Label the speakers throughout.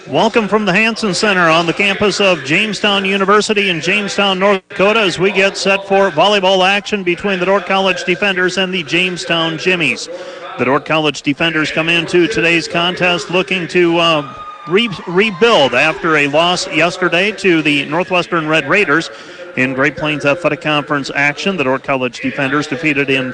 Speaker 1: Welcome from the Hanson Center on the campus of Jamestown University in Jamestown, North Dakota, as we get set for volleyball action between the Dordt College Defenders and the Jamestown Jimmies. The Dordt College Defenders come into today's contest looking to rebuild after a loss yesterday to the Northwestern Red Raiders in Great Plains Athletic Conference action. The Dordt College Defenders defeated in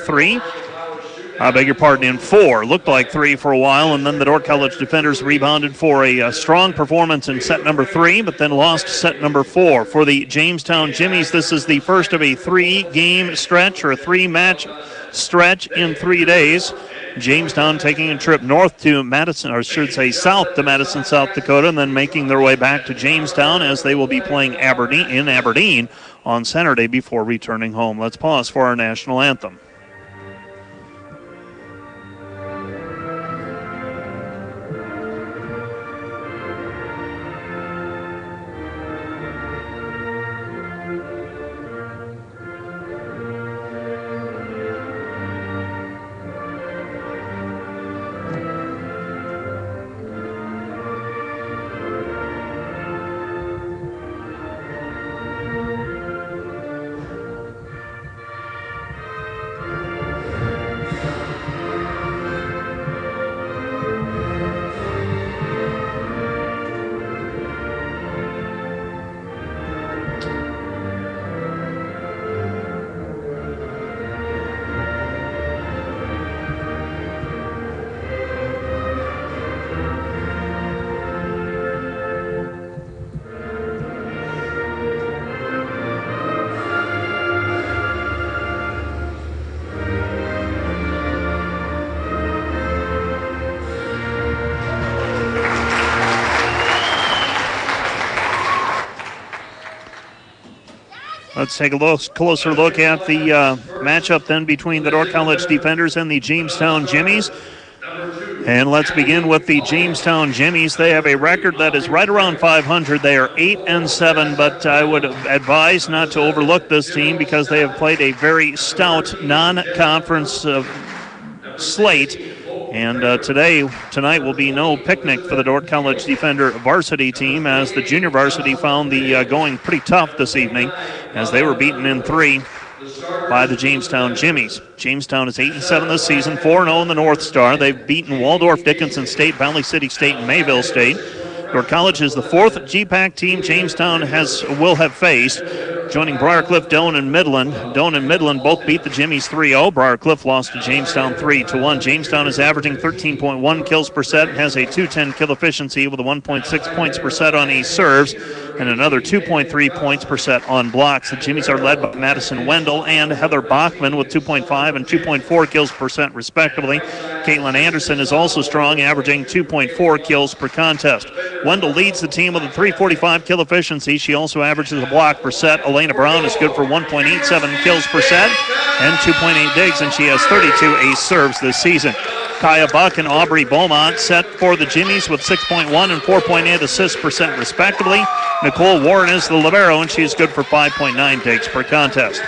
Speaker 1: in 4. Looked like 3 for a while, and then the Dordt College Defenders rebounded for a strong performance in set number 3, but then lost set number 4. For the Jamestown Jimmies, this is the first of a 3-game stretch or a 3-match stretch in 3 days. Jamestown taking a trip north to Madison, or I should say south to Madison, South Dakota, and then making their way back to Jamestown as they will be playing Aberdeen on Saturday before returning home. Let's pause for our national anthem. Let's take a closer look at the matchup then between the Dordt College Defenders and the Jamestown Jimmies. And let's begin with the Jamestown Jimmies. They have a record that is right around 500. They are 8-7, but I would advise not to overlook this team because they have played a very stout non-conference slate. And tonight will be no picnic for the Dordt College Defender varsity team, as the junior varsity found the going pretty tough this evening as they were beaten in 3 by the Jamestown Jimmies. Jamestown is 8-7 this season, 4-0 in the North Star. They've beaten Waldorf, Dickinson State, Valley City State, and Mayville State. Dordt College is the 4th GPAC team Jamestown will have faced, joining Briarcliff, Doane, and Midland. Doane and Midland both beat the Jimmies 3-0. Briarcliff lost to Jamestown 3-1. Jamestown is averaging 13.1 kills per set and has a .210 kill efficiency with a 1.6 points per set on ace serves and another 2.3 points per set on blocks. The Jimmies are led by Madison Wendell and Heather Bachman with 2.5 and 2.4 kills per set respectively. Caitlin Anderson is also strong, averaging 2.4 kills per contest. Wendell leads the team with a 345 kill efficiency. She also averages a block per set. Elena Brown is good for 1.87 kills per set and 2.8 digs, and she has 32 ace serves this season. Kaya Buck and Aubrey Beaumont set for the Jimmies with 6.1 and 4.8 assists per set respectively. Nicole Warren is the libero, and she is good for 5.9 digs per contest.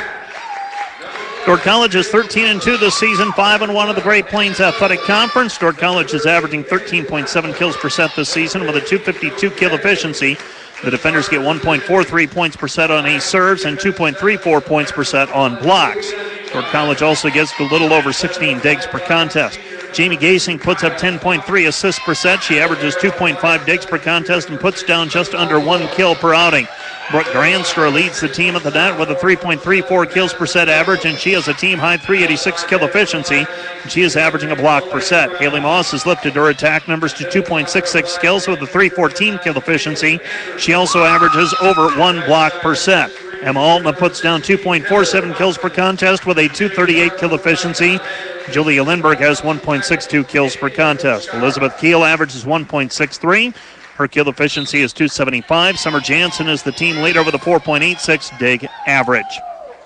Speaker 1: Dordt College is 13-2 this season, 5-1 of the Great Plains Athletic Conference. Dordt College is averaging 13.7 kills per set this season with a 252 kill efficiency. The defenders get 1.43 points per set on ace serves and 2.34 points per set on blocks. Dordt College also gets a little over 16 digs per contest. Jamie Gasing puts up 10.3 assists per set. She averages 2.5 digs per contest and puts down just under 1 kill per outing. Brooke Granstra leads the team at the net with a 3.34 kills per set average, and she has a team-high 386 kill efficiency, and she is averaging a block per set. Haley Moss has lifted her attack numbers to 2.66 kills with a 314 kill efficiency. She also averages over 1 block per set. Emma Altna puts down 2.47 kills per contest with a 238 kill efficiency. Julia Lindberg has 1.62 kills per contest. Elizabeth Keel averages 1.63. Her kill efficiency is 275. Summer Jansen is the team leader with a 4.86 dig average.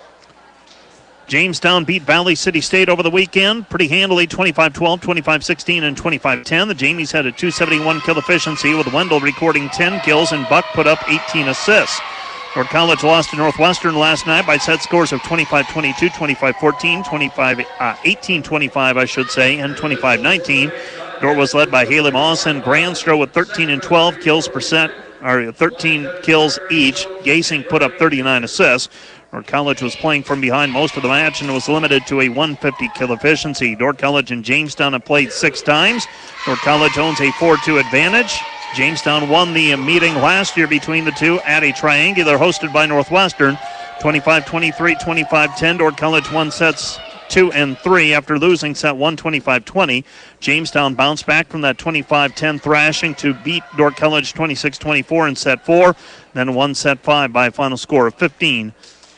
Speaker 1: Jamestown beat Valley City State over the weekend pretty handily, 25-12, 25-16, and 25-10. The Jamies had a 271 kill efficiency with Wendell recording 10 kills and Buck put up 18 assists. Dordt College lost to Northwestern last night by set scores of 25-22, 25-14, 18-25, I should say, and 25-19. Dordt was led by Haley Moss and Granstra with 13 and 12 kills percent, or 13 kills each. Gasing put up 39 assists. Dordt College was playing from behind most of the match and was limited to a 150 kill efficiency. Dordt College and Jamestown have played 6 times. Dordt College owns a 4-2 advantage. Jamestown won the meeting last year between the two at a triangular hosted by Northwestern. 25-23, 25-10. Dordt College won sets 2 and 3 after losing set 1, 25-20. Jamestown bounced back from that 25-10 thrashing to beat Dordt College 26-24 in set 4, then won set 5 by a final score of 15-12.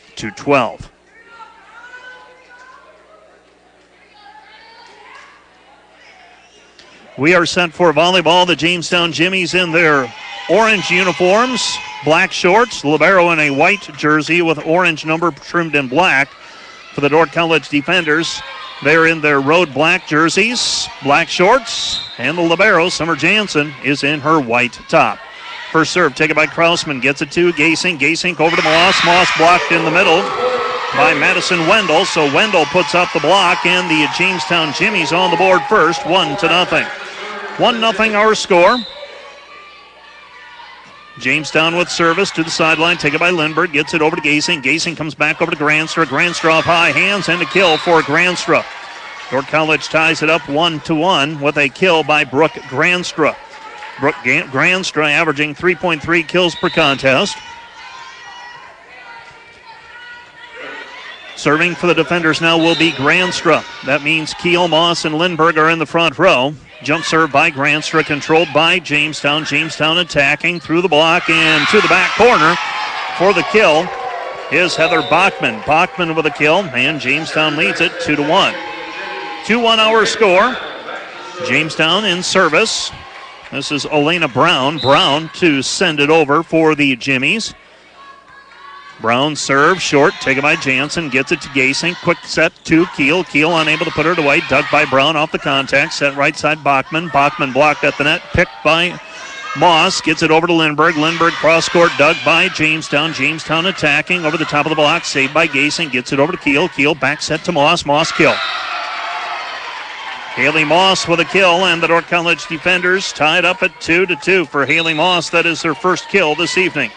Speaker 1: We are set for volleyball. The Jamestown Jimmies in their orange uniforms, black shorts, libero in a white jersey with orange number trimmed in black. For the Dordt College defenders, they're in their road black jerseys, black shorts, and the libero, Summer Jansen, is in her white top. First serve taken by Krausman, gets it to Gasing. Gasing over to Moss. Moss blocked in the middle by Madison Wendell. So Wendell puts up the block, and the Jamestown Jimmies on the board first, 1-0. 1-0 our score. Jamestown with service to the sideline, taken by Lindbergh, gets it over to Gasing. Gasing comes back over to Granstra. Granstra up high, hands and a kill for Granstra. Dordt College ties it up 1-1 with a kill by Brooke Granstra. Brooke Granstra averaging 3.3 kills per contest. Serving for the defenders now will be Granstra. That means Keel, Moss, and Lindbergh are in the front row. Jump serve by Granstra, controlled by Jamestown. Jamestown attacking through the block and to the back corner for the kill is Heather Bachman. Bachman with a kill, and Jamestown leads it 2-1. 2-1 our score. Jamestown in service. This is Elena Brown. Brown to send it over for the Jimmies. Brown serve short, taken by Jansen, gets it to Gasing. Quick set to Keel. Keel unable to put it away. Dug by Brown off the contact. Set right side Bachman. Bachman blocked at the net. Picked by Moss. Gets it over to Lindbergh. Lindbergh cross court. Dug by Jamestown. Jamestown attacking over the top of the block. Saved by Gasing. Gets it over to Keel. Keel back set to Moss. Moss kill. Haley Moss with a kill, and the Dordt College defenders tied up at 2-2 for Haley Moss. That is her first kill this evening.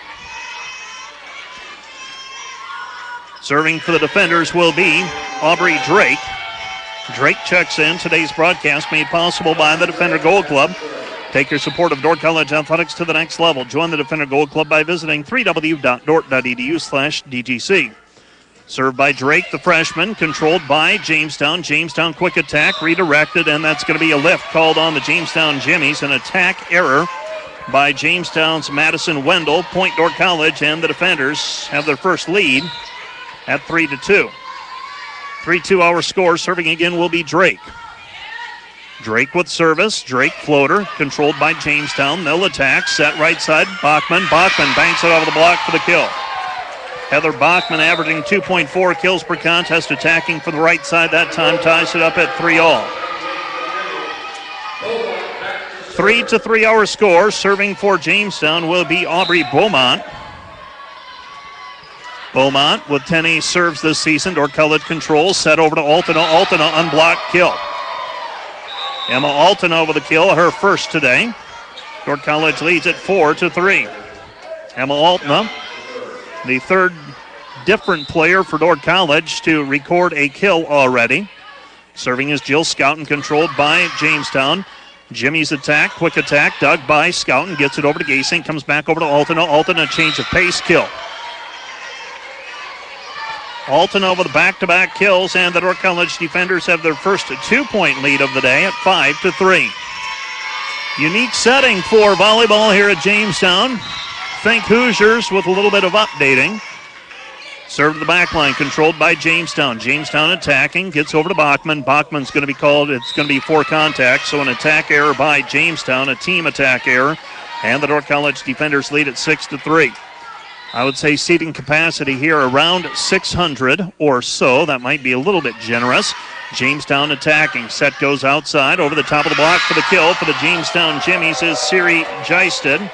Speaker 1: Serving for the defenders will be Aubrey Drake. Drake checks in. Today's broadcast made possible by the Defender Gold Club. Take your support of Dordt College athletics to the next level. Join the Defender Gold Club by visiting www.dordt.edu/DGC. Served by Drake, the freshman, controlled by Jamestown. Jamestown quick attack, redirected, and that's going to be a lift called on the Jamestown Jimmies. An attack error by Jamestown's Madison Wendell. Point Dordt College, and the defenders have their first lead at 3-2. 3-2 our score. Serving again will be Drake. Drake with service. Drake floater, controlled by Jamestown. They'll attack. Set right side. Bachman. Bachman banks it over the block for the kill. Heather Bachman averaging 2.4 kills per contest, attacking for the right side that time, ties it up at 3-all. 3-3 our score. Serving for Jamestown will be Aubrey Beaumont. Beaumont with 10 ace serves this season. Dordt College controls. Set over to Altena. Altena unblocked kill. Emma Altena with a kill, her first today. Dordt College leads at 4-3. Emma Altena, the third different player for Dordt College to record a kill already. Serving is Jill Scouten, controlled by Jamestown. Jimmy's attack, quick attack, dug by Scouten, gets it over to Gasing, comes back over to Altena. Altena, change of pace, kill. Altena with back-to-back kills, and the Dordt College defenders have their first 2-point lead of the day at 5-3. Unique setting for volleyball here at Jamestown. Think Hoosiers with a little bit of updating. Serve to the back line, controlled by Jamestown. Jamestown attacking, gets over to Bachman. Bachman's going to be called, it's going to be for contact, so an attack error by Jamestown, a team attack error, and the Dordt College defenders lead at 6-3. I would say seating capacity here around 600 or so. That might be a little bit generous. Jamestown attacking. Set goes outside over the top of the block for the kill for the Jamestown Jimmies is Siri Geisted.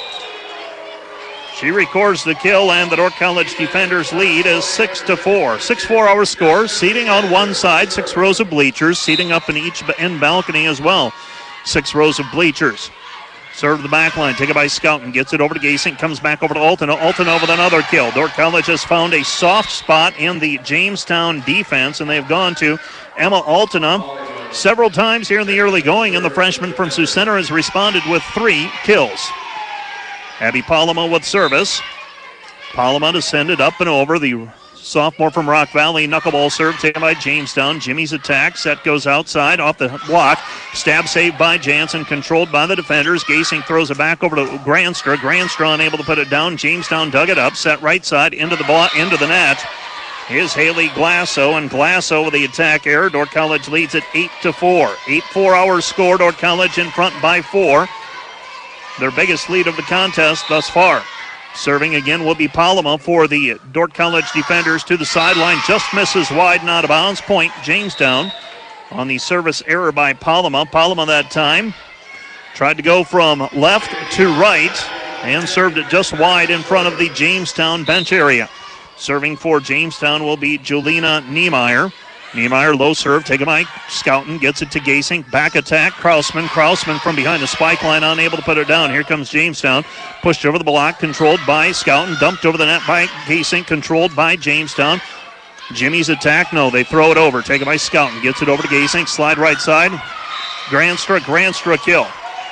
Speaker 1: She records the kill, and the Dordt College defenders lead is 6-4. 6-4 our score. Seating on one side, 6 rows of bleachers. Seating up in each end balcony as well. 6 rows of bleachers. Serve to the back line, taken by Scouten, gets it over to Gasink, comes back over to Altona. Altona with another kill. Dordt College has found a soft spot in the Jamestown defense, and they've gone to Emma Altona several times here in the early going, and the freshman from Sioux Center has responded with 3 kills. Abby Palama with service. Palama to send it up and over. The sophomore from Rock Valley, knuckleball serve taken by Jamestown. Jimmy's attack. Set goes outside off the block. Stab saved by Jansen, controlled by the defenders. Gasing throws it back over to Granstra. Granstra unable to put it down. Jamestown dug it up. Set right side into the net. Here's Haley Glasso, and Glasso with the attack error. Dordt College leads it 8-4. 8-4 hours score. Dordt College in front by 4. Their biggest lead of the contest thus far. Serving again will be Palama for the Dordt College defenders to the sideline. Just misses wide and out of bounds. Point Jamestown on the service error by Palama. Palama that time tried to go from left to right and served it just wide in front of the Jamestown bench area. Serving for Jamestown will be Julina Niemeyer. Niemeyer low serve taken by Scouten, gets it to Gasink. Back attack, Krausman. Krausman from behind the spike line, unable to put it down. Here comes Jamestown. Pushed over the block, controlled by Scouten. Dumped over the net by Gasink, controlled by Jamestown. Jimmy's attack, no, they throw it over. Taken by Scouten, gets it over to Gasink. Slide right side. Granstra kill.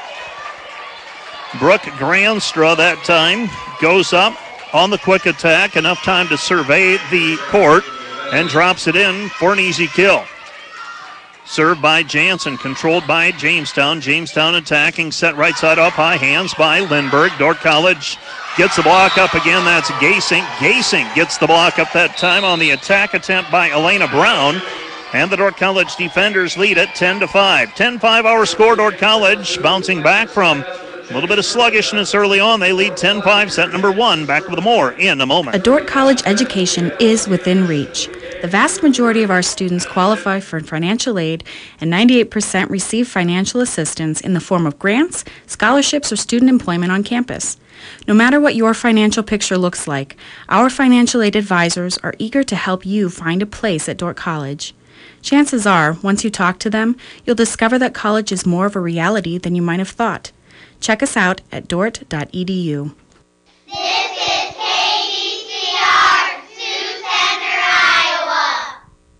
Speaker 1: Brooke Granstra that time goes up on the quick attack. Enough time to survey the court. And drops it in for an easy kill. Served by Jansen, controlled by Jamestown. Jamestown attacking, set right side up high, hands by Lindbergh. Dordt College gets the block up again. That's Gasink. Gasink gets the block up that time on the attack attempt by Elena Brown. And the Dordt College defenders lead it 10-5. 10-5 hour score. Dordt College bouncing back from a little bit of sluggishness early on. They lead 10-5, set number 1. Back with more in a moment.
Speaker 2: A Dordt College education is within reach. The vast majority of our students qualify for financial aid, and 98% receive financial assistance in the form of grants, scholarships, or student employment on campus. No matter what your financial picture looks like, our financial aid advisors are eager to help you find a place at Dordt College. Chances are, once you talk to them, you'll discover that college is more of a reality than you might have thought. Check us out at dordt.edu.
Speaker 3: This is KDCR, Sioux Center, Iowa.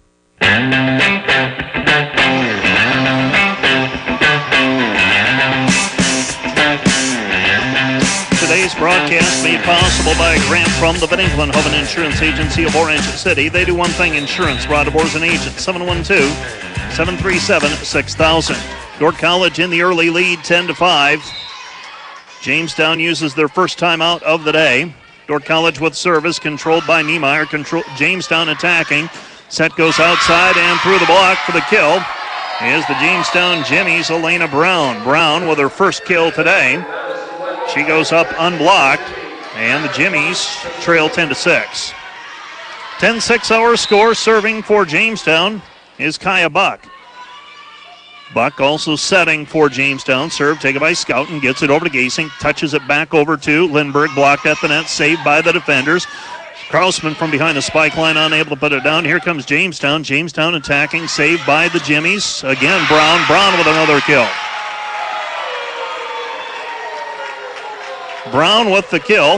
Speaker 1: Today's broadcast made possible by a grant from the Van Englenhoven Insurance Agency of Orange City. They do one thing, insurance. Rod DeBoer's an agent. 712-737-6000. Dordt College in the early lead, 10-5. Jamestown uses their first timeout of the day. Dordt College with service, controlled by Niemeyer. Jamestown attacking. Set goes outside and through the block for the kill is the Jamestown Jimmies, Elena Brown. Brown with her first kill today. She goes up unblocked, and the Jimmies trail 10-6. 10-6 hour score. Serving for Jamestown is Kaya Buck. Buck also setting for Jamestown. Serve taken by Scouten, gets it over to Gasink, touches it back over to Lindbergh, blocked at the net, saved by the defenders. Krausman from behind the spike line, unable to put it down. Here comes Jamestown. Jamestown attacking, saved by the Jimmies. Again, Brown. Brown with another kill. Brown with the kill.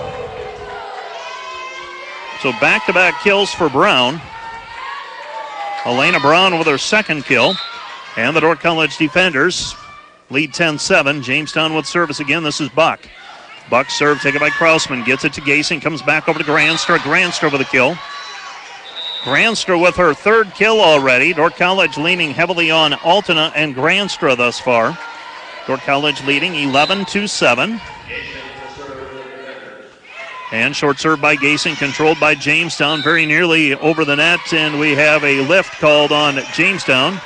Speaker 1: So back-to-back kills for Brown. Elena Brown with her second kill. And the Dordt College defenders lead 10-7. Jamestown with service again. This is Buck. Buck serve taken by Krausman. Gets it to Gasing. Comes back over to Granstra. Granstra with a kill. Granstra with her third kill already. Dordt College leaning heavily on Altona and Granstra thus far. Dordt College leading 11-7. And short serve by Gasing, controlled by Jamestown. Very nearly over the net. And we have a lift called on Jamestown.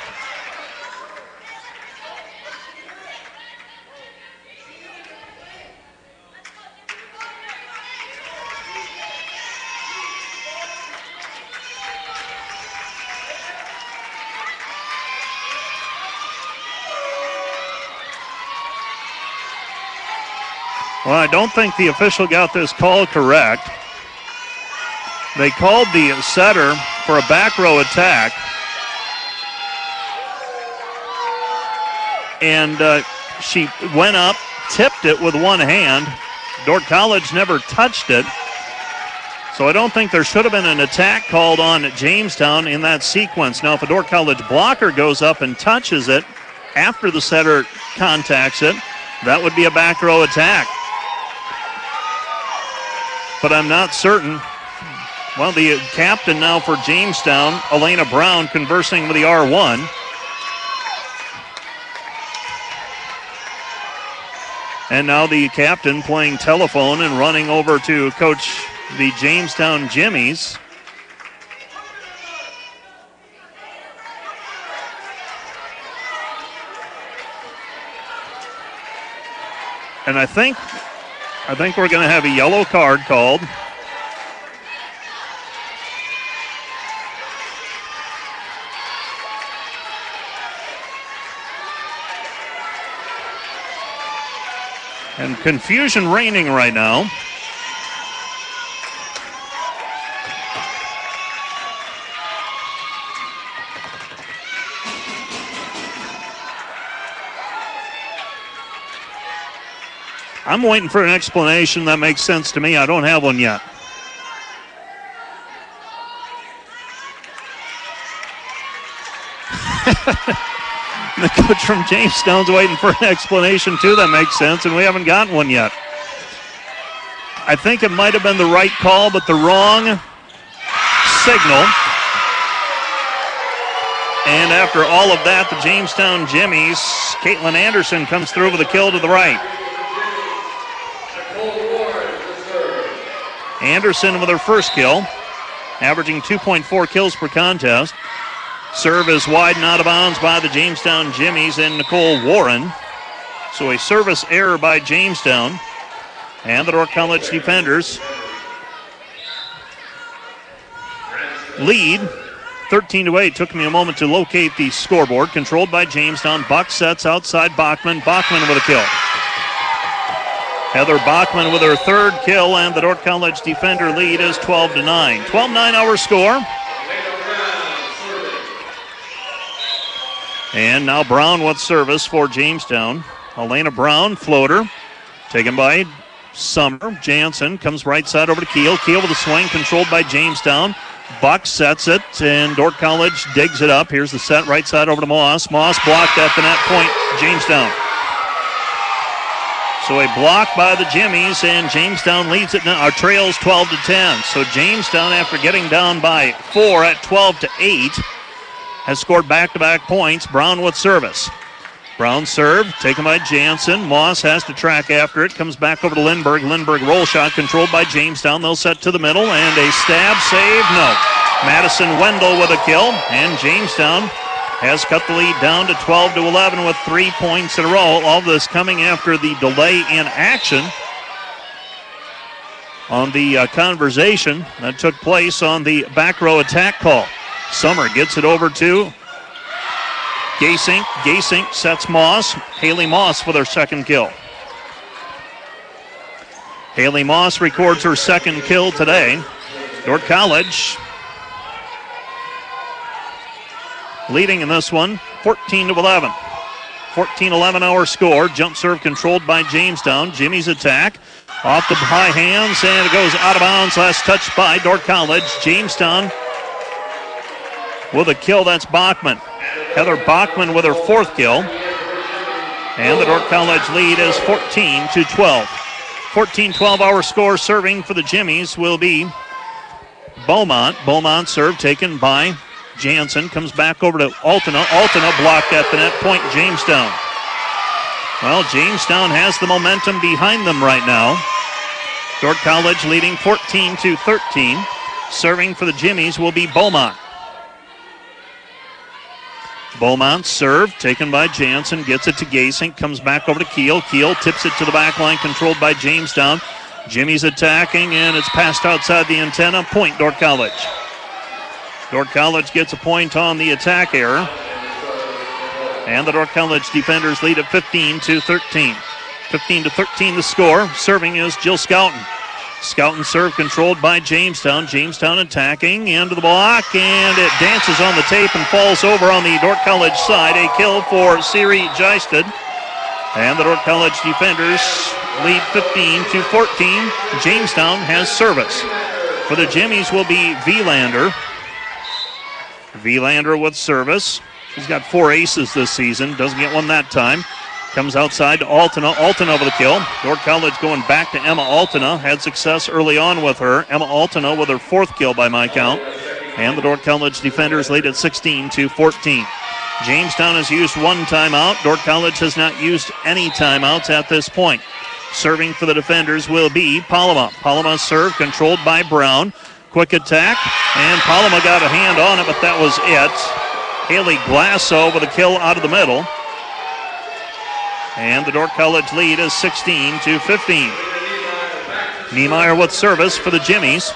Speaker 1: Well, I don't think the official got this call correct. They called the setter for a back row attack. and she went up, tipped it with one hand. Dordt College never touched it. So I don't think there should have been an attack called on Jamestown in that sequence. Now, if a Dordt College blocker goes up and touches it after the setter contacts it, that would be a back row attack. But I'm not certain. Well, the captain now for Jamestown, Elena Brown, conversing with the R1. And now the captain playing telephone and running over to coach the Jamestown Jimmies. And I think we're going to have a yellow card called. And confusion reigning right now. I'm waiting for an explanation that makes sense to me. I don't have one yet. The coach from Jamestown's waiting for an explanation, too, that makes sense, and we haven't gotten one yet. I think it might have been the right call, but the wrong signal. And after all of that, the Jamestown Jimmies, Caitlin Anderson comes through with a kill to the right. Anderson with her first kill, averaging 2.4 kills per contest. Serve is wide and out of bounds by the Jamestown Jimmies and Nicole Warren. So a service error by Jamestown. And the Dordt College defenders lead 13-8. Took me a moment to locate the scoreboard. Controlled by Jamestown. Buck sets outside Bachman. Bachman with a kill. Heather Bachman with her third kill, and the Dordt College defender lead is 12-9. 12-9 our score. And now Brown with service for Jamestown. Elena Brown, floater, taken by Summer. Jansen comes right side over to Keel. Keel with a swing, controlled by Jamestown. Buck sets it, and Dordt College digs it up. Here's the set, right side over to Moss. Moss blocked at the net point, Jamestown. So a block by the Jimmies, and Jamestown leads it now, or trails 12-10. So Jamestown, after getting down by 4 at 12-8, has scored back-to-back points. Brown with service. Brown serve, taken by Jansen. Moss has to track after it. Comes back over to Lindbergh. Lindbergh roll shot controlled by Jamestown. They'll set to the middle, and a stab save. No. Madison Wendell with a kill, and Jamestown has cut the lead down to 12-11 with 3 points in a row. All this coming after the delay in action on the conversation that took place on the back row attack call. Summer gets it over to Gasink. Gasink sets Moss. Haley Moss with her second kill. Haley Moss records her second kill today. Dordt College leading in this one, 14-11. 14-11 our score. Jump serve controlled by Jamestown. Jimmy's attack off the high hands, and it goes out of bounds. Last touch by Dordt College. Jamestown with a kill, that's Bachman. Heather Bachman with her fourth kill. And the Dordt College lead is 14-12. 14-12 our score. Serving for the Jimmies will be Beaumont. Beaumont serve taken by Jansen. Comes back over to Altena. Altena blocked at the net point, Jamestown. Well, Jamestown has the momentum behind them right now. Dordt College leading 14-13. Serving for the Jimmies will be Beaumont. Beaumont serve, taken by Jansen, gets it to Gasink, comes back over to Keel. Keel tips it to the back line, controlled by Jamestown. Jimmy's attacking, and it's passed outside the antenna. Point, Dordt College. Dordt College gets a point on the attack error. And the Dordt College defenders lead at 15-13. 15-13 the score. Serving is Jill Scouten. Scout and serve controlled by Jamestown. Jamestown attacking into the block, and it dances on the tape and falls over on the Dordt College side. A kill for Siri Geisted. And the Dordt College defenders lead 15-14. Jamestown has service. For the Jimmies will be Vielander. Vielander with service. She's got 4 aces this season. Doesn't get one that time. Comes outside to Altena. Altena with a kill. Dordt College going back to Emma Altena. Had success early on with her. Emma Altena with her 4th kill by my count. And the Dordt College defenders lead at 16-14. Jamestown has used 1 timeout. Dordt College has not used any timeouts at this point. Serving for the defenders will be Palama. Palama's serve controlled by Brown. Quick attack, and Palama got a hand on it, but that was it. Haley Glasso with a kill out of the middle. And the Dordt College lead is 16-15. Niemeyer with service for the Jimmies.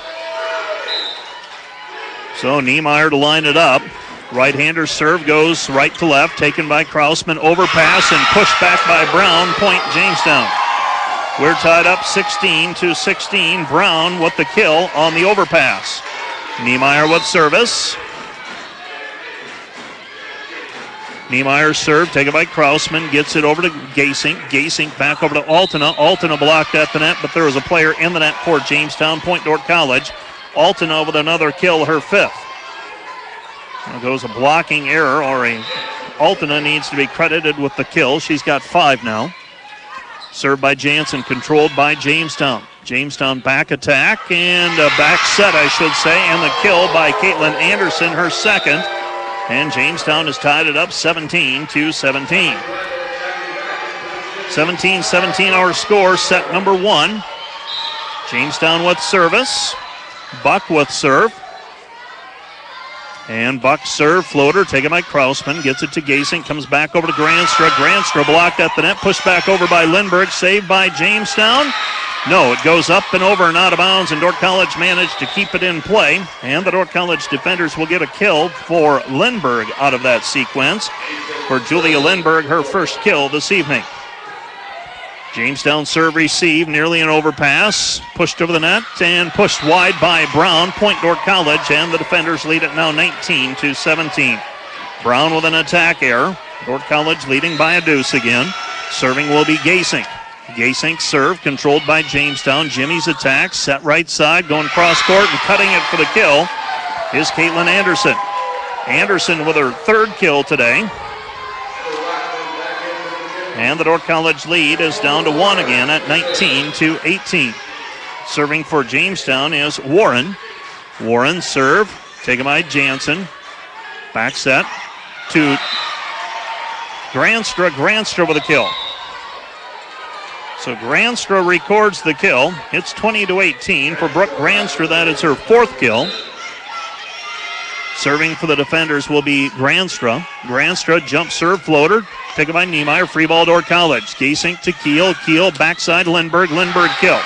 Speaker 1: So Niemeyer to line it up. Right-hander serve goes right to left, taken by Krausman. Overpass and pushed back by Brown. Point Jamestown. We're tied up 16-16. Brown with the kill on the overpass. Niemeyer with service. Niemeyer's serve taken by Krausman. Gets it over to Gasink. Gasink back over to Altena. Altena blocked at the net, but there was a player in the net for Jamestown. Point Dordt College. Altena with another kill, her 5th. There goes a blocking error, or Altena needs to be credited with the kill. She's got 5 now. Served by Jansen, controlled by Jamestown. Jamestown back attack, and a back set, I should say, and the kill by Caitlin Anderson, her 2nd. And Jamestown has tied it up 17-17. 17-17 our score, set number 1. Jamestown with service. Buck with serve. And Buck's serve floater taken by Krausman. Gets it to Gasink. Comes back over to Granstra. Granstra blocked at the net. Pushed back over by Lindbergh. Saved by Jamestown. No, it goes up and over and out of bounds, and Dordt College managed to keep it in play. And the Dordt College defenders will get a kill for Lindbergh out of that sequence. For Julia Lindbergh, her 1st kill this evening. Jamestown serve receive, nearly an overpass. Pushed over the net and pushed wide by Brown. Point Dordt College, and the defenders lead it now 19-17. Brown with an attack error. Dordt College leading by a deuce again. Serving will be Gasink. Gasink serve controlled by Jamestown. Jimmy's attack, set right side, going cross court and cutting it for the kill is Caitlin Anderson. Anderson with her 3rd kill today. And the Dordt College lead is down to 1 again at 19-18. Serving for Jamestown is Warren. Warren serve, taken by Jansen. Back set to Granstra. Granstra with a kill. So Granstra records the kill. It's 20-18 for Brooke Granstra. That is her 4th kill. Serving for the defenders will be Granstra. Granstra jump serve floater. Taken by Niemeyer. Free ball Dordt College. Gasink to Keel. Keel backside Lindbergh. Lindbergh kill.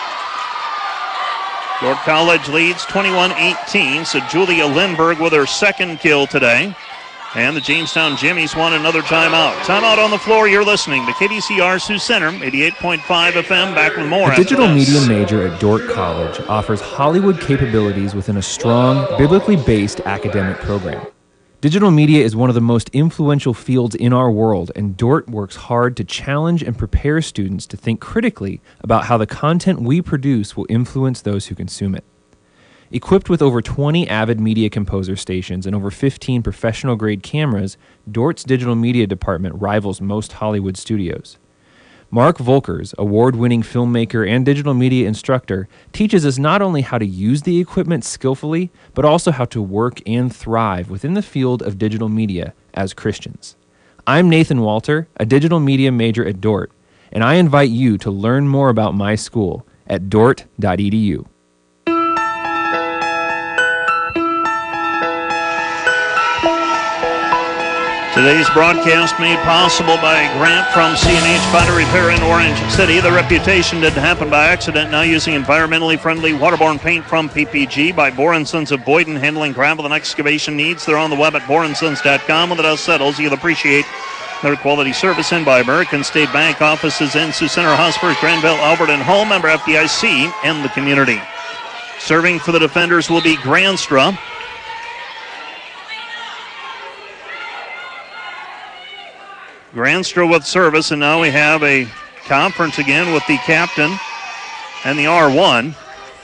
Speaker 1: Dordt College leads 21-18. So Julia Lindbergh with her 2nd kill today. And the Jamestown Jimmies want another timeout. Timeout on the floor. You're listening to KDCR Sioux Center, 88.5 FM. Back with more.
Speaker 4: A digital media major at Dordt College offers Hollywood capabilities within a strong, biblically based academic program. Digital media is one of the most influential fields in our world, and Dordt works hard to challenge and prepare students to think critically about how the content we produce will influence those who consume it. Equipped with over 20 Avid Media Composer stations and over 15 professional-grade cameras, Dordt's digital media department rivals most Hollywood studios. Mark Volkers, award-winning filmmaker and digital media instructor, teaches us not only how to use the equipment skillfully, but also how to work and thrive within the field of digital media as Christians. I'm Nathan Walter, a digital media major at Dordt, and I invite you to learn more about my school at dordt.edu.
Speaker 1: Today's broadcast made possible by a grant from C&H Finder Repair in Orange City. The reputation didn't happen by accident. Now using environmentally friendly waterborne paint from PPG by Borensons of Boyden, handling gravel and excavation needs. They're on the web at borensons.com. When the dust settles, you'll appreciate Their quality service in by American State Bank, offices in Sioux Center, Hosford, Granville, Albert, and Hull. Member FDIC and the community. Serving for the defenders will be Granstra. Granstra with service, and now we have a conference again with the captain and the R1.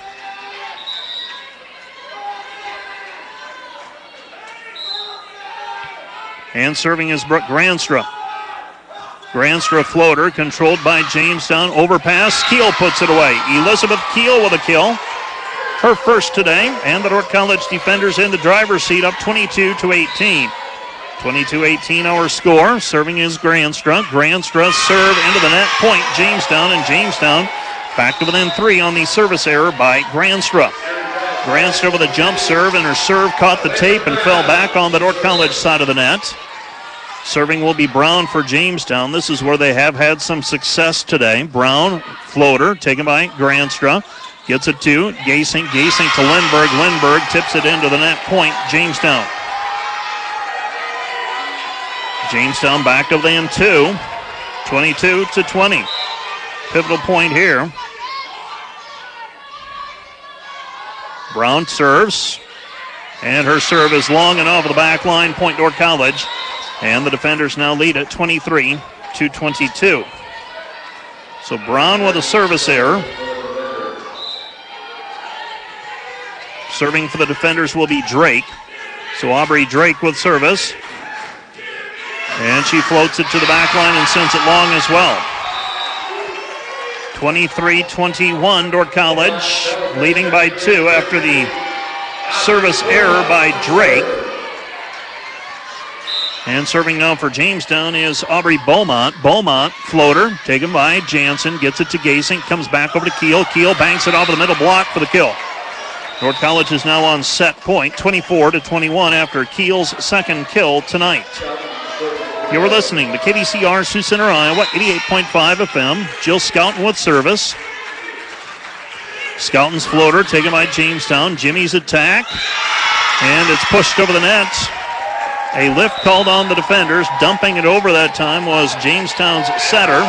Speaker 1: And serving is Brooke Granstra. Granstra floater controlled by Jamestown. Overpass. Keel puts it away. Elizabeth Keel with a kill. Her first today. And the Dordt College defenders in the driver's seat up 22-18. 22-18 our score. Serving is Granstra. Granstra serve into the net. Point Jamestown. And Jamestown back to within 3 on the service error by Granstra. Granstra with a jump serve, and her serve caught the tape and fell back on the Dordt College side of the net. Serving will be Brown for Jamestown. This is where they have had some success today. Brown, floater, taken by Granstra. Gets it to Gasink. Gasink to Lindbergh. Lindbergh tips it into the net. Point, Jamestown. Jamestown back to within 2. 22-20. Pivotal point here. Brown serves, and her serve is long and off the back line. Point Dordt College, and the defenders now lead at 23-22. So Brown with a service error. Serving for the defenders will be Drake. So Aubrey Drake with service, and she floats it to the back line and sends it long as well. 23-21, Dordt College leading by 2 after the service error by Drake. And serving now for Jamestown is Aubrey Beaumont. Beaumont, floater, taken by Jansen, gets it to Gasink, comes back over to Keel. Keel banks it off of the middle block for the kill. Dordt College is now on set point, 24-21 after Keel's second kill tonight. You were listening to KDCR Sioux Center, Iowa, 88.5 FM. Jill Scouten with service. Scouten's floater taken by Jamestown. Jimmy's attack, and it's pushed over the net. A lift called on the defenders. Dumping it over that time was Jamestown's setter.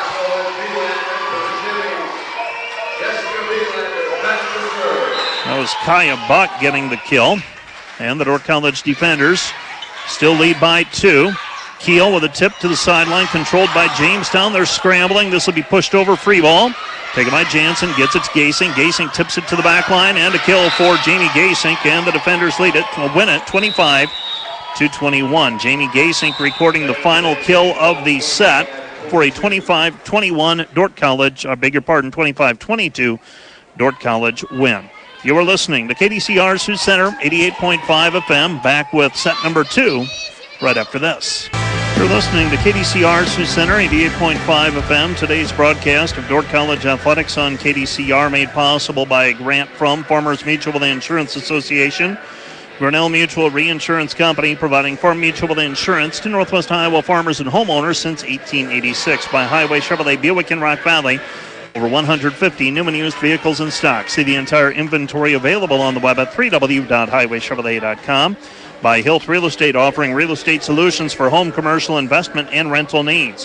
Speaker 1: That was Kaya Buck getting the kill. And the Dordt College defenders still lead by 2. Keel with a tip to the sideline, controlled by Jamestown. They're scrambling. This will be pushed over. Free ball. Taken by Jansen. Gets it to Gasink. Gasink tips it to the back line, and a kill for Jamie Gasink. And the defenders lead it, will win it 25-21. Jamie Gasink recording the final kill of the set for a 25-21 Dordt College, 25-22 Dordt College win. You are listening to KDCR Sioux Center, 88.5 FM. Back with set number 2 right after this. You're listening to KDCR Sioux Center, 88.5 FM. Today's broadcast of Dordt College Athletics on KDCR made possible by a grant from Farmers Mutual Insurance Association, Grinnell Mutual Reinsurance Company, providing farm mutual insurance to Northwest Iowa farmers and homeowners since 1886. By Highway Chevrolet Buick in Rock Valley. Over 150 new and used vehicles in stock. See the entire inventory available on the web at www.highwaychevrolet.com. By Hilt Real Estate, offering real estate solutions for home, commercial, investment, and rental needs.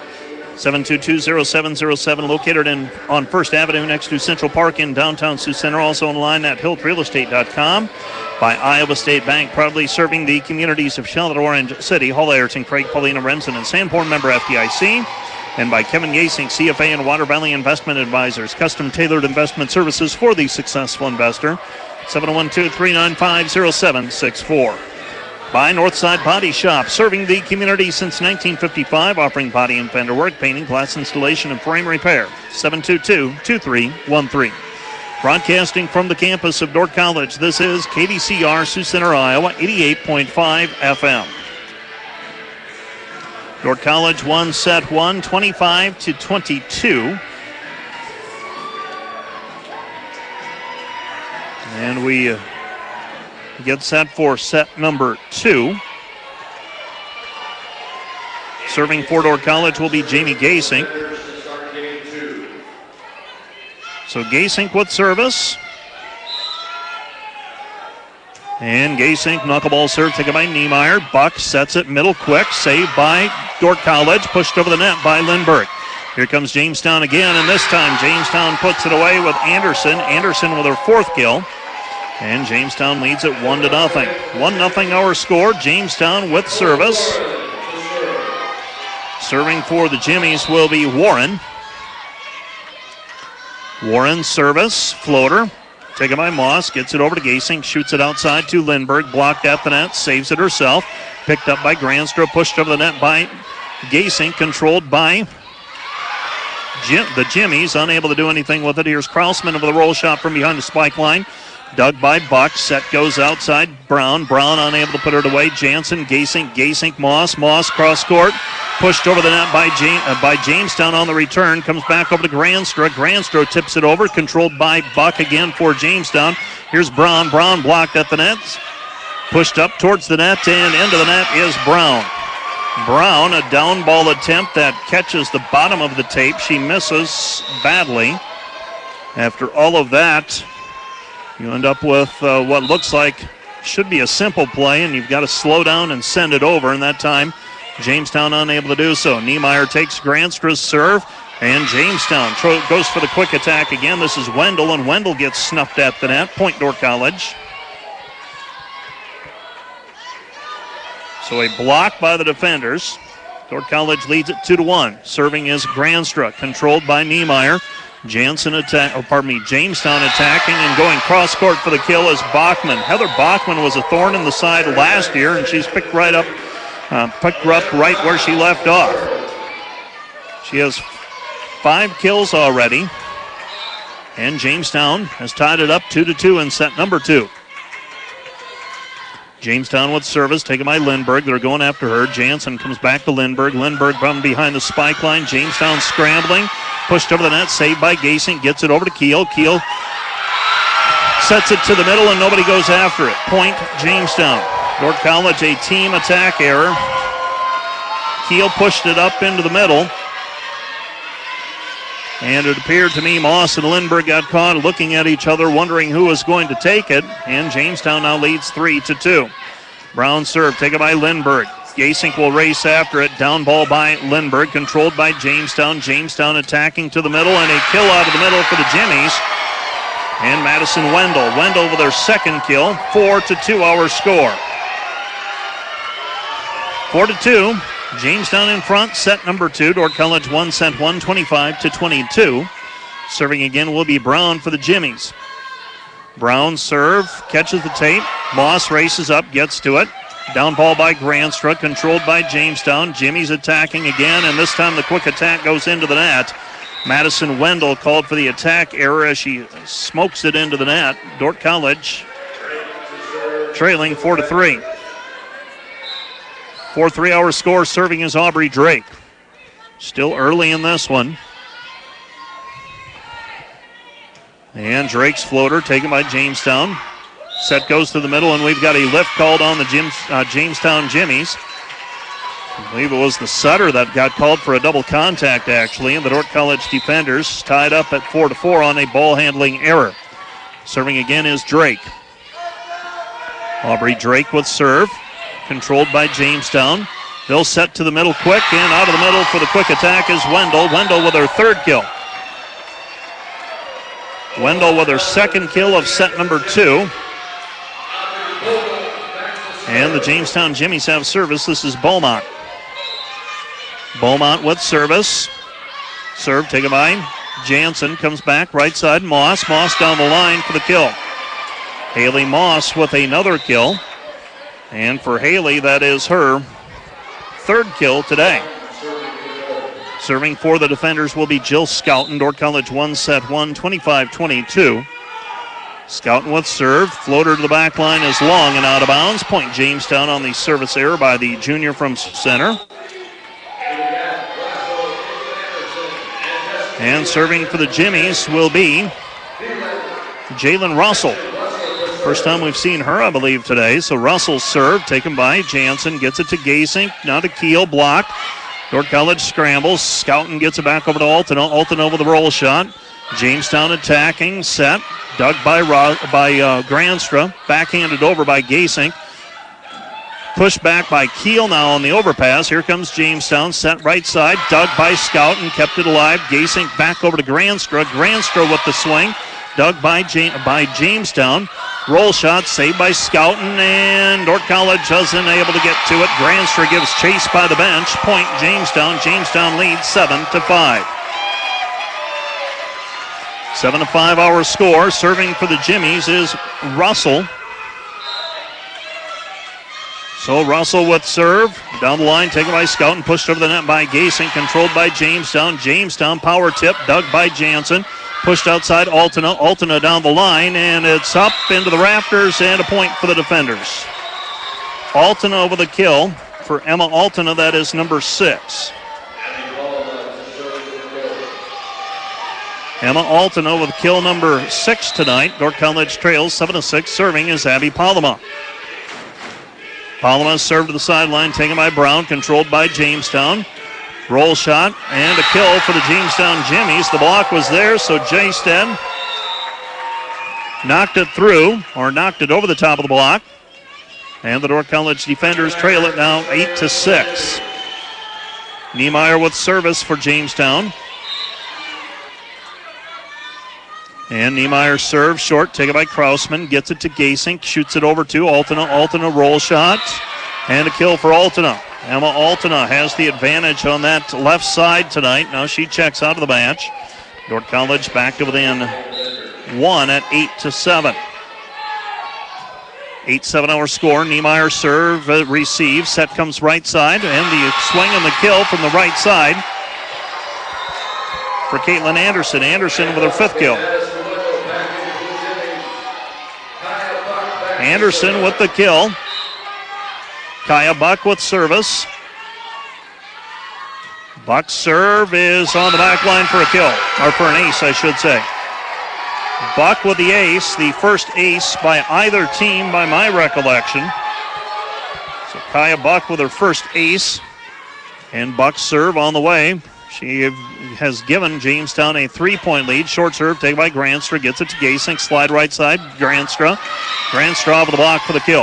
Speaker 1: 722-0707, located on First Avenue next to Central Park in downtown Sioux Center. Also online at hiltrealestate.com. By Iowa State Bank, proudly serving the communities of Charlotte, Orange City, Hall, Ayrton, Craig, Paulina, Remsen, and Sanborn, member FDIC. And by Kevin Gasink, CFA and Water Valley Investment Advisors, custom tailored investment services for the successful investor. 712-395-0764. By Northside Body Shop, serving the community since 1955, offering body and fender work, painting, glass installation, and frame repair. 722-2313. Broadcasting from the campus of Dordt College, this is KDCR Sioux Center, Iowa, 88.5 FM. Dordt College won set 1, 25-22. And we get set for set number 2. Serving for Dordt College will be Jamie Gasink. So Gasink with service. And Gasink, knuckleball serve taken by Niemeyer. Buck sets it middle quick. Saved by Dordt College, pushed over the net by Lindbergh. Here comes Jamestown again, and this time Jamestown puts it away with Anderson. Anderson with her 4th kill. And Jamestown leads it 1-0. 1-0 our score. Jamestown with service. Serving for the Jimmies will be Warren. Warren service, floater. Taken by Moss, gets it over to Gasink, shoots it outside to Lindbergh, blocked at the net, saves it herself. Picked up by Granstra, pushed over the net by Gasink, controlled by the Jimmies, unable to do anything with it. Here's Krausman with a roll shot from behind the spike line. Dug by Buck. Set goes outside. Brown. Brown unable to put it away. Jansen, Gasink, Moss. Moss cross court. Pushed over the net by Jamestown on the return. Comes back over to Granstra. Granstra tips it over. Controlled by Buck again for Jamestown. Here's Brown. Brown blocked at the net. Pushed up towards the net, and into the net is Brown. Brown, a down ball attempt that catches the bottom of the tape. She misses badly. After all of that, you end up with what looks like should be a simple play, and you've got to slow down and send it over. And that time, Jamestown unable to do so. Niemeyer takes Granstra's serve, and Jamestown goes for the quick attack again. This is Wendell, and Wendell gets snuffed at the net. Point Dordt College. So a block by the defenders. Dordt College leads it 2-1. Serving is Granstra, controlled by Niemeyer. Jamestown attacking and going cross court for the kill is Bachman. Heather Bachman was a thorn in the side last year, and she's picked her up right where she left off. She has 5 kills already, and Jamestown has tied it up 2-2 in set number 2. Jamestown with service, taken by Lindbergh. They're going after her. Jansen comes back to Lindbergh. Lindbergh from behind the spike line. Jamestown scrambling. Pushed over the net, saved by Gasink. Gets it over to Keel. Keel sets it to the middle, and nobody goes after it. Point Jamestown. Dordt College, a team attack error. Keel pushed it up into the middle. And it appeared to me Moss and Lindbergh got caught looking at each other, wondering who was going to take it. And Jamestown now leads 3-2. Brown serve taken by Lindbergh. Gasink will race after it. Down ball by Lindbergh, controlled by Jamestown. Jamestown attacking to the middle, and a kill out of the middle for the Jimmies. And Madison Wendell. Wendell with her 2nd kill. 4-2 our score. 4-2. Jamestown in front, set number 2. Dordt College 1, set 1, 25-22. Serving again will be Brown for the Jimmies. Brown serve, catches the tape. Moss races up, gets to it. Down ball by Granstra, controlled by Jamestown. Jimmy's attacking again, and this time the quick attack goes into the net. Madison Wendell called for the attack error as she smokes it into the net. Dordt College trailing 4-3. 4-3 our score. Serving is Aubrey Drake. Still early in this one. And Drake's floater taken by Jamestown. Set goes to the middle, and we've got a lift called on the Jamestown Jimmies. I believe it was the Sutter that got called for a double contact, actually, and the Dordt College defenders tied up at 4-4 on a ball handling error. Serving again is Drake. Aubrey Drake with serve, controlled by Jamestown. They'll set to the middle quick, and out of the middle for the quick attack is Wendell. Wendell with her 3rd kill. Wendell with her 2nd kill of set number 2. And the Jamestown Jimmies have service. This is Beaumont. Beaumont with service. Serve taken by Jansen. Comes back right side. Moss. Moss down the line for the kill. Haley Moss with another kill. And for Haley, that is her 3rd kill today. Serving for the defenders will be Jill Scouten. Dordt College 1, set 1, 25-22. Scouten with serve. Floater to the back line is long and out of bounds. Point Jamestown on the service error by the junior from center. And serving for the Jimmies will be Jalen Russell. First time we've seen her, I believe, today. So Russell's serve taken by Jansen. Gets it to Gasink. Now to Keel. Blocked. Dordt College scrambles. Scouten gets it back over to Alton. Alton over the roll shot. Jamestown attacking. Set. Dug by Granstra. Backhanded over by Gasink. Pushed back by Kiel now on the overpass. Here comes Jamestown, set right side, dug by Scout and kept it alive. Gasink back over to Granstra. Granstra with the swing, dug by Jamestown. Roll shot saved by Scouten, and Dordt College wasn't able to get to it. Granstra gives chase by the bench. Point Jamestown. Jamestown leads 7-5. 7-5 our score. Serving for the Jimmies is Russell. So Russell with serve. Down the line, taken by Scouten, pushed over the net by Gasink, controlled by Jamestown. Jamestown power tip, dug by Jansen. Pushed outside Altena. Altena down the line, and it's up into the rafters, and a point for the defenders. Altena with a kill for Emma Altena. That is number 6. Emma Altena with kill number 6 tonight. Dordt College trails 7-6. Serving is Abby Palama. Palama served to the sideline, taken by Brown, controlled by Jamestown. Roll shot and a kill for the Jamestown Jimmies. The block was there, so Jaystead knocked it through, or knocked it over the top of the block. And the Dordt College defenders trail it now 8-6. Niemeyer with service for Jamestown. And Niemeyer serves short, taken by Krausman, gets it to Gasink, shoots it over to Altena. Altena roll shot, and a kill for Altena. Emma Altena has the advantage on that left side tonight. Now she checks out of the match. Dordt College back to within 1 at 8-7. 8-7 our score. Niemeyer serve, receive, set comes right side, and the swing and the kill from the right side for Caitlin Anderson. Anderson with her 5th kill. Anderson with the kill. Kaya Buck with service. Buck's serve is on the back line for a kill, or for an ace, I should say. Buck with the ace, the first ace by either team by my recollection. So Kaya Buck with her first ace, and Buck's serve on the way. She has given Jamestown a 3-point lead. Short serve taken by Granstra, gets it to Gasink, slide right side, Granstra. Granstra over the block for the kill.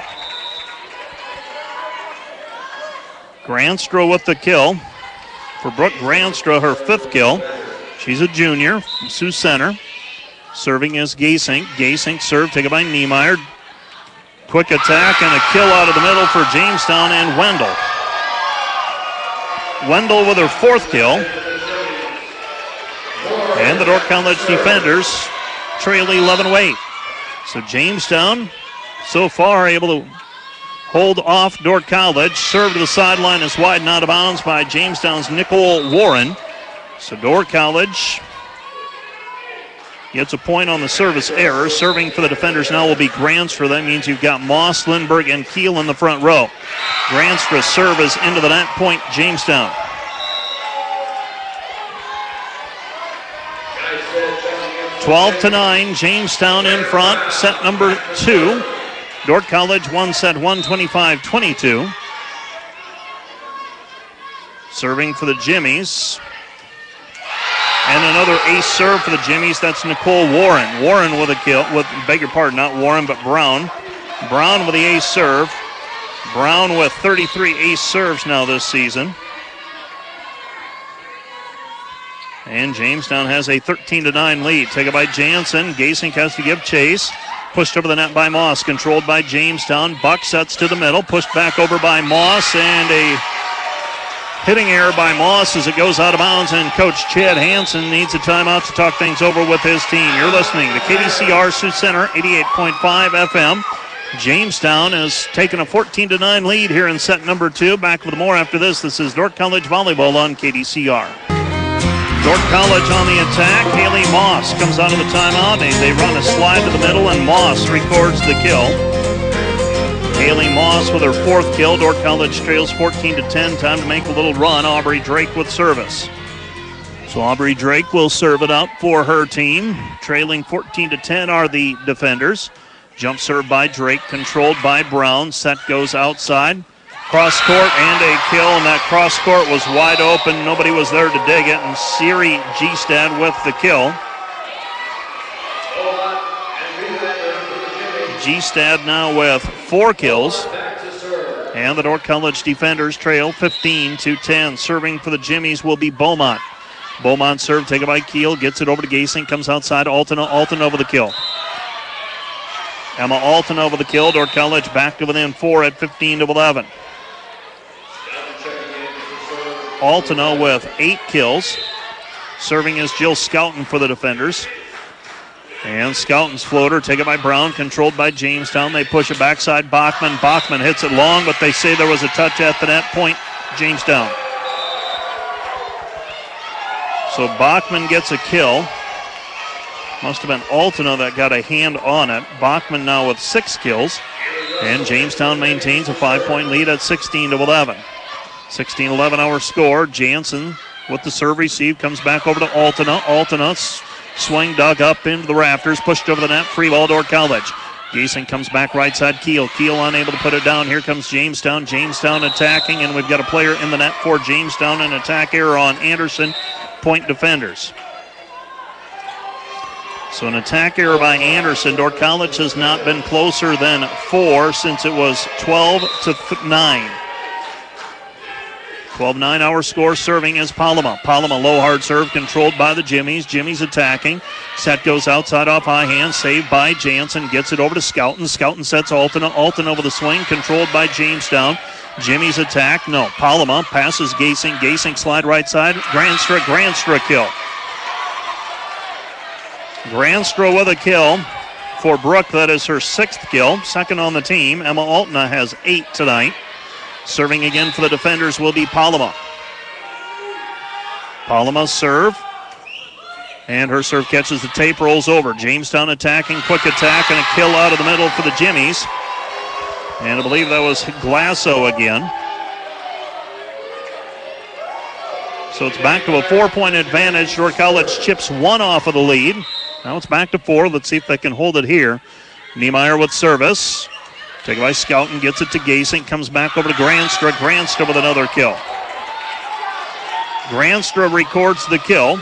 Speaker 1: Granstra with the kill for Brooke Granstra, her 5th kill. She's a junior from Sioux Center. Serving is Gasink. Gasink serve taken by Niemeyer. Quick attack and a kill out of the middle for Jamestown and Wendell. Wendell with her 4th kill. And the Dordt College defenders trail 11-8. So Jamestown so far able to hold off Dordt College. Serve to the sideline is wide and out of bounds by Jamestown's Nicole Warren. So Dordt College gets a point on the service error. Serving for the defenders now will be Granstra. That means you've got Moss, Lindbergh, and Kiel in the front row. Granstra serve is into the net, point Jamestown. Twelve to 9, Jamestown in front. Set number 2. Dordt College won set 125-22. Serving for the Jimmies. And another ace serve for the Jimmies. That's Nicole Warren. Warren with a kill. Beg your pardon, not Warren, but Brown. Brown with the ace serve. Brown with 33 ace serves now this season. And Jamestown has a 13-9 lead. Taken by Jansen. Gasink has to give chase. Pushed over the net by Moss. Controlled by Jamestown. Buck sets to the middle. Pushed back over by Moss. And a hitting error by Moss as it goes out of bounds. And Coach Chad Hansen needs a timeout to talk things over with his team. You're listening to KDCR Sioux Center, 88.5 FM. Jamestown has taken a 14-9 lead here in set number 2. Back with more after this. This is Dordt College Volleyball on KDCR. Dordt College on the attack. Haley Moss comes out of the timeout. They run a slide to the middle, and Moss records the kill. Haley Moss with her 4th kill. Dordt College trails 14-10. Time to make a little run. Aubrey Drake with service. So Aubrey Drake will serve it up for her team. Trailing 14-10 are the defenders. Jump serve by Drake, controlled by Brown. Set goes outside. Cross court and a kill, and that cross court was wide open. Nobody was there to dig it, and Siri Gstad with the kill. Gstad now with 4 kills. And the Dordt College defenders trail 15-10. Serving for the Jimmies will be Beaumont. Beaumont serve taken by Keel, gets it over to Gasing, comes outside Alton. Alton over the kill. Emma Alton over the kill. Dordt College back to within 4 at 15-11. Alton with 8 kills. Serving is Jill Scouten for the defenders. And Scouten's floater taken by Brown, controlled by Jamestown. They push it backside. Bachman. Bachman hits it long, but they say there was a touch at the net. Point Jamestown. So Bachman gets a kill. Must have been Altona that got a hand on it. Bachman now with 6 kills. And Jamestown maintains a 5-point lead at 16-11. 16-11 our score. Jansen with the serve receive. Comes back over to Altona. Altona swing dug up into the rafters. Pushed over the net. Free ball Dordt College. Gasing comes back right side. Keel. Keel unable to put it down. Here comes Jamestown. Jamestown attacking. And we've got a player in the net for Jamestown. An attack error on Anderson. Point defenders. So an attack error by Anderson. Dordt College has not been closer than 4 since it was 12-9. 12-9 our score. Serving is Palama. Palama low hard serve controlled by the Jimmies. Jimmies attacking. Set goes outside off high hand. Saved by Jansen. Gets it over to Scouten. Scouten sets Alton. Alton over the swing. Controlled by Jamestown. Jimmy's attack. No. Palama passes Gasing. Gasing slide right side. Granstra kill. Granstra with a kill for Brooke. That is her 6th kill. Second on the team. Emma Altona has 8 tonight. Serving again for the defenders will be Palama. Palama's serve. And her serve catches the tape, rolls over. Jamestown attacking. Quick attack and a kill out of the middle for the Jimmies. And I believe that was Glasso again. So it's back to a 4-point advantage. Dordt College chips 1 off of the lead. Now it's back to 4. Let's see if they can hold it here. Niemeyer with service. Taken by Scouten, gets it to Gasing. Comes back over to Granstra. Granstra with another kill. Granstra records the kill.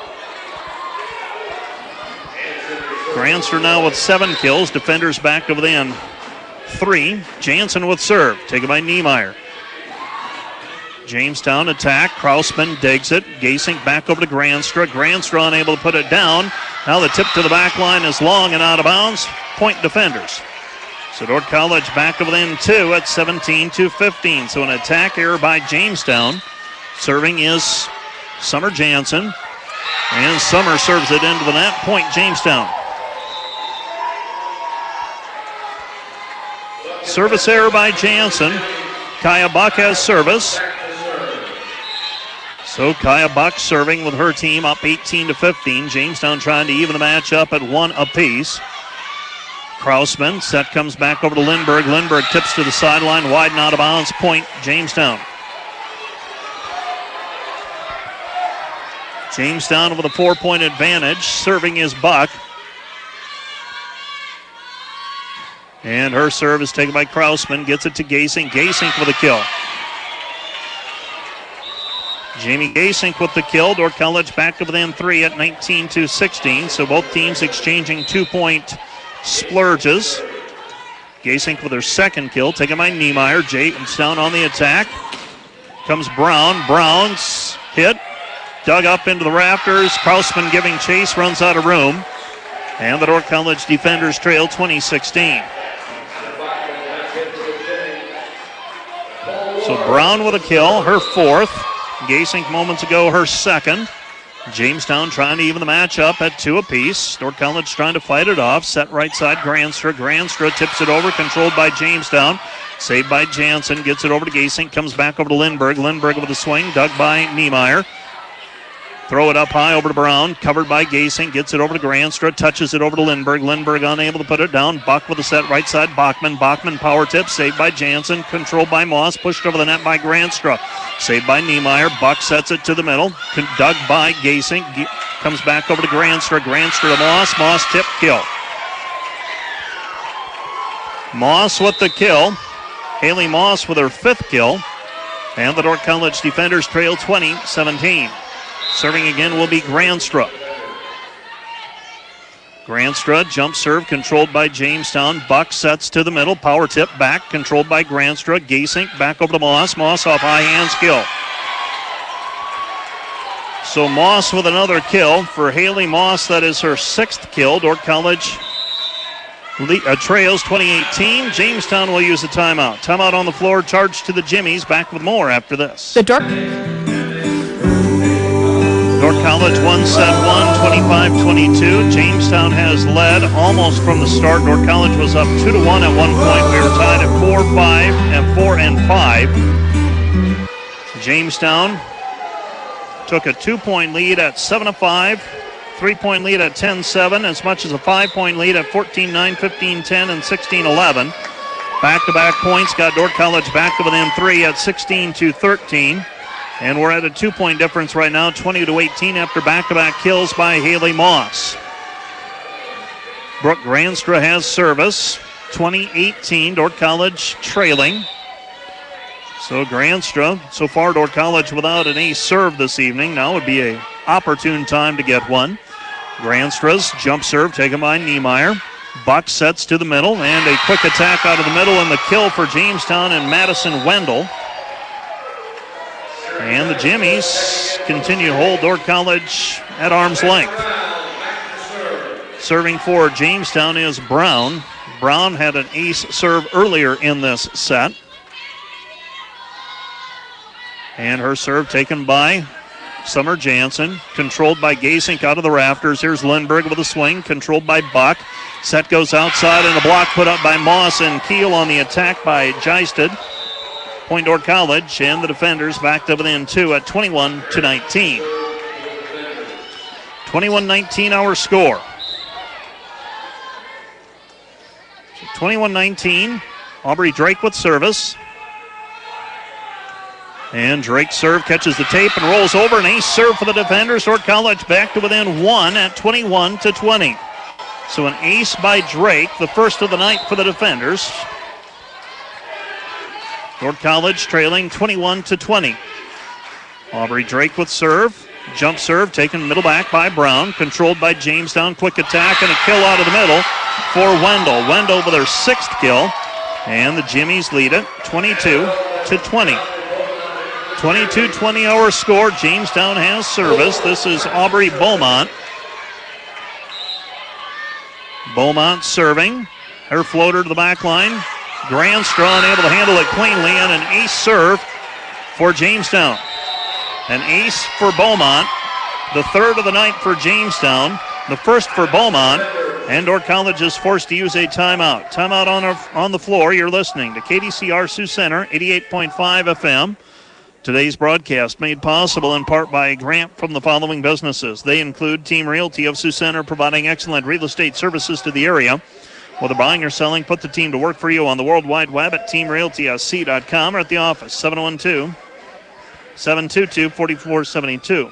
Speaker 1: Granstra now with 7 kills. Defenders back to within 3. Jansen with serve. Taken by Niemeyer. Jamestown attack. Krausman digs it. Gasing back over to Granstra. Granstra unable to put it down. Now the tip to the back line is long and out of bounds. Point defenders. So Dordt College back to within 2 at 17-15. So an attack error by Jamestown. Serving is Summer Jansen. And Summer serves it into the net. Point Jamestown. Service error by Jansen. Kaya Buck has service. So Kaya Buck serving with her team up 18-15. Jamestown trying to even the match up at 1 apiece. Krausman, set comes back over to Lindbergh. Lindbergh tips to the sideline, wide and out of bounds. Point Jamestown. Jamestown with a 4-point advantage. Serving is Buck. And her serve is taken by Krausman. Gets it to Gasing. Gasing with a kill. Jamie Gasink with the kill. Dordt College back to within 3 at 19-16. So both teams exchanging 2-point splurges. Gasink with her 2nd kill, taken by Niemeyer. Jamestown on the attack. Comes Brown. Brown's hit. Dug up into the rafters. Krausman giving chase, runs out of room. And the Dordt College defenders trail 20-16. So Brown with a kill, her 4th. Gasink moments ago, her 2nd. Jamestown trying to even the match up at 2 apiece. Dordt College trying to fight it off. Set right side, Granstra. Granstra tips it over, controlled by Jamestown. Saved by Jansen, gets it over to Gasink, comes back over to Lindbergh. Lindbergh with a swing, dug by Niemeyer. Throw it up high over to Brown, covered by Gasink, gets it over to Granstra, touches it over to Lindbergh. Lindbergh unable to put it down. Buck with a set right side, Bachman. Bachman power tip, saved by Jansen, controlled by Moss, pushed over the net by Granstra. Saved by Niemeyer. Buck sets it to the middle, dug by Gasink, comes back over to Granstra. Granstra to Moss, Moss tip, kill. Moss with the kill. Haley Moss with her 5th kill. And the Dordt College defenders trail 20-17. Serving again will be Granstra. Granstra, jump serve controlled by Jamestown. Buck sets to the middle. Power tip back controlled by Granstra. Gasink back over to Moss. Moss off high hand skill. So Moss with another kill. For Haley Moss, that is her 6th kill. Dordt College trails 2018. Jamestown will use a timeout. Timeout on the floor, charge to the Jimmies. Back with more after this.
Speaker 2: The Dordt
Speaker 1: College won set 1, 25-22. Jamestown has led almost from the start. Dordt College was up 2-1 at one point. We were tied at 4-5 and 4-5. Jamestown took a 2-point lead at 7-5, 3-point lead at 10-7, as much as a 5-point lead at 14-9, 15-10, and 16-11. Back-to-back points got Dordt College back to within 3 at 16-13. And we're at a 2-point difference right now, 20-18 after back-to-back kills by Haley Moss. Brooke Granstra has service. 2018, Dordt College trailing. So Granstra, so far Dordt College without an ace serve this evening. Now would be an opportune time to get one. Granstra's jump serve taken by Niemeyer. Buck sets to the middle, and a quick attack out of the middle, and the kill for Jamestown and Madison Wendell. And the Jimmies continue to hold Dordt College at arm's length. Serving for Jamestown is Brown. Brown had an ace serve earlier in this set. And her serve taken by Summer Jansen, controlled by Gasink out of the rafters. Here's Lindbergh with a swing, controlled by Buck. Set goes outside, and a block put up by Moss, and Keel on the attack by Geisted. Point Dordt College, and the defenders backed up within 2 at 21-19. 21-19 our score. 21-19, Aubrey Drake with service. And Drake's serve catches the tape and rolls over. An ace serve for the defenders. Dordt College back to within 1 at 21-20. So an ace by Drake, the first of the night for the defenders. Dordt College trailing 21-20. Aubrey Drake with serve. Jump serve taken middle back by Brown. Controlled by Jamestown. Quick attack and a kill out of the middle for Wendell. Wendell with her 6th kill. And the Jimmies lead it 22-20. 22-20 our score. Jamestown has service. This is Aubrey Beaumont. Beaumont serving. Her floater to the back line. Granstra unable to handle it cleanly, and an ace serve for Jamestown. An ace for Beaumont. The 3rd of the night for Jamestown. The 1st for Beaumont. And Dordt College is forced to use a timeout. Timeout on the floor. You're listening to KDCR Sioux Center, 88.5 FM. Today's broadcast made possible in part by a grant from the following businesses. They include Team Realty of Sioux Center, providing excellent real estate services to the area. Whether buying or selling, put the team to work for you on the World Wide Web at teamrealtysc.com or at the office, 712-722-4472.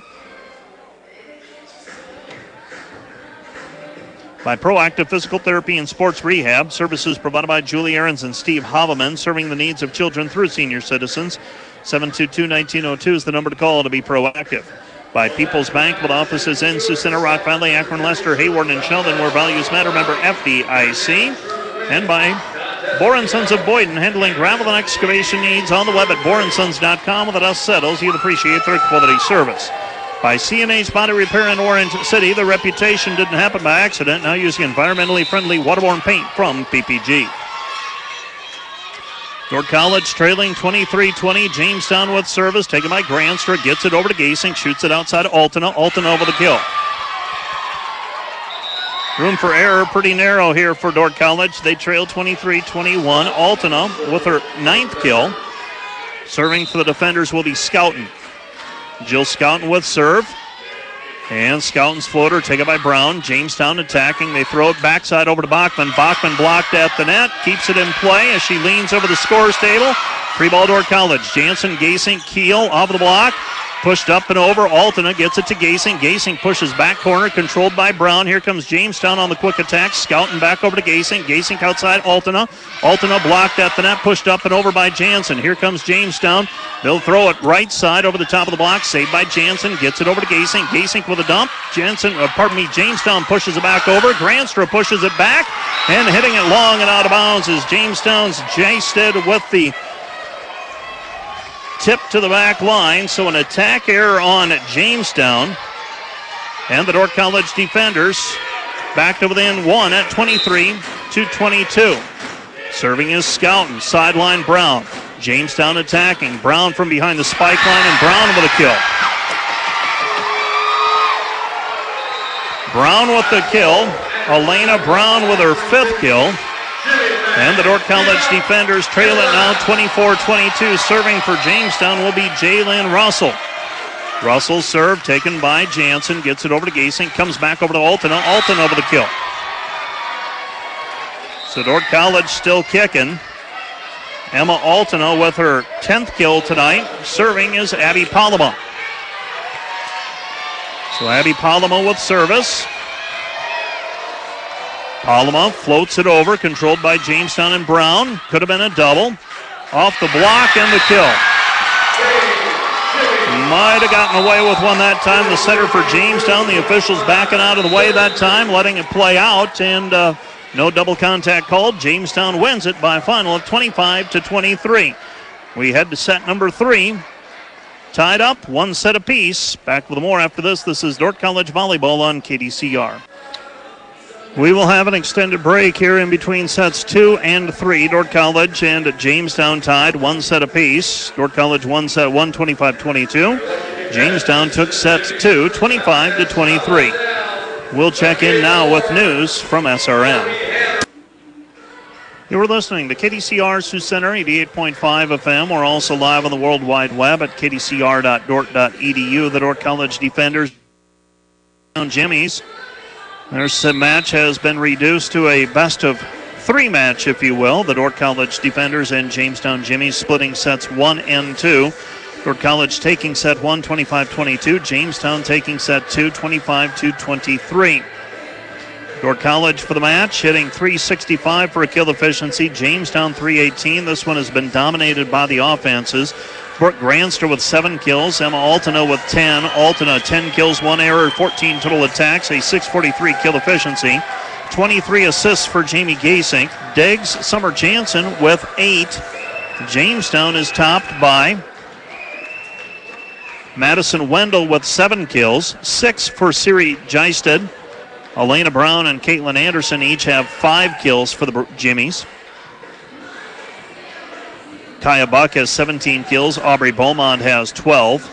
Speaker 1: By Proactive Physical Therapy and Sports Rehab, services provided by Julie Ahrens and Steve Haveman, serving the needs of children through senior citizens. 722-1902 is the number to call to be proactive. By People's Bank, with offices in Sioux Center, Rock Valley, Akron, Lester, Hayward, and Sheldon, where values matter, member FDIC. And by Boren Sons of Boyden, handling gravel and excavation needs on the web at borensons.com. When the dust settles, you'll appreciate their quality service. By CNA's Body Repair in Orange City, the reputation didn't happen by accident. Now using environmentally friendly waterborne paint from PPG. Dordt College trailing 23-20. Jamestown with service, taken by Granstra. Gets it over to Gasink, shoots it outside Altena. Altena over the kill. Room for error pretty narrow here for Dordt College. They trail 23-21. Altena with her 9th kill. Serving for the defenders will be Scouten. Jill Scouten with serve. And Scouten's floater taken by Brown. Jamestown attacking. They throw it backside over to Bachman. Bachman blocked at the net. Keeps it in play as she leans over the scorer's table. Free ball Dordt College. Jansen, Gasink, Keel off the block. pushed up and over. Altena gets it to Gasing. Gasing pushes back corner, controlled by Brown. Here comes Jamestown on the quick attack, scouting back over to Gasing. Gasing outside Altena. Altena blocked at the net, pushed up and over by Jansen. Here comes Jamestown. They'll throw it right side over the top of the block, saved by Jansen. Gets it over to Gasing. Gasing with a dump. Jamestown pushes it back over. Granstra pushes it back, and hitting it long and out of bounds is Jamestown's Jasted with the tip to the back line. So an attack error on Jamestown. And the Dordt College defenders back to within one at 23-22. Serving is Scouten. Sideline Brown. Jamestown attacking. Brown from behind the spike line, and Brown with a kill. Brown with the kill. Elena Brown with her 5th kill. And the Dordt College defenders trail it now 24-22. Serving for Jamestown will be Jalen Russell. Russell's serve taken by Jansen. Gets it over to Gasing. Comes back over to Altena. Altena over the kill. So Dordt College still kicking. Emma Altena with her 10th kill tonight. Serving is Abby Palama. So Abby Palama with service. Palama floats it over, controlled by Jamestown and Brown. Could have been a double. Off the block and the kill. Might have gotten away with one that time. The setter for Jamestown. The officials backing out of the way that time, letting it play out, and no double contact called. Jamestown wins it by a final of 25-23. We head to set number 3. Tied up, 1 set apiece. Back with more after this. This is Dordt College Volleyball on KDCR. We will have an extended break here in between sets 2 and 3. Dordt College and Jamestown tied, 1 set apiece. Dordt College won set 1, 25-22. Jamestown took set 2, 25-23. We'll check in now with news from SRM. You were listening to KDCR Sioux Center 88.5 FM. We're also live on the World Wide Web at kdcr.dort.edu. The Dordt College defenders, Jimmy's. Their match has been reduced to a best-of-3 match, if you will. The Dordt College defenders and Jamestown Jimmys splitting sets 1 and 2. Dordt College taking set 1, 25-22. Jamestown taking set 2, 25-23. Dordt College for the match, hitting .365 for a kill efficiency. Jamestown .318. This one has been dominated by the offenses. Brooke Granster with 7 kills. Emma Altena with 10. Altena 10 kills, 1 error, 14 total attacks, a .643 kill efficiency. 23 assists for Jamie Gasink. Diggs Summer Jansen with 8. Jamestown is topped by Madison Wendell with 7 kills. 6 for Siri Geisted. Elena Brown and Caitlin Anderson each have 5 kills for the Jimmies. Kaya Buck has 17 kills. Aubrey Beaumont has 12.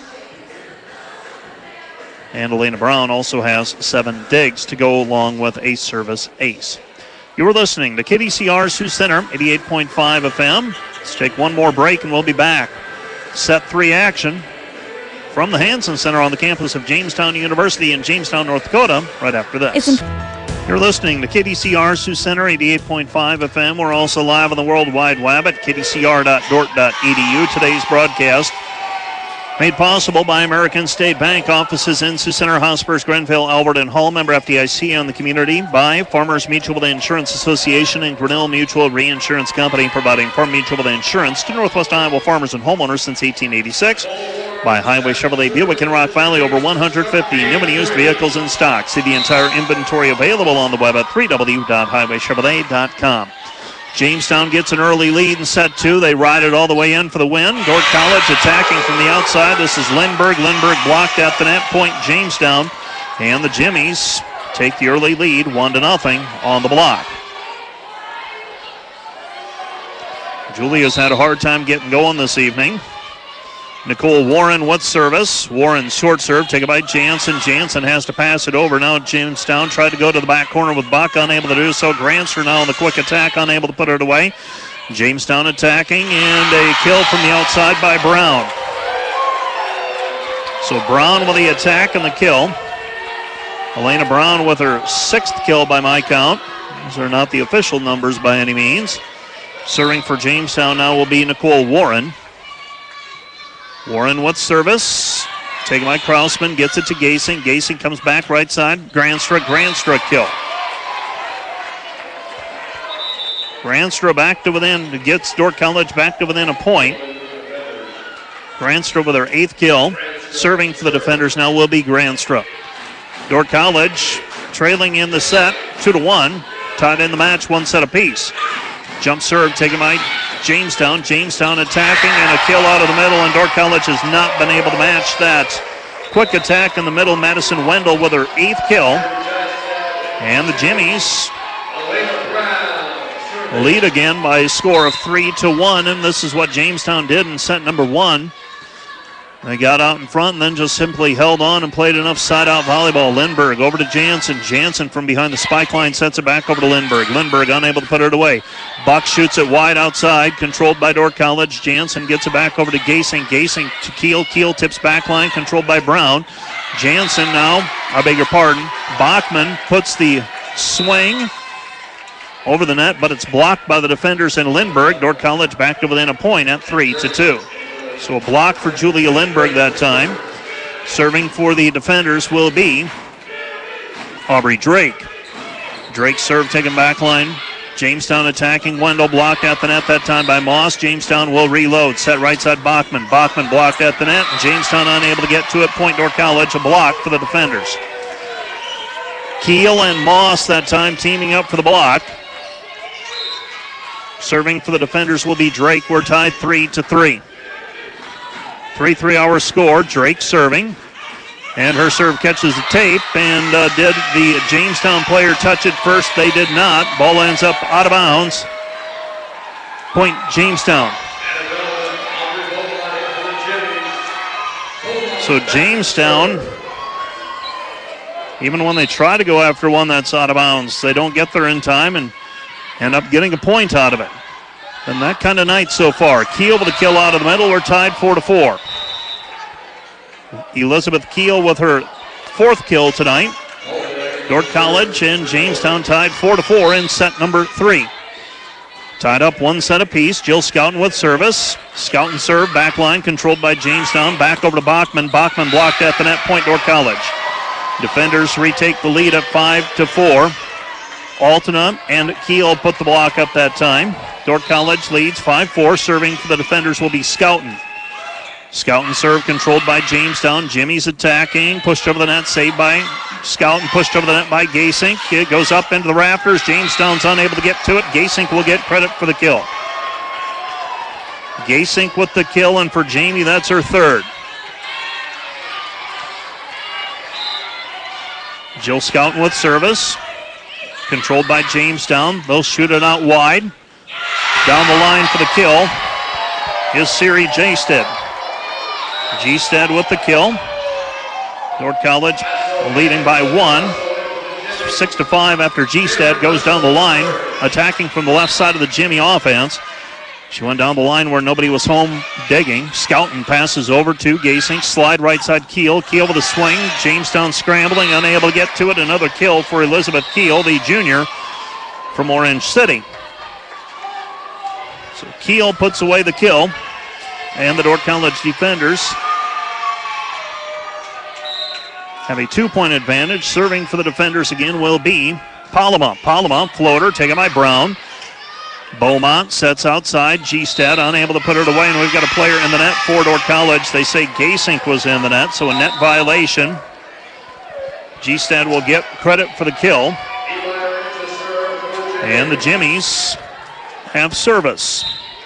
Speaker 1: And Elena Brown also has 7 digs to go along with a service ace. You were listening to KDCR Sioux Center, 88.5 FM. Let's take one more break and we'll be back. Set 3 action from the Hansen Center on the campus of Jamestown University in Jamestown, North Dakota, right after this. You're listening to KDCR Sioux Center, 88.5 FM. We're also live on the World Wide Web at kdcr.dort.edu. Today's broadcast made possible by American State Bank, offices in Sioux Center, Hotspurs, Grenville, Albert, and Hull. Member FDIC on the community by Farmers Mutual Insurance Association and Grinnell Mutual Reinsurance Company, providing farm mutual insurance to Northwest Iowa farmers and homeowners since 1886. By Highway Chevrolet Buick in Rock Valley, over 150 new and used vehicles in stock. See the entire inventory available on the web at www.highwaychevrolet.com. Jamestown gets an early lead in set 2. They ride it all the way in for the win. Dordt College attacking from the outside. This is Lindbergh. Lindbergh blocked at the net point. Jamestown and the Jimmies take the early lead 1-0 on the block. Julia's had a hard time getting going this evening. Nicole Warren with service. Warren short serve taken by Jansen. Jansen has to pass it over. Now Jamestown tried to go to the back corner with Buck, unable to do so. Granster now on the quick attack, unable to put it away. Jamestown attacking, and a kill from the outside by Brown. So Brown with the attack and the kill. Elena Brown with her 6th kill by my count. Those are not the official numbers by any means. Serving for Jamestown now will be Nicole Warren. Warren with service. taken by Krausman, gets it to Gasing. Gasing comes back right side. Granstra kill. Granstra back to within, gets Dordt College back to within a point. Granstra with her 8th kill. Serving for the defenders now will be Granstra. Dordt College trailing in the set 2-1. Tied in the match, 1 set apiece. Jump serve taken by Jamestown. Jamestown attacking and a kill out of the middle, and Dordt College has not been able to match that quick attack in the middle. Madison Wendell with her 8th kill. And the Jimmies lead again by a score of 3-1, and this is what Jamestown did in set number 1. They got out in front and then just simply held on and played enough side-out volleyball. Lindbergh over to Jansen. Jansen from behind the spike line sets it back over to Lindbergh. Lindbergh unable to put it away. Buck shoots it wide outside, controlled by Dordt College. Jansen gets it back over to Gasing. Gasing to Keel. Keel tips back line, controlled by Brown. Jansen now, I beg your pardon, Bachman puts the swing over the net, but it's blocked by the defenders in Lindbergh. Dordt College back to within a point at 3-2. So a block for Julia Lindbergh that time. Serving for the defenders will be Aubrey Drake. Drake's serve taken back line. Jamestown attacking. Wendell blocked at the net that time by Moss. Jamestown will reload. Set right side Bachman. Bachman blocked at the net. Jamestown unable to get to it. Point Dordt College. A block for the defenders. Keel and Moss that time teaming up for the block. Serving for the defenders will be Drake. We're tied 3-3. 3-3 score. Drake serving. And her serve catches the tape. And did the Jamestown player touch it first? They did not. Ball ends up out of bounds. Point Jamestown. So Jamestown, even when they try to go after one that's out of bounds, they don't get there in time and end up getting a point out of it. And that kind of night so far. Keel with a kill out of the middle. We're tied 4-4. Elizabeth Keel with her 4th kill tonight. Dordt College and Jamestown tied 4-4 in set number 3. Tied up 1 set apiece. Jill Scouten with service. Scouten serve, back line controlled by Jamestown. Back over to Bachman. Bachman blocked at the net point, Dordt College. Defenders retake the lead at 5-4. Altena and Keel put the block up that time. Dordt College leads 5-4. Serving for the defenders will be Scouten. Scouten serve controlled by Jamestown. Jimmy's attacking. Pushed over the net. Saved by Scouten. Pushed over the net by Gasink. It goes up into the rafters. Jamestown's unable to get to it. Gasink will get credit for the kill. Gasink with the kill, and for Jamie, that's her 3rd. Jill Scouten with service. Controlled by Jamestown. They'll shoot it out wide. Down the line for the kill is Siri J-Stead. G-Stead with the kill. Dordt College leading by 1. 6-5 after G-Stead goes down the line, attacking from the left side of the Jimmy offense. She went down the line where nobody was home digging. Scouten passes over to Gasing. Slide right side Keel. Keel with a swing. Jamestown scrambling, unable to get to it. Another kill for Elizabeth Keel, the junior from Orange City. So Keel puts away the kill. And the Dordt College defenders have a 2-point advantage. Serving for the defenders again will be Palama. Palama, floater, taken by Brown. Beaumont sets outside. G-Stead unable to put it away, and we've got a player in the net for Dordt College. They say Gasink was in the net, so a net violation. G-Stead will get credit for the kill. And the Jimmies have service.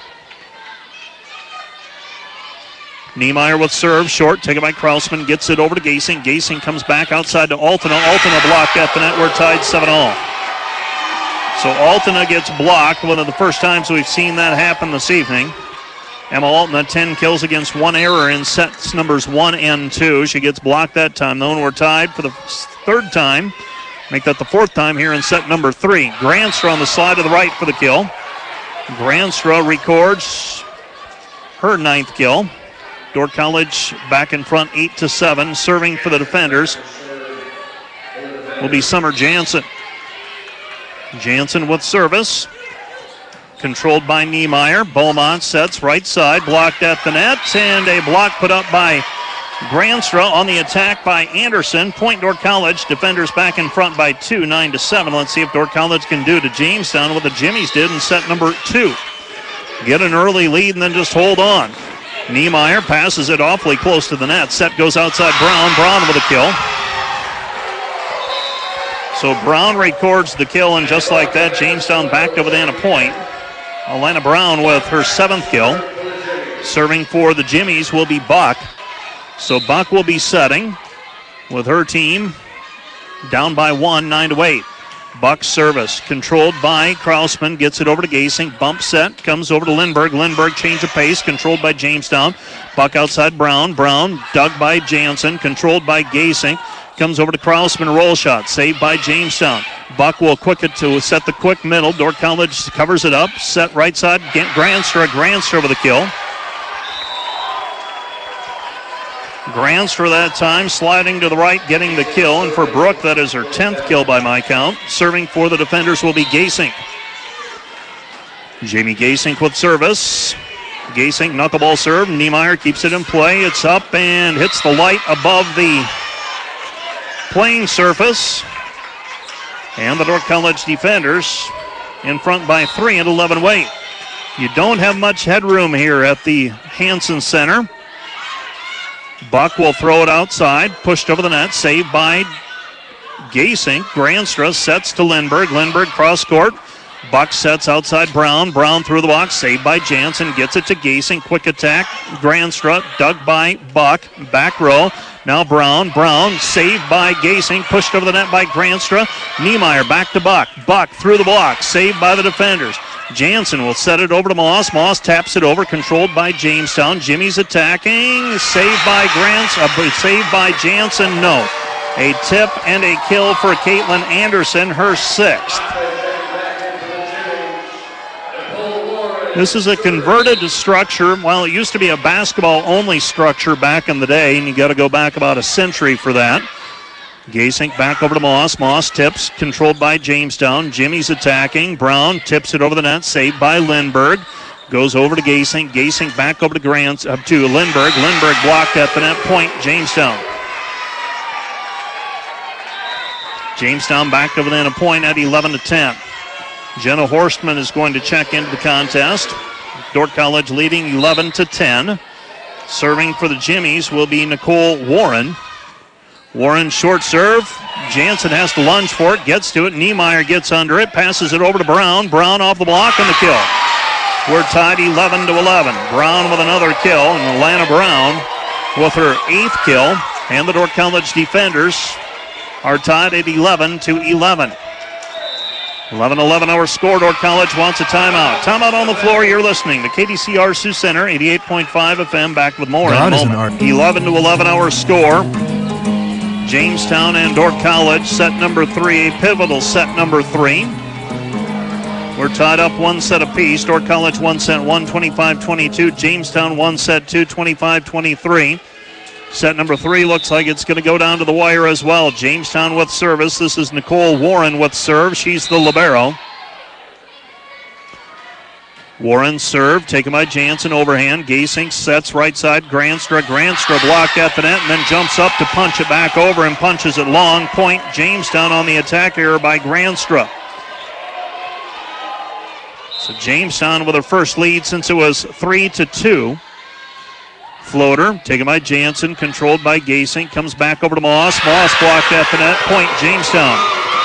Speaker 1: Niemeyer with serve, short, taken by Krausman, gets it over to Gasing. Gasing comes back outside to Altena. Altena blocked at the net. We're tied 7-all. So Altena gets blocked, one of the first times we've seen that happen this evening. Emma Altena, 10 kills against 1 error in sets numbers 1 and 2. She gets blocked that time, though, and we're tied for the 3rd time. Make that the 4th time here in set number 3. Granstra on the slide to the right for the kill. Granstra records her 9th kill. Dordt College back in front 8-7. Serving for the defenders will be Summer Jansen. Jansen with service. Controlled by Niemeyer. Beaumont sets right side. Blocked at the net. And a block put up by Granstra on the attack by Anderson. Point Dordt College. Defenders back in front by 2, 9-7. Let's see if Dordt College can do to Jamestown what the Jimmies did in set number 2. Get an early lead and then just hold on. Niemeyer passes it awfully close to the net. Set goes outside Brown. Brown with a kill. So Brown records the kill, and just like that, Jamestown back to within a point. Alana Brown with her 7th kill. Serving for the Jimmies will be Buck. So Buck will be setting with her team down by 1, 9-8. Buck's service controlled by Krausman, gets it over to Gasink. Bump set, comes over to Lindbergh. Lindbergh change of pace, controlled by Jamestown. Buck outside Brown. Brown dug by Jansen, controlled by Gasink. Comes over to Krausman, roll shot, saved by Jamestown. Buck will quick it to set the quick middle. Dordt College covers it up, set right side. Granstra with a kill. Granstra that time sliding to the right, getting the kill. And for Brooke, that is her 10th kill by my count. Serving for the defenders will be Gasink. Jamie Gasink with service. Gasink knuckleball serve. Niemeyer keeps it in play. It's up and hits the light above the playing surface. And the Dordt College defenders in front by 3 at 11-8. You don't have much headroom here at the Hanson Center. Buck will throw it outside, pushed over the net, saved by Gasink. Granstra sets to Lindbergh. Lindbergh cross court. Buck sets outside Brown. Brown through the box, saved by Jansen. Gets it to Gasink. Quick attack. Granstra dug by Buck. Back row. Now Brown. Brown saved by Gasink. Pushed over the net by Granstra. Niemeyer back to Buck. Buck through the block. Saved by the defenders. Jansen will set it over to Moss. Moss taps it over, controlled by Jamestown. Jimmy's attacking. Saved by saved by Jansen. No. A tip and a kill for Caitlin Anderson, her 6th. This is a converted structure. Well, it used to be a basketball-only structure back in the day, and you got to go back about a century for that. Gasink back over to Moss. Moss tips, controlled by Jamestown. Jimmy's attacking. Brown tips it over the net, saved by Lindbergh. Goes over to Gasink. Gasink back over to Lindbergh. Lindbergh blocked at the net point, Jamestown. Jamestown back over the point at 11-10. Jenna Horstman is going to check into the contest. Dordt College leading 11-10. Serving for the Jimmies will be Nicole Warren. Warren short serve. Jansen has to lunge for it, gets to it. Niemeyer gets under it, passes it over to Brown. Brown off the block and the kill. We're tied 11-11. Brown with another kill, and Alana Brown with her 8th kill. And the Dordt College defenders are tied at 11-11. 11-11 our score. Dordt College wants a timeout. Timeout on the floor. You're listening to KDCR Sioux Center, 88.5 FM. Back with more in a moment. 11-11 our score. Jamestown and Dordt College set number 3, a pivotal set number 3. We're tied up 1 set apiece. Dordt College 1 set 1, 25-22. Jamestown 1 set 2, 25-23. Set number 3 looks like it's going to go down to the wire as well. Jamestown with service. This is Nicole Warren with serve. She's the libero. Warren serve, taken by Jansen, overhand. Gasink sets right side. Granstra blocked at the net and then jumps up to punch it back over and punches it long. Point Jamestown on the attack error by Granstra. So Jamestown with her first lead since it was 3-2. Floater, taken by Jansen, controlled by Gasink. Comes back over to Moss. Moss blocked at the net. Point Jamestown.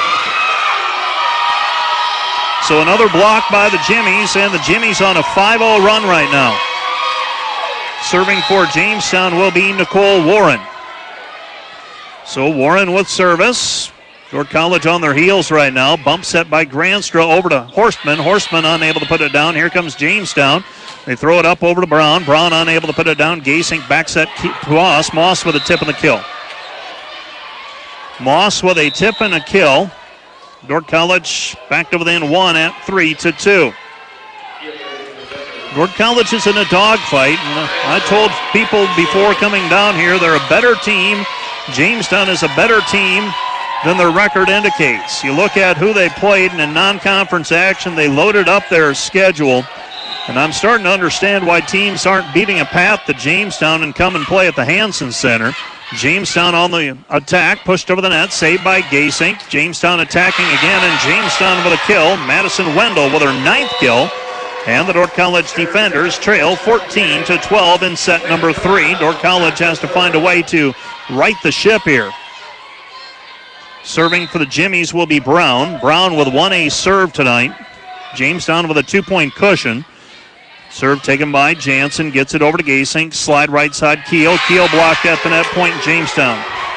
Speaker 1: So another block by the Jimmies, and the Jimmies on a 5-0 run right now. Serving for Jamestown will be Nicole Warren. So Warren with service. Dordt College on their heels right now. Bump set by Granstra over to Horstman. Horstman unable to put it down. Here comes Jamestown. They throw it up over to Brown. Brown unable to put it down. Gasink back set to Moss. Moss with a tip and the kill. Moss with a tip and a kill. Dordt College back to within 1 at 3-2. Dordt College is in a dogfight, and I told people before coming down here they're a better team. Jamestown is a better team than their record indicates. You look at who they played in a non-conference action, they loaded up their schedule, And I'm starting to understand why teams aren't beating a path to Jamestown and come and play at the Hanson Center. Jamestown on the attack, pushed over the net, saved by Gasink. Jamestown attacking again, and Jamestown with a kill. Madison Wendell with her 9th kill. And the Dordt College defenders trail 14-12 in set number 3. Dordt College has to find a way to right the ship here. Serving for the Jimmies will be Brown. Brown with 1 ace serve tonight. Jamestown with a 2-point cushion. Serve taken by Jansen, gets it over to Gasink. Slide right side, Keel. Keel blocked at the net point, Jamestown.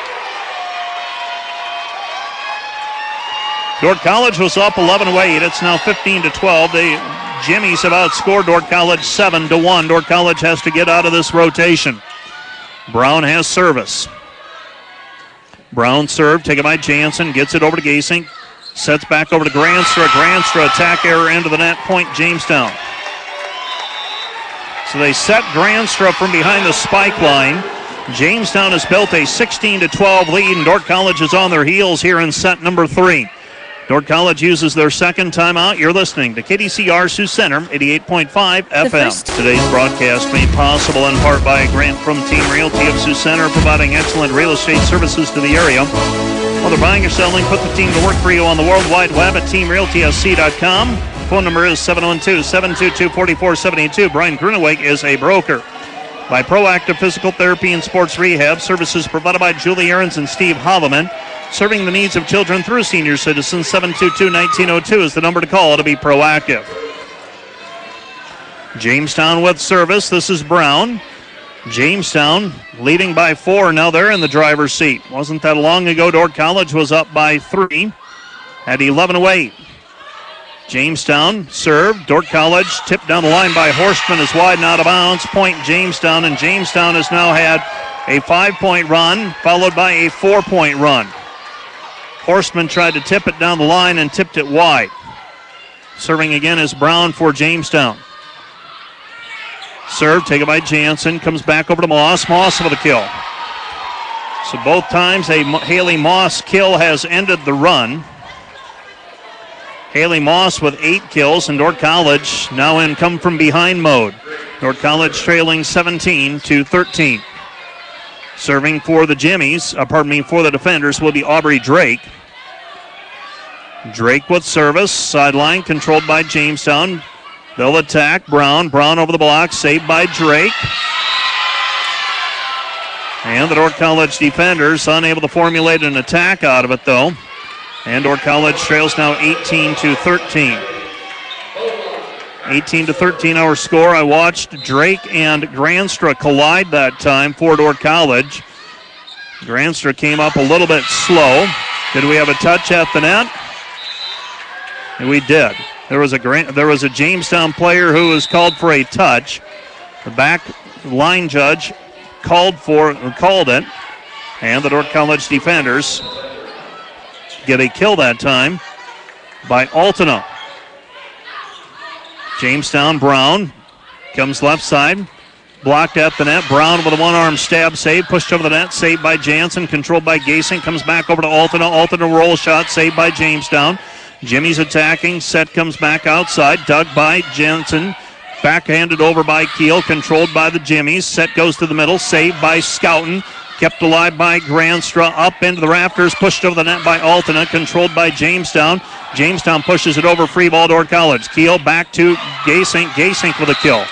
Speaker 1: Dordt College was up 11-8. It's now 15-12. The Jimmies have outscored Dordt College 7-1. Dordt College has to get out of this rotation. Brown has service. Brown serve, taken by Jansen, gets it over to Gasink. Sets back over to Granstra. Granstra attack error into the net point, Jamestown. So they set Granstra from behind the spike line. Jamestown has built a 16-12 lead, and Dordt College is on their heels here in set number 3. Dordt College uses their second timeout. You're listening to KDCR Sioux Center, 88.5 FM. Today's broadcast made possible in part by a grant from Team Realty of Sioux Center, providing excellent real estate services to the area. Whether buying or selling, put the team to work for you on the World Wide Web at teamrealtysc.com. Phone number is 712-722-4472. Brian Gruneweg is a broker. By Proactive Physical Therapy and Sports Rehab, services provided by Julie Ahrens and Steve Haveman. Serving the needs of children through senior citizens, 722-1902 is the number to call to be proactive. Jamestown with service. This is Brown. Jamestown leading by 4. Now they're in the driver's seat. Wasn't that long ago Dordt College was up by 3 at 11-8. Jamestown served. Dordt College tipped down the line by Horstman is wide and out of bounds. Point Jamestown, and Jamestown has now had a 5-point run followed by a 4-point run. Horstman tried to tip it down the line and tipped it wide. Serving again is Brown for Jamestown. Serve taken by Jansen, comes back over to Moss. Moss with a kill. So both times a Haley Moss kill has ended the run. Haley Moss with 8 kills, and Dordt College now in come from behind mode. Dordt College trailing 17-13. Serving for the Jimmies, for the defenders will be Aubrey Drake. Drake with service, sideline controlled by Jamestown. They'll attack Brown. Brown over the block, saved by Drake. And the Dordt College defenders unable to formulate an attack out of it, though. And Dordt College trails now 18-13. 18-13 our score. I watched Drake and Granstra collide that time for Dordt College. Granstra came up a little bit slow. Did we have a touch at the net? And we did. There was a Jamestown player who was called for a touch. The back line judge called it, and the Dordt College defenders get a kill that time by Altena. Jamestown, Brown comes left side, blocked at the net. Brown with a one-arm stab save, pushed over the net, saved by Jansen, controlled by Gasing, comes back over to Altena. Altena roll shot, saved by Jamestown. Jimmy's attacking, set comes back outside, dug by Jansen, backhanded over by Keel, controlled by the Jimmies. Set goes to the middle, saved by Scouten. Kept alive by Granstra, up into the rafters, pushed over the net by Altena, controlled by Jamestown. Jamestown pushes it over, free ball, Dordt College. Keel back to Gasink. Gasink with a kill.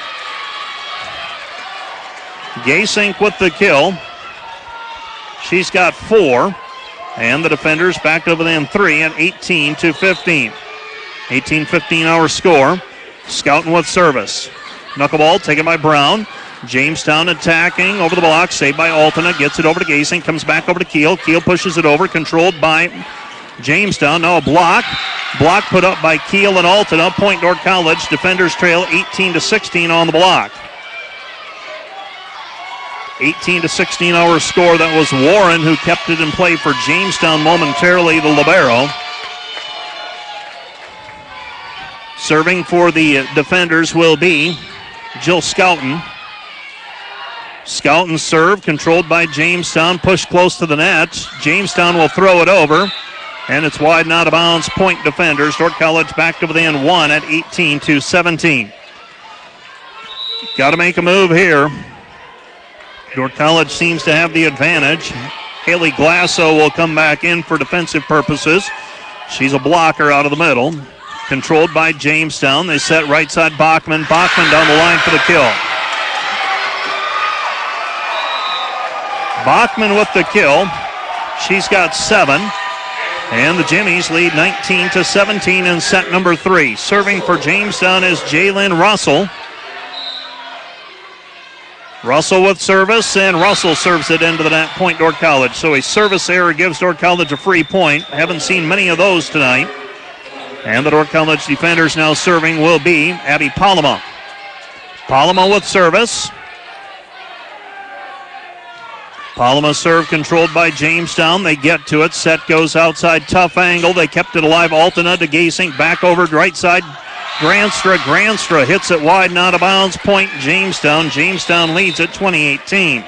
Speaker 1: Gasink with the kill. She's got 4. And the defenders back over them 3 at 18-15. 18-15 our score. Scouten with service. Knuckleball taken by Brown. Jamestown attacking over the block, saved by Altena, gets it over to Gasing, comes back over to Keel. Keel pushes it over, controlled by Jamestown. Now a block. Block put up by Keel and Altena. Point Dordt College. Defenders trail 18-16 on the block. 18-16 our score. That was Warren who kept it in play for Jamestown momentarily, the libero. Serving for the defenders will be Jill Scouten. Scouten serve, controlled by Jamestown, pushed close to the net. Jamestown will throw it over, and it's wide and out of bounds. Point defenders. Dordt College back to within 1 at 18-17. Got to make a move here. Dordt College seems to have the advantage. Haley Glasso will come back in for defensive purposes. She's a blocker out of the middle. Controlled by Jamestown. They set right side Bachman. Bachman down the line for the kill. Bachman with the kill. She's got 7. And the Jimmies lead 19-17 in set number 3. Serving for Jamestown is Jalen Russell. Russell with service, and Russell serves it into the net, point Dordt College. So a service error gives Dordt College a free point. Haven't seen many of those tonight. And the Dordt College defenders now serving will be Abby Palama. Palama with service. Palama serve controlled by Jamestown. They get to it. Set goes outside. Tough angle. They kept it alive. Altena to Gasing. Back over right side. Granstra. Granstra hits it wide and out of bounds. Point Jamestown. Jamestown leads at 20-18.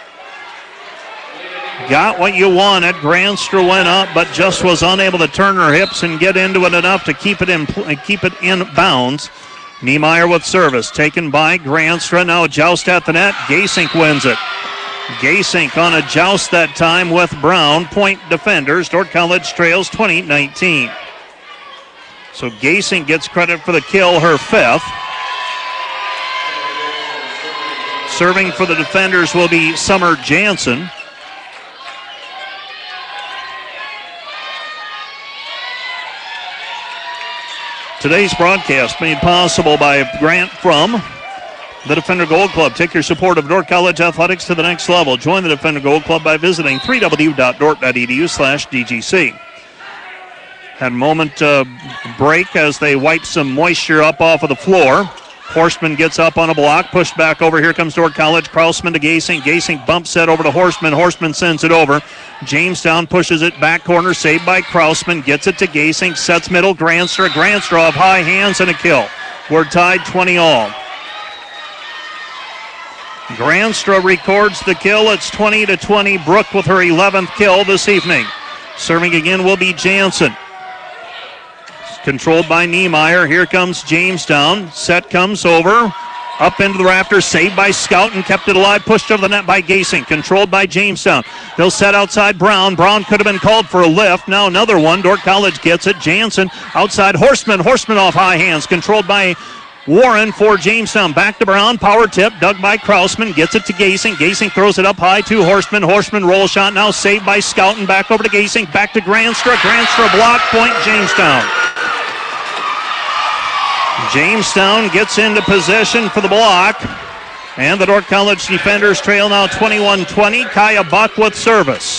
Speaker 1: Got what you wanted. Granstra went up, but just was unable to turn her hips and get into it enough to keep it in bounds. Niemeyer with service. Taken by Granstra. Now a joust at the net. Gasink wins it. Gasink on a joust that time with Brown. Point defenders. Dordt College trails 20-19. So Gasink gets credit for the kill, her 5th. Serving for the defenders will be Summer Jansen. Today's broadcast made possible by a grant from the Defender Gold Club. Take your support of Dordt College athletics to the next level. Join the Defender Gold Club by visiting www.dordt.edu/DGC. Had a moment break as they wipe some moisture up off of the floor. Horstman gets up on a block, pushed back over. Here comes Dordt College. Krausman to Gasing. Gasing bump set over to Horstman. Horstman sends it over. Jamestown pushes it back corner, saved by Krausman. Gets it to Gasing. Sets middle. Granstra. Granstra off high hands and a kill. We're tied 20-all. Granstra records the kill. It's 20-20. Brooke with her 11th kill this evening. Serving again will be Jansen. Controlled by Niemeyer. Here comes Jamestown. Set comes over. Up into the rafters. Saved by Scout and kept it alive. Pushed over the net by Gasing. Controlled by Jamestown. They'll set outside Brown. Brown could have been called for a lift. Now another one. Dordt College gets it. Jansen outside Horstman. Horstman off high hands. Controlled by Warren for Jamestown. Back to Brown. Power tip. Dug by Krausman. Gets it to Gasing. Gasing throws it up high to Horstman. Horstman roll shot. Now saved by Scout and back over to Gasing. Back to Granstra. Granstra block. Point Jamestown. Jamestown gets into position for the block. And the Dordt College defenders trail now 21-20. Kaya Buck with service.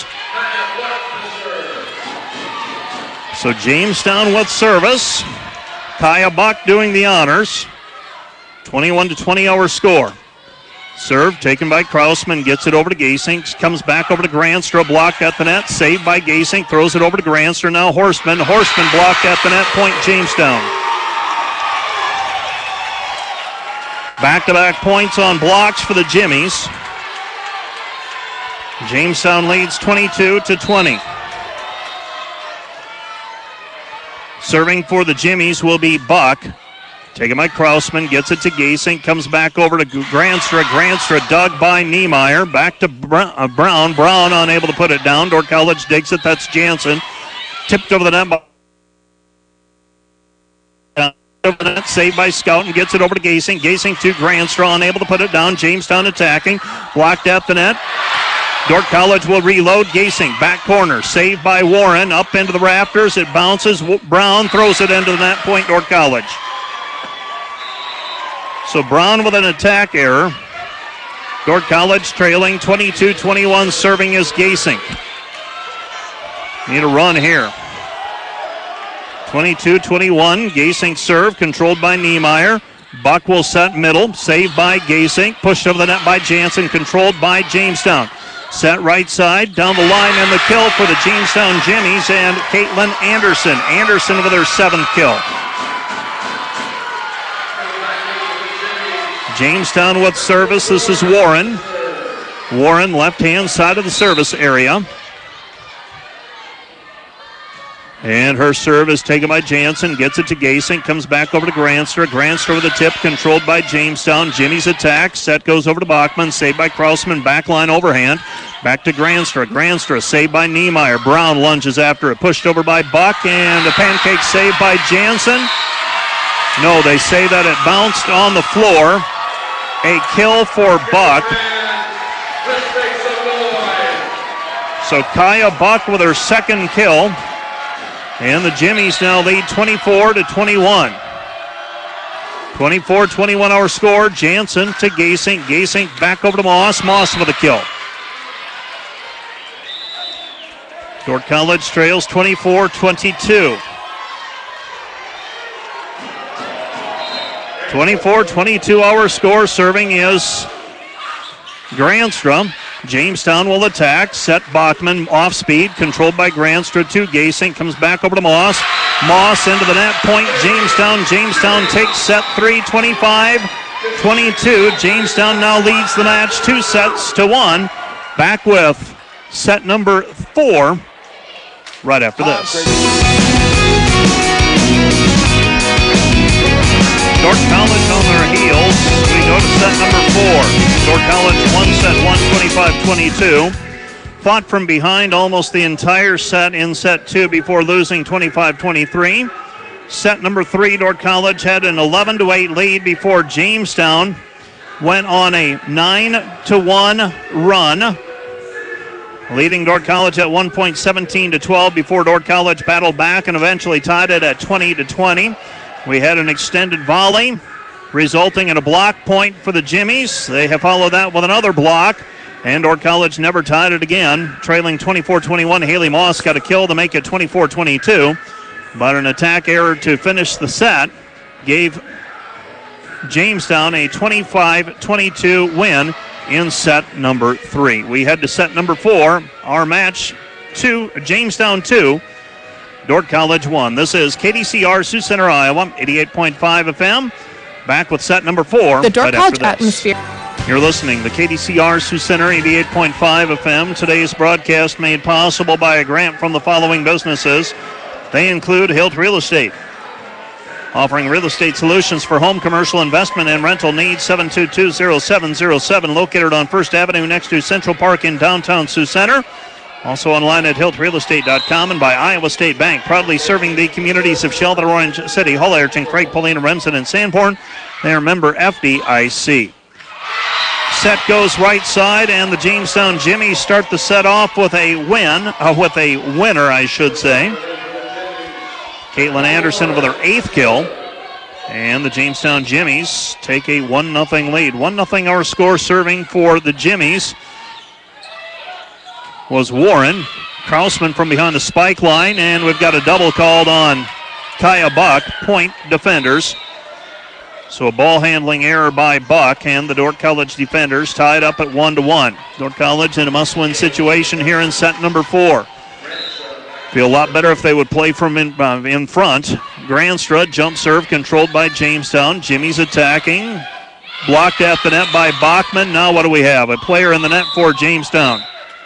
Speaker 1: So Jamestown with service. Kaya Buck doing the honors. 21-20 our score. Serve taken by Krausman. Gets it over to Gasink. Comes back over to Granstra. Blocked at the net. Saved by Gasink. Throws it over to Granstra. Now Horstman. Horstman blocked at the net. Point Jamestown. Back-to-back points on blocks for the Jimmies. Jamestown leads 22-20. Serving for the Jimmies will be Buck. Taken by Krausman, gets it to Gasink, comes back over to Granstra. Granstra dug by Niemeyer. Back to Brown. Brown unable to put it down. Dordt College digs it. That's Jansen. Tipped over the net by saved by Scout and gets it over to Gasing. Gasing to Granstra, unable to put it down. Jamestown attacking. Blocked at the net. Dordt College will reload. Gasing, back corner. Saved by Warren. Up into the rafters. It bounces. Brown throws it into the net. Point Dordt College. So Brown with an attack error. Dordt College trailing 22-21. Serving is Gasing. Need a run here. 22-21, Gasink serve, controlled by Niemeyer. Buck will set middle, saved by Gasink, pushed over the net by Jansen, controlled by Jamestown. Set right side, down the line, and the kill for the Jamestown Jimmies and Caitlin Anderson. Anderson with her 7th kill. Jamestown with service, this is Warren. Warren, left-hand side of the service area. And her serve is taken by Jansen, gets it to Gasink, comes back over to Granstra. Granstra with a tip, controlled by Jamestown. Jimmy's attack, set goes over to Bachman, saved by Krausman, backline overhand. Back to Granstra. Granstra saved by Niemeyer. Brown lunges after it, pushed over by Buck, and a pancake save by Jansen. No, they say that it bounced on the floor. A kill for Buck. So Kaya Buck with her second kill. And the Jimmies now lead 24-21. 24-21 our score. Jansen to Gasink. Gasink back over to Moss. Moss with a kill. Dordt College trails 24-22. 24-22 our score. Serving is Granstra. Jamestown will attack. Set Bachman off speed. Controlled by Granstra to Gasink. Comes back over to Moss. Moss into the net. Point Jamestown. Jamestown takes set 3, 25-22. Jamestown now leads the match 2-1. Back with set number 4 right after this. Dordt College on their heels. We go to set number 4. Dordt College won set 1, 25-22. Fought from behind almost the entire set in set 2 before losing 25-23. Set number 3, Dordt College had an 11-8 lead before Jamestown went on a 9-1 run, leading Dordt College at one point 17-12 before Dordt College battled back and eventually tied it at 20-20. We had an extended volley, resulting in a block point for the Jimmies. They have followed that with another block, and Dordt College never tied it again. Trailing 24-21, Haley Moss got a kill to make it 24-22, but an attack error to finish the set gave Jamestown a 25-22 win in set number 3. We head to set number 4, our match 2, Jamestown 2, Dordt College 1. This is KDCR Sioux Center, Iowa, 88.5 FM. Back with set number 4.
Speaker 5: The Dordt College atmosphere.
Speaker 1: You're listening to KDCR Sioux Center, 88.5 FM. Today's broadcast made possible by a grant from the following businesses. They include Hilt Real Estate, offering real estate solutions for home, commercial, investment, and rental needs. 722-0707, located on First Avenue next to Central Park in downtown Sioux Center. Also online at hiltrealestate.com, and by Iowa State Bank, proudly serving the communities of Shelbyville, Orange City, Hull, Ayrton, Craig, Polina, Remsen, and Sanborn. They are member FDIC. Set goes right side, and the Jamestown Jimmies start the set off with a winner, I should say. Caitlin Anderson with her 8th kill, and the Jamestown Jimmies take a 1-0 lead. 1-0 our score. Serving for the Jimmies was Warren. Krausman from behind the spike line, and we've got a double called on Kaya Buck, point defenders. So a ball handling error by Buck, and the Dordt College defenders tied up at 1-1. Dordt College in a must-win situation here in set number 4. Feel a lot better if they would play from in front. Granstra, jump serve controlled by Jamestown. Jimmy's attacking. Blocked at the net by Bachman. Now what do we have? A player in the net for Jamestown.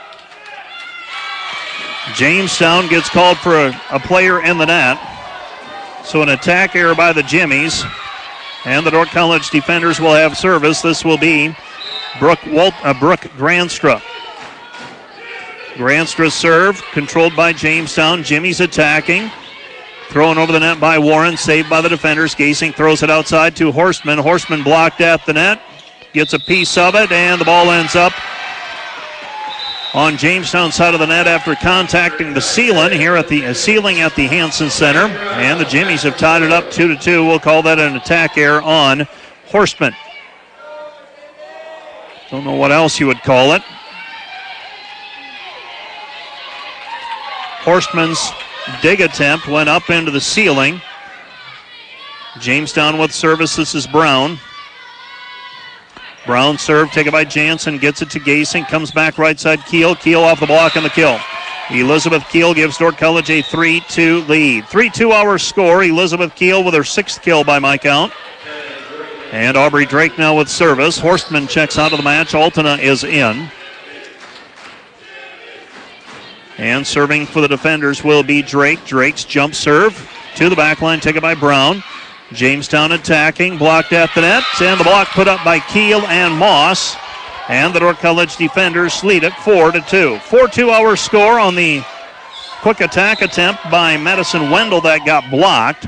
Speaker 1: Jamestown gets called for a player in the net. So an attack error by the Jimmies. And the Dordt College defenders will have service. This will be Brooke Granstra. Granstra's serve, controlled by Jamestown. Jimmy's attacking. Thrown over the net by Warren, saved by the defenders. Gasink throws it outside to Horstman. Horstman blocked at the net. Gets a piece of it, and the ball ends up on Jamestown's side of the net after contacting the ceiling here at the Hansen Center. And the Jimmies have tied it up 2-2. We'll call that an attack error on Horstman. Don't know what else you would call it. Horstman's dig attempt went up into the ceiling. Jamestown with service. This is Brown. Brown serve taken by Jansen, gets it to Gasink, comes back right side Keel. Keel off the block and the kill. Elizabeth Keel gives Dordt College a 3-2 lead. 3-2 our score. Elizabeth Keel with her 6th kill by my count. And Aubrey Drake now with service. Horstman checks out of the match. Altena is in. And serving for the defenders will be Drake. Drake's jump serve to the back line, taken by Brown. Jamestown attacking, blocked at the net, and the block put up by Keel and Moss. And the Dordt College defenders lead it 4-2. 4-2 score on the quick attack attempt by Madison Wendell that got blocked.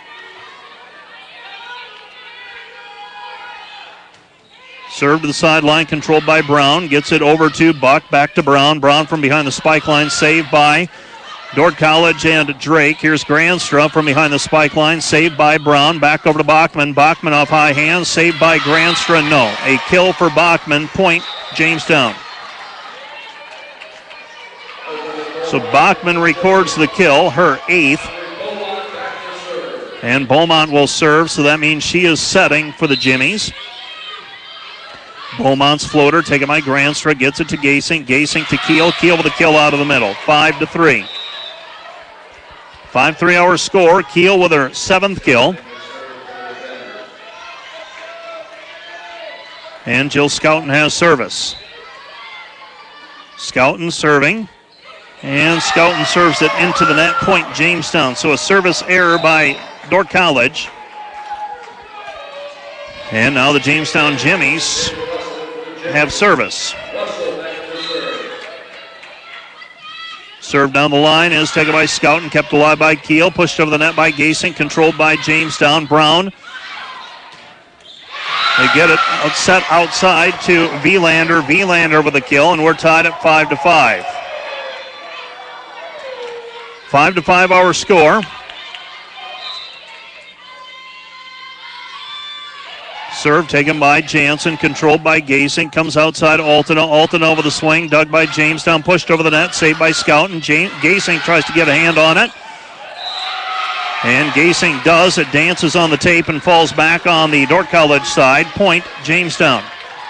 Speaker 1: Serve to the sideline, controlled by Brown. Gets it over to Buck, back to Brown. Brown from behind the spike line, saved by Dordt College and Drake. Here's Granstra from behind the spike line, saved by Brown. Back over to Bachman. Bachman off high hands, saved by Granstra. No. A kill for Bachman. Point, Jamestown. So Bachman records the kill, her 8th. And Beaumont will serve, so that means she is setting for the Jimmies. Beaumont's floater taken by Granstra, gets it to Gasing. Gasing to Keel. Keel with a kill out of the middle. 5-3. 5-3 score. Keel with her 7th kill. And Jill Scouten has service. Scouten serving. And Scouten serves it into the net. Point, Jamestown. So a service error by Dordt College. And now the Jamestown Jimmies have service. Serve down the line is taken by Scouten, kept alive by Keel, pushed over the net by Gasing, controlled by Jamestown. Brown. They get it set outside to Vielander. Vielander with a kill, and we're tied at 5-5. 5-5 score. Serve taken by Jansen, controlled by Gasing, comes outside Altena. Altena with a swing, dug by Jamestown, pushed over the net, saved by Scouten. Gasing tries to get a hand on it. And Gasing does. It dances on the tape and falls back on the Dordt College side. Point, Jamestown.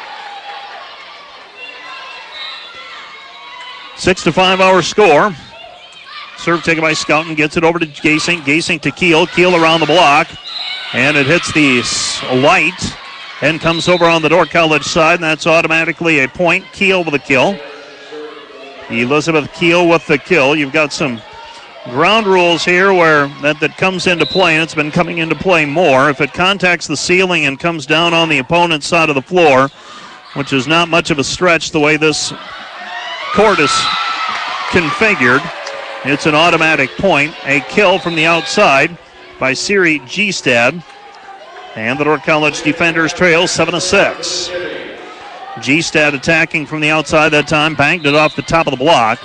Speaker 1: 6-5 score. Serve taken by Scouten, gets it over to Gasing. Gasing to Keel. Keel around the block. And it hits the light and comes over on the Dordt College side, and that's automatically a point. Keel with a kill. Elizabeth Keel with the kill. You've got some ground rules here where that comes into play, and it's been coming into play more. If it contacts the ceiling and comes down on the opponent's side of the floor, which is not much of a stretch the way this court is configured, it's an automatic point. A kill from the outside by Siri Gstad. And the Dordt College defenders trail 7-6. Gstad attacking from the outside that time, banked it off the top of the block.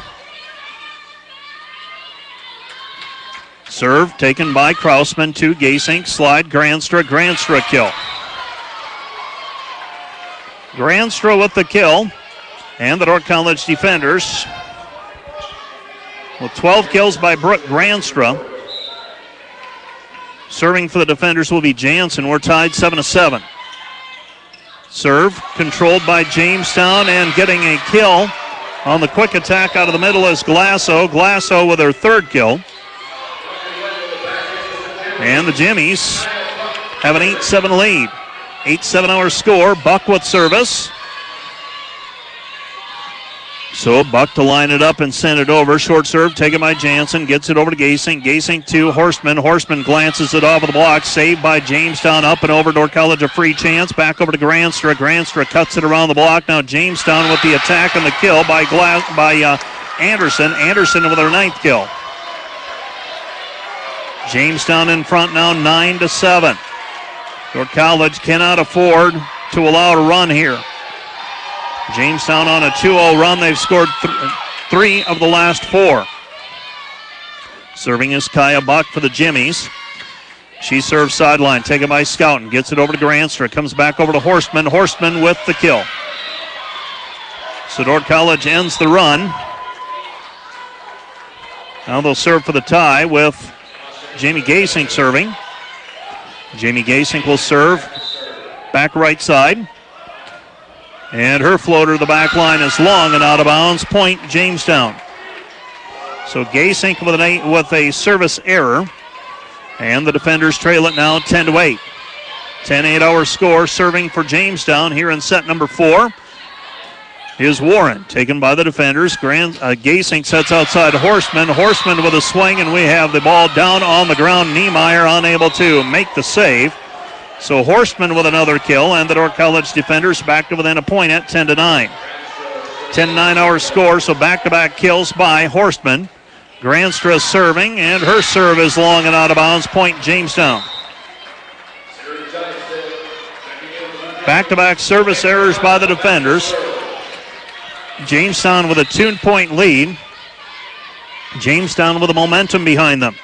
Speaker 1: Serve taken by Krausman to Gasing. Slide Granstra. Granstra kill. Granstra with the kill. And the Dordt College defenders with 12 kills by Brooke Granstra. Serving for the defenders will be Jansen. We're tied 7-7. Serve controlled by Jamestown, and getting a kill on the quick attack out of the middle is Glasso. Glasso with her 3rd kill. And the Jimmies have an 8-7 lead. 8-7 score. Buck with service. So Buck to line it up and send it over. Short serve taken by Jansen. Gets it over to Gasing. Gasing to Horstman. Horstman glances it off of the block. Saved by Jamestown. Up and over. Dordt College a free chance. Back over to Granstra. Granstra cuts it around the block. Now Jamestown with the attack and the kill by Anderson. Anderson with her 9th kill. Jamestown in front now 9-7. Dordt College cannot afford to allow a run here. Jamestown on a 2-0 run. They've scored 3 of the last 4. Serving is Kaya Buck for the Jimmies. She serves sideline, taken by Scouten. Gets it over to Granstra. Comes back over to Horstman. Horstman with the kill. So Dordt College ends the run. Now they'll serve for the tie with Jamie Gasing serving. Jamie Gasing will serve back right side. And her floater to the back line is long and out of bounds. Point, Jamestown. So Gasink with a service error. And the defenders trail it now 10-8. 10-8 score, serving for Jamestown here in set number 4. is Warren. Taken by the defenders. Gasing sets outside Horstman. Horstman with a swing, and we have the ball down on the ground. Niemeyer unable to make the save. So Horstman with another kill, and the Dordt College defenders back to within a point at 10-9. 10-9 our score, so back-to-back kills by Horstman. Granstra serving, and her serve is long and out of bounds. Point Jamestown. Back-to-back service errors by the defenders. Jamestown with a 2-point lead. Jamestown with the momentum behind them.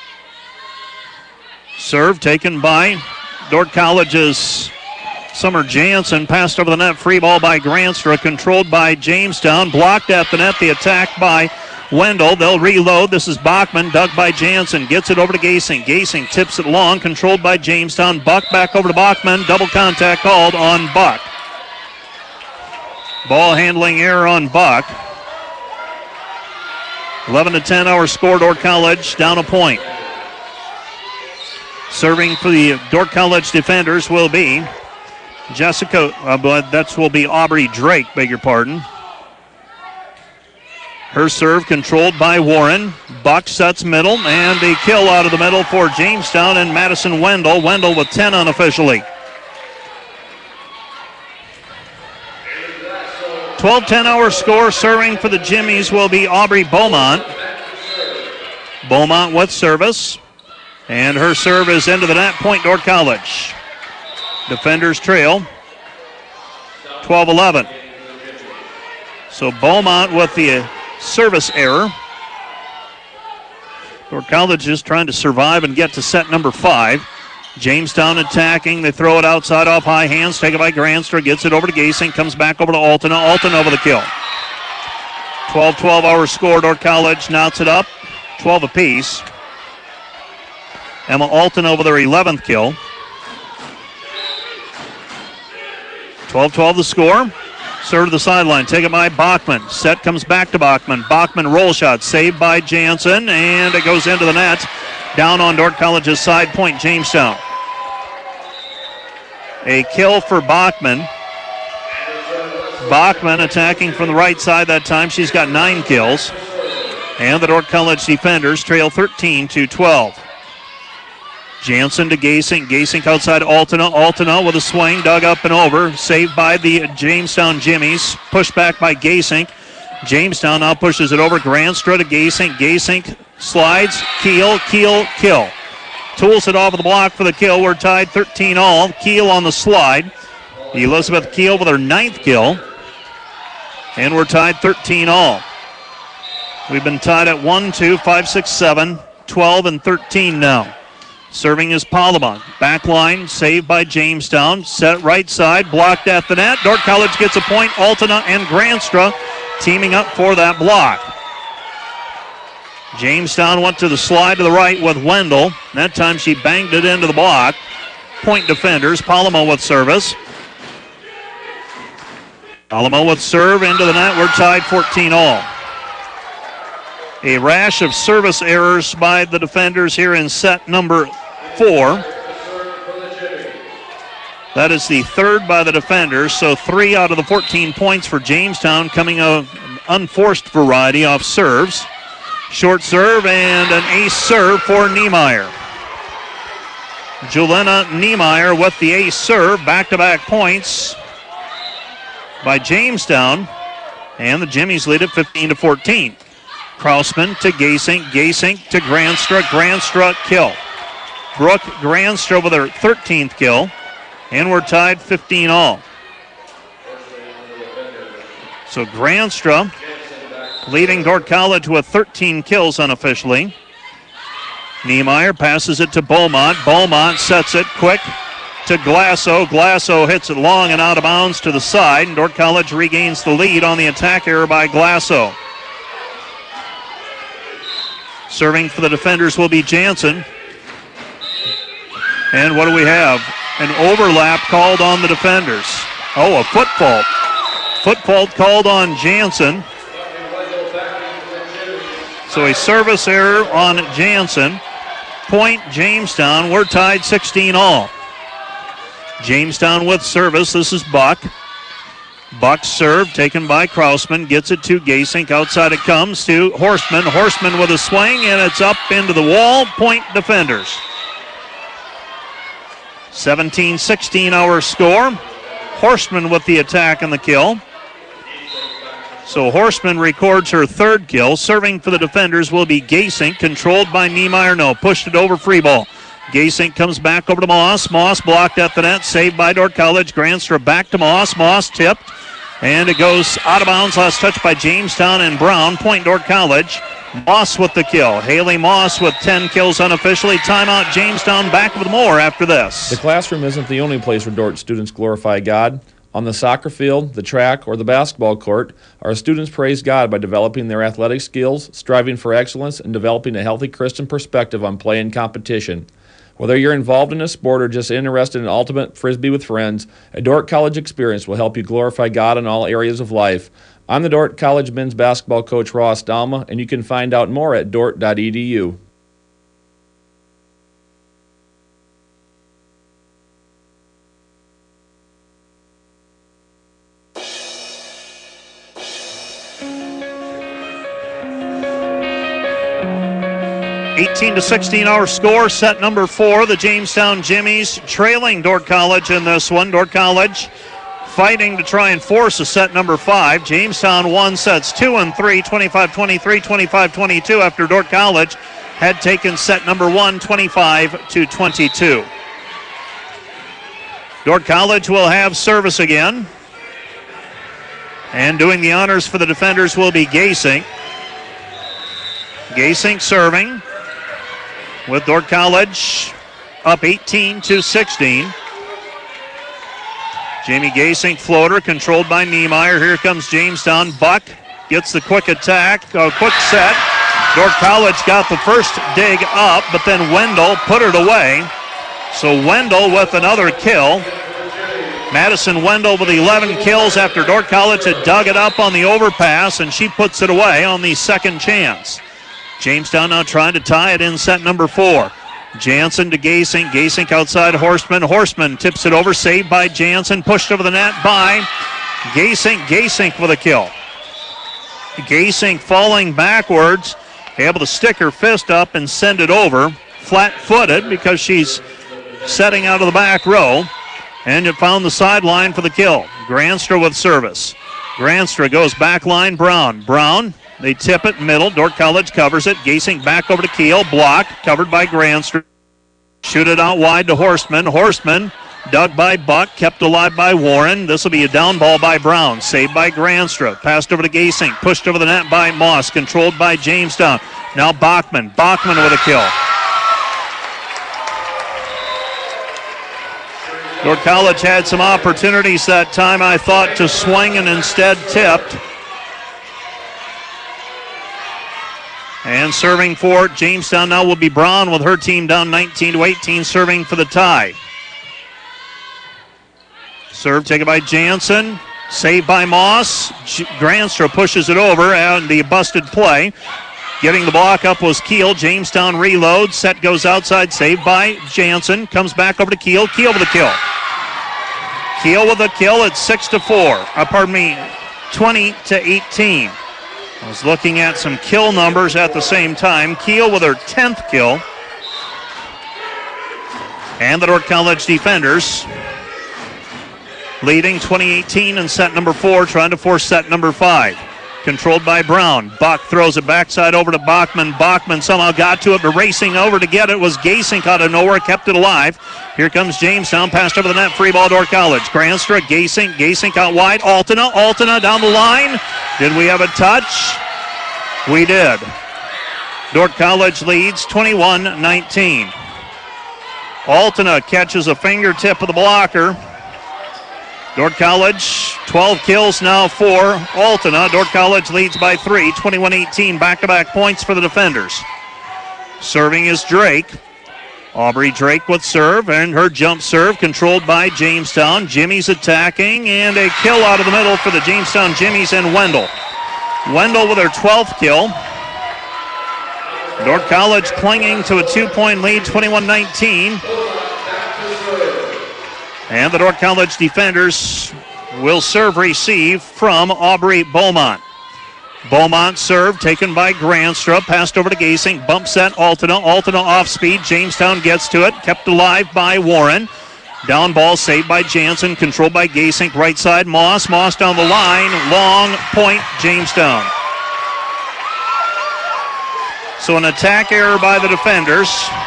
Speaker 1: Serve taken by Dordt College's Summer Jansen. Passed over the net. Free ball by Granstra. Controlled by Jamestown. Blocked at the net. The attack by Wendell. They'll reload. This is Bachman. Dug by Jansen. Gets it over to Gasing. Gasing tips it long. Controlled by Jamestown. Buck back over to Bachman. Double contact called on Buck. Ball handling error on Buck. 11-10 our score. Dordt College down a point. Serving for the Dordt College defenders will be will be Aubrey Drake, beg your pardon. Her serve controlled by Warren. Buck sets middle, and the kill out of the middle for Jamestown and Madison Wendell. Wendell with 10 unofficially. 12-10 our score. Serving for the Jimmies will be Aubrey Beaumont. Beaumont with service. And her serve is into the net. Point Dordt College. Defenders trail 12-11. So Beaumont with the service error. Dordt College is trying to survive and get to set number 5. Jamestown attacking. They throw it outside off high hands. Taken by Granstra. Gets it over to Gasing. Comes back over to Altena. Altena with the kill. 12-12 our score. Dordt College knots it up. 12 apiece. Emma Altena with her 11th kill. 12-12 the score. Serve to the sideline. Taken by Bachman. Set comes back to Bachman. Bachman roll shot. Saved by Jansen. And it goes into the net. Down on Dordt College's side. Point Jamestown. A kill for Bachman. Bachman attacking from the right side that time. She's got 9 kills. And the Dordt College defenders trail 13-12. Jansen to Gasing. Gasing outside Altena. Altena with a swing. Dug up and over. Saved by the Jamestown Jimmies. Pushed back by Gasing. Jamestown now pushes it over. Granstra to Gasing. Gasing slides. Keel. Kill. Tools it off of the block for the kill. We're tied 13-all. Keel on the slide. Elizabeth Keel with her 9th kill. And we're tied 13-all. We've been tied at 1, 2, 5, 6, 7, 12, and 13 now. Serving is Palama. Back line, saved by Jamestown. Set right side, blocked at the net. Dordt College gets a point. Altena and Granstra teaming up for that block. Jamestown went to the slide to the right with Wendell. That time she banged it into the block. Point defenders, Palama with service. Palama with serve into the net. We're tied 14-all. A rash of service errors by the defenders here in set number 4. That is the third by the defenders, so 3 out of the 14 points for Jamestown coming of unforced variety off serves. Short serve and an ace serve for Niemeyer. Julena Niemeyer with the ace serve. Back-to-back points by Jamestown, and the Jimmies lead at 15-14. Krausman to Gasing. Gasing to Granstra. Granstra kill. Brooke Granstra with her 13th kill. And we're tied 15-all. So Granstra leading Dordt College with 13 kills unofficially. Niemeyer passes it to Beaumont. Beaumont sets it quick to Glasso. Glasso hits it long and out of bounds to the side. And Dordt College regains the lead on the attack error by Glasso. Serving for the defenders will be Jansen. And what do we have? An overlap called on the defenders. Oh, a foot fault. Foot fault called on Jansen. So a service error on Jansen. Point Jamestown. We're tied 16-all. Jamestown with service. This is Buck. Buck serve taken by Krausman. Gets it to Gasink. Outside it comes to Horstman. Horstman with a swing, and it's up into the wall. Point defenders. 17-16 our score. Horstman with the attack and the kill. So Horstman records her third kill. Serving for the defenders will be Gasink, controlled by Niemeyer. No, pushed it over, free ball. Gasink comes back over to Moss. Moss blocked at the net, saved by Dordt College. Granstra back to Moss. Moss tipped, and it goes out of bounds. Last touch by Jamestown and Brown. Point Dordt College. Moss with the kill. Haley Moss with 10 kills unofficially. Timeout, Jamestown back with more after this.
Speaker 5: The classroom isn't the only place where Dordt students glorify God. On the soccer field, the track, or the basketball court, our students praise God by developing their athletic skills, striving for excellence, and developing a healthy Christian perspective on play and competition. Whether you're involved in a sport or just interested in ultimate Frisbee with friends, a Dordt College experience will help you glorify God in all areas of life. I'm the Dordt College men's basketball coach, Ross Dalma, and you can find out more at dordt.edu.
Speaker 1: To 16 our score, set number 4. The Jamestown Jimmies trailing Dordt College in this one. Dordt College fighting to try and force a set number 5. Jamestown won sets 2 and 3, 25-23, 25-22 after Dordt College had taken set number 1, 25-22. Dordt College will have service again. And doing the honors for the defenders will be Gasink. Gasink serving, with Dordt College up 18-16. Jamie Gasink floater controlled by Niemeyer. Here comes Jamestown. Buck gets the quick attack, quick set. Dordt College got the first dig up, but then Wendell put it away. So Wendell with another kill. Madison Wendell with 11 kills after Dordt College had dug it up on the overpass, and she puts it away on the second chance. Jamestown now trying to tie it in set number 4. Jansen to Gasink. Gasink outside Horstman. Horstman tips it over. Saved by Jansen. Pushed over the net by Gasink. Gasink with a kill. Gasink falling backwards. Able to stick her fist up and send it over. Flat-footed because she's setting out of the back row. And it found the sideline for the kill. Granstra with service. Granstra goes back line. Brown. Brown. They tip it middle. Dordt College covers it. Gasink back over to Keel. Block. Covered by Granstra. Shoot it out wide to Horstman. Horstman dug by Buck. Kept alive by Warren. This will be a down ball by Brown. Saved by Granstra. Passed over to Gasink. Pushed over the net by Moss. Controlled by Jamestown. Now Bachman. Bachman with a kill. Dordt College had some opportunities that time, I thought, to swing and instead tipped. And serving for Jamestown now will be Brown with her team down 19-18, serving for the tie. Serve taken by Jansen. Saved by Moss. Granstra pushes it over and the busted play. Getting the block up was Keel. Jamestown reloads. Set goes outside. Saved by Jansen. Comes back over to Keel. Keel with a kill. Keel with a kill at 6-4. 20-18. I was looking at some kill numbers at the same time. Keel with her 10th kill. And the Dordt College defenders leading 20-18 in set number 4, trying to force set number 5. Controlled by Brown. Buck throws it backside over to Bachman. Bachman somehow got to it, but racing over to get it was Gasink out of nowhere, kept it alive. Here comes Jamestown, passed over the net, free ball, Dordt College. Granstra, Gasink, Gasink out wide. Altena down the line. Did we have a touch? We did. Dordt College leads 21-19. Altena catches a fingertip of the blocker. Dordt College, 12 kills now for Altena. Dordt College leads by 3, 21-18. Back-to-back points for the defenders. Serving is Drake. Aubrey Drake with serve, and her jump serve controlled by Jamestown. Jimmy's attacking, and a kill out of the middle for the Jamestown Jimmies and Wendell. Wendell with her 12th kill. Dordt College clinging to a 2-point lead, 21-19. And the Dordt College defenders will serve receive from Aubrey Beaumont. Beaumont serve taken by Granstra, passed over to Gasing, bump set Altena off speed, Jamestown gets to it, kept alive by Warren. Down ball saved by Jansen, controlled by Gasing, right side Moss down the line, long point Jamestown. So an attack error by the defenders.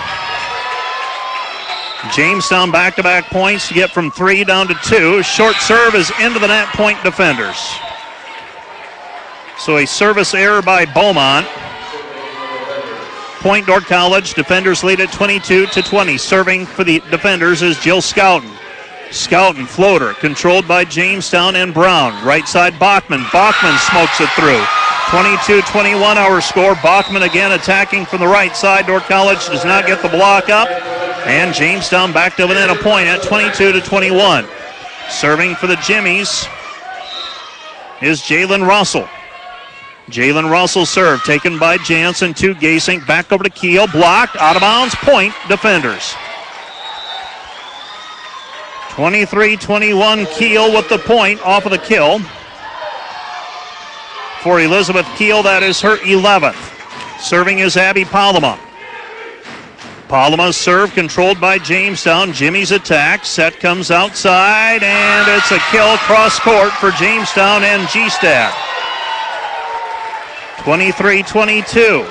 Speaker 1: Jamestown back-to-back points to get from 3 down to 2. Short serve is into the net, point defenders. So a service error by Beaumont. Point Dordt College. Defenders lead at 22-20. Serving for the defenders is Jill Scouten. Scouten, floater, controlled by Jamestown and Brown. Right side Bachman. Bachman smokes it through. 22-21 our score. Bachman again attacking from the right side. Dordt College does not get the block up. And Jamestown back to within a point at 22-21. Serving for the Jimmies is Jalen Russell. Jalen Russell serve taken by Jansen to Gasing. Back over to Keel. Blocked. Out of bounds. Point defenders. 23-21 Keel with the point off of the kill. For Elizabeth Keel, that is her 11th. Serving is Abby Palama. Palama's serve controlled by Jamestown. Jimmy's attack. Set comes outside, and it's a kill cross court for Jamestown and G-Stad. 23-22.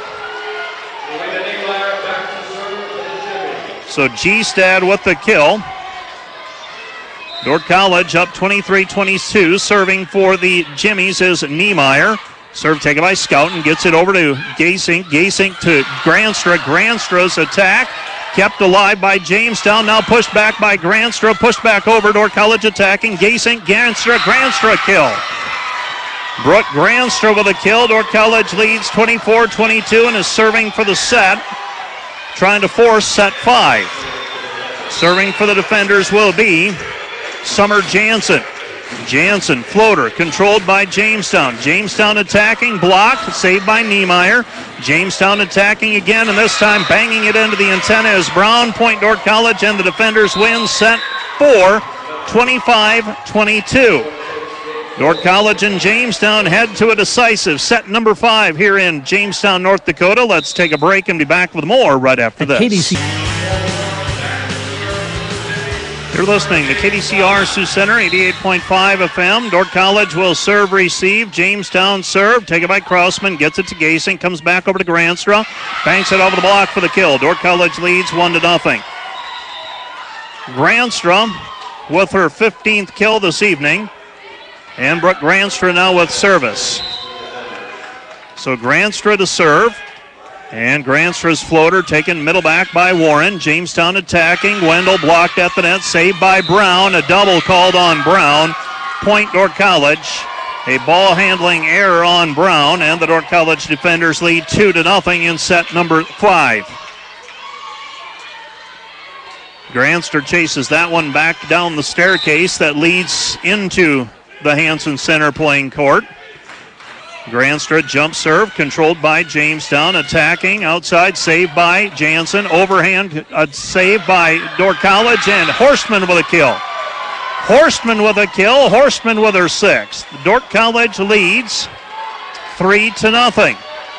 Speaker 1: So G-Stad with the kill. Dordt College up 23-22. Serving for the Jimmies is Niemeyer. Serve taken by Scouten. Gets it over to Gasing. Gasing to Granstra. Granstra's attack kept alive by Jamestown. Now pushed back by Granstra. Pushed back over. Dordt College attacking. Gasing. Granstra kill. Brooke Granstra with a kill. Dordt College leads 24-22 and is serving for the set. Trying to force set 5. Serving for the defenders will be Summer Jansen. Jansen, floater, controlled by Jamestown. Jamestown attacking, blocked, saved by Niemeyer. Jamestown attacking again, and this time banging it into the antenna is Brown. Point Dordt College, and the defenders win set 4, 25-22. Dordt College and Jamestown head to a decisive set number 5 here in Jamestown, North Dakota. Let's take a break and be back with more right after this.
Speaker 6: KDC.
Speaker 1: You're listening to KDCR Sioux Center, 88.5 FM. Dordt College will serve, receive. Jamestown serve, taken by Krausman, gets it to Gasing, comes back over to Granstra, banks it over the block for the kill. Dordt College leads 1-0. Granstra with her 15th kill this evening. And Brooke Granstra now with service. So Granstra to serve. And Granstra's floater taken middle back by Warren. Jamestown attacking. Wendell blocked at the net. Saved by Brown. A double called on Brown. Point Dordt College. A ball handling error on Brown. And the Dordt College defenders lead 2-0 in set number 5. Granstra chases that one back down the staircase that leads into the Hanson Center playing court. Granstra jump serve controlled by Jamestown, attacking outside, saved by Jansen, overhand saved by Dordt College, and Horstman with a kill. Horstman with a kill, Horstman with her 6th. Dordt College leads 3-0.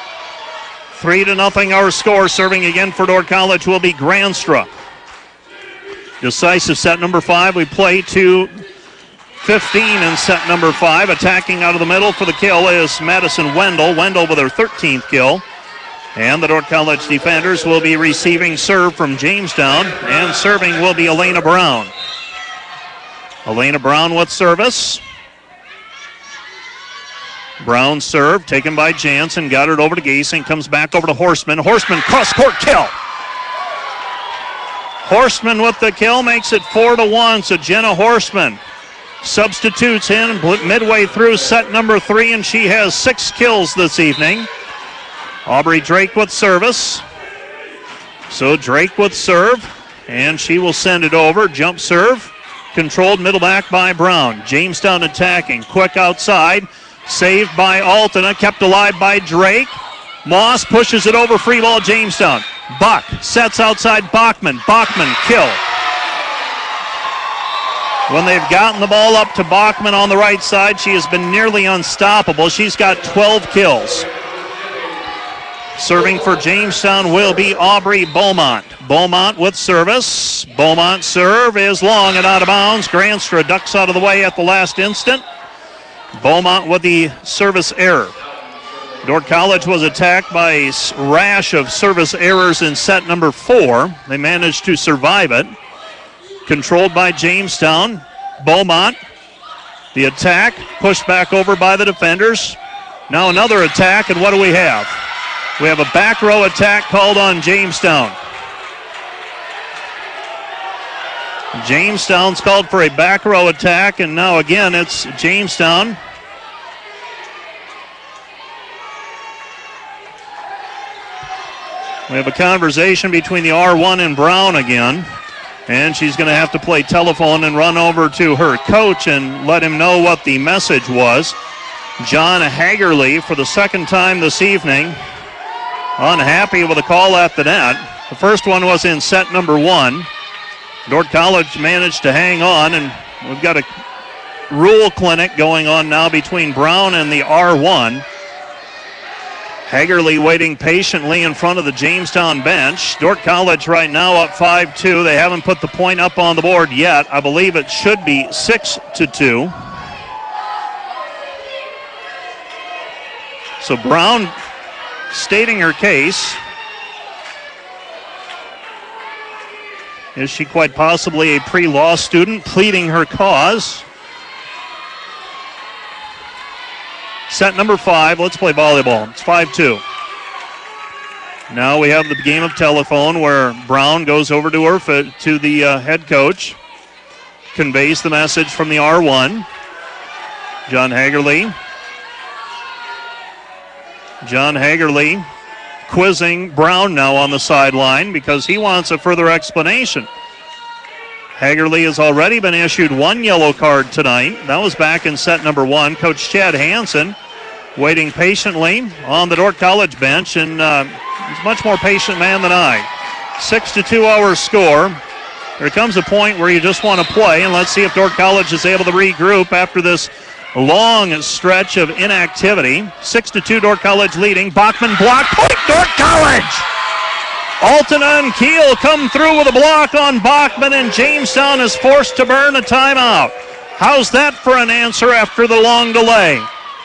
Speaker 1: 3-0 our score. Serving again for Dordt College will be Granstra. Decisive set number 5. We play to 15 in set number 5. Attacking out of the middle for the kill is Madison Wendell. Wendell with her 13th kill. And the Dordt College defenders will be receiving serve from Jamestown. And serving will be Elena Brown. Elena Brown with service. Brown serve taken by Jansen. Got it over to Gasing. Comes back over to Horstman. Horstman cross-court kill. Horstman with the kill makes it 4-1. So Jenna Horstman substitutes in midway through set number 3, and she has 6 kills this evening. Aubrey Drake with service. So Drake with serve, and she will send it over. Jump serve, controlled middle back by Brown. Jamestown attacking, quick outside, saved by Altena, kept alive by Drake. Moss pushes it over, free ball Jamestown. Buck sets outside Bachman. Bachman kill. When they've gotten the ball up to Bachman on the right side, she has been nearly unstoppable. She's got 12 kills. Serving for Jamestown will be Aubrey Beaumont. Beaumont with service. Beaumont's serve is long and out of bounds. Granstra ducks out of the way at the last instant. Beaumont with the service error. Dordt College was attacked by a rash of service errors in set number 4. They managed to survive it. Controlled by Jamestown. Beaumont. The attack pushed back over by the defenders. Now another attack, and what do we have? We have a back row attack called on Jamestown. Jamestown's called for a back row attack, and now again it's Jamestown. We have a conversation between the R1 and Brown again. And she's going to have to play telephone and run over to her coach and let him know what the message was. John Hagerly, for the second time this evening, unhappy with a call at the net. The first one was in set number 1. Dordt College managed to hang on, and we've got a rule clinic going on now between Brown and the R1. Hagerly waiting patiently in front of the Jamestown bench. Dordt College right now up 5-2. They haven't put the point up on the board yet. I believe it should be 6-2. So Brown stating her case. Is she quite possibly a pre-law student pleading her cause? Set number 5, let's play volleyball. It's 5-2. Now we have the game of telephone where Brown goes over to the head coach, conveys the message from the R1. John Hagerly quizzing Brown now on the sideline because he wants a further explanation. Hagerly has already been issued 1 yellow card tonight. That was back in set number 1. Coach Chad Hansen waiting patiently on the Dordt College bench, and he's a much more patient man than I. 6-2 our score. There comes a point where you just want to play, and let's see if Dordt College is able to regroup after this long stretch of inactivity. 6-2 Dordt College leading. Bachman block point, Dordt College! Altena and Keel come through with a block on Bachman, and Jamestown is forced to burn a timeout. How's that for an answer after the long delay?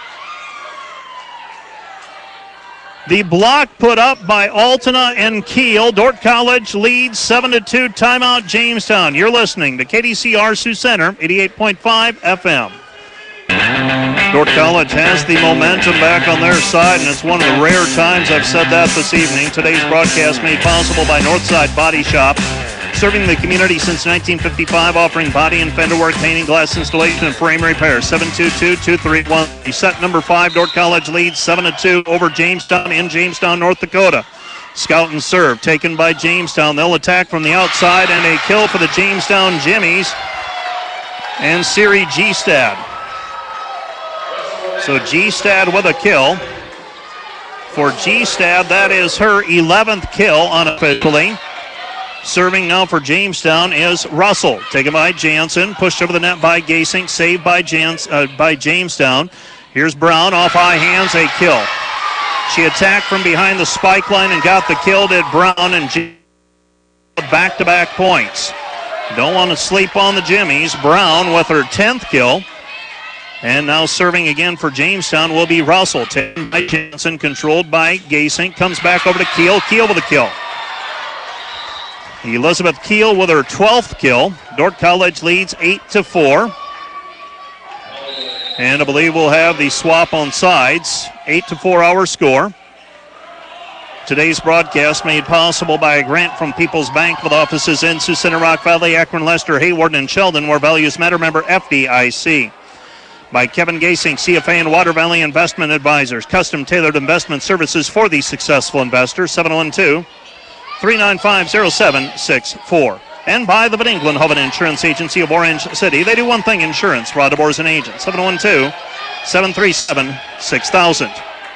Speaker 1: The block put up by Altena and Keel. Dordt College leads 7-2, timeout Jamestown. You're listening to KDCR Sioux Center, 88.5 FM. Dordt College has the momentum back on their side, and it's one of the rare times I've said that this evening. Today's broadcast made possible by Northside Body Shop, serving the community since 1955, offering body and fender work, painting, glass installation, and frame repair. 722-231. Set number 5, Dordt College leads 7-2 over Jamestown in Jamestown, North Dakota. Scout and serve taken by Jamestown. They'll attack from the outside, and a kill for the Jamestown Jimmies and Siri Gstad. So Gstad with a kill. For Gstad, that is her 11th kill unofficially. Serving now for Jamestown is Russell. Taken by Jansen. Pushed over the net by Gasink. Saved by Jamestown. Here's Brown off high hands. A kill. She attacked from behind the spike line and got the kill. Did Brown and back-to-back points. Don't want to sleep on the Jimmies. Brown with her 10th kill. And now serving again for Jamestown will be Russell. Taken by Jansen, controlled by Gasink. Comes back over to Keel. Keel with a kill. Elizabeth Keel with her 12th kill. Dordt College leads 8-4. And I believe we'll have the swap on sides. 8-4 our score. Today's broadcast made possible by a grant from People's Bank with offices in Sioux Center, Rock Valley, Akron, Lester, Hayward, and Sheldon, where values matter. Member FDIC. By Kevin Gasink, CFA and Water Valley Investment Advisors. Custom tailored investment services for the successful investor. 712-395-0764. And by the Van Engelen Insurance Agency of Orange City. They do one thing, insurance. Rod DeBoer and agent. 712-737-6000.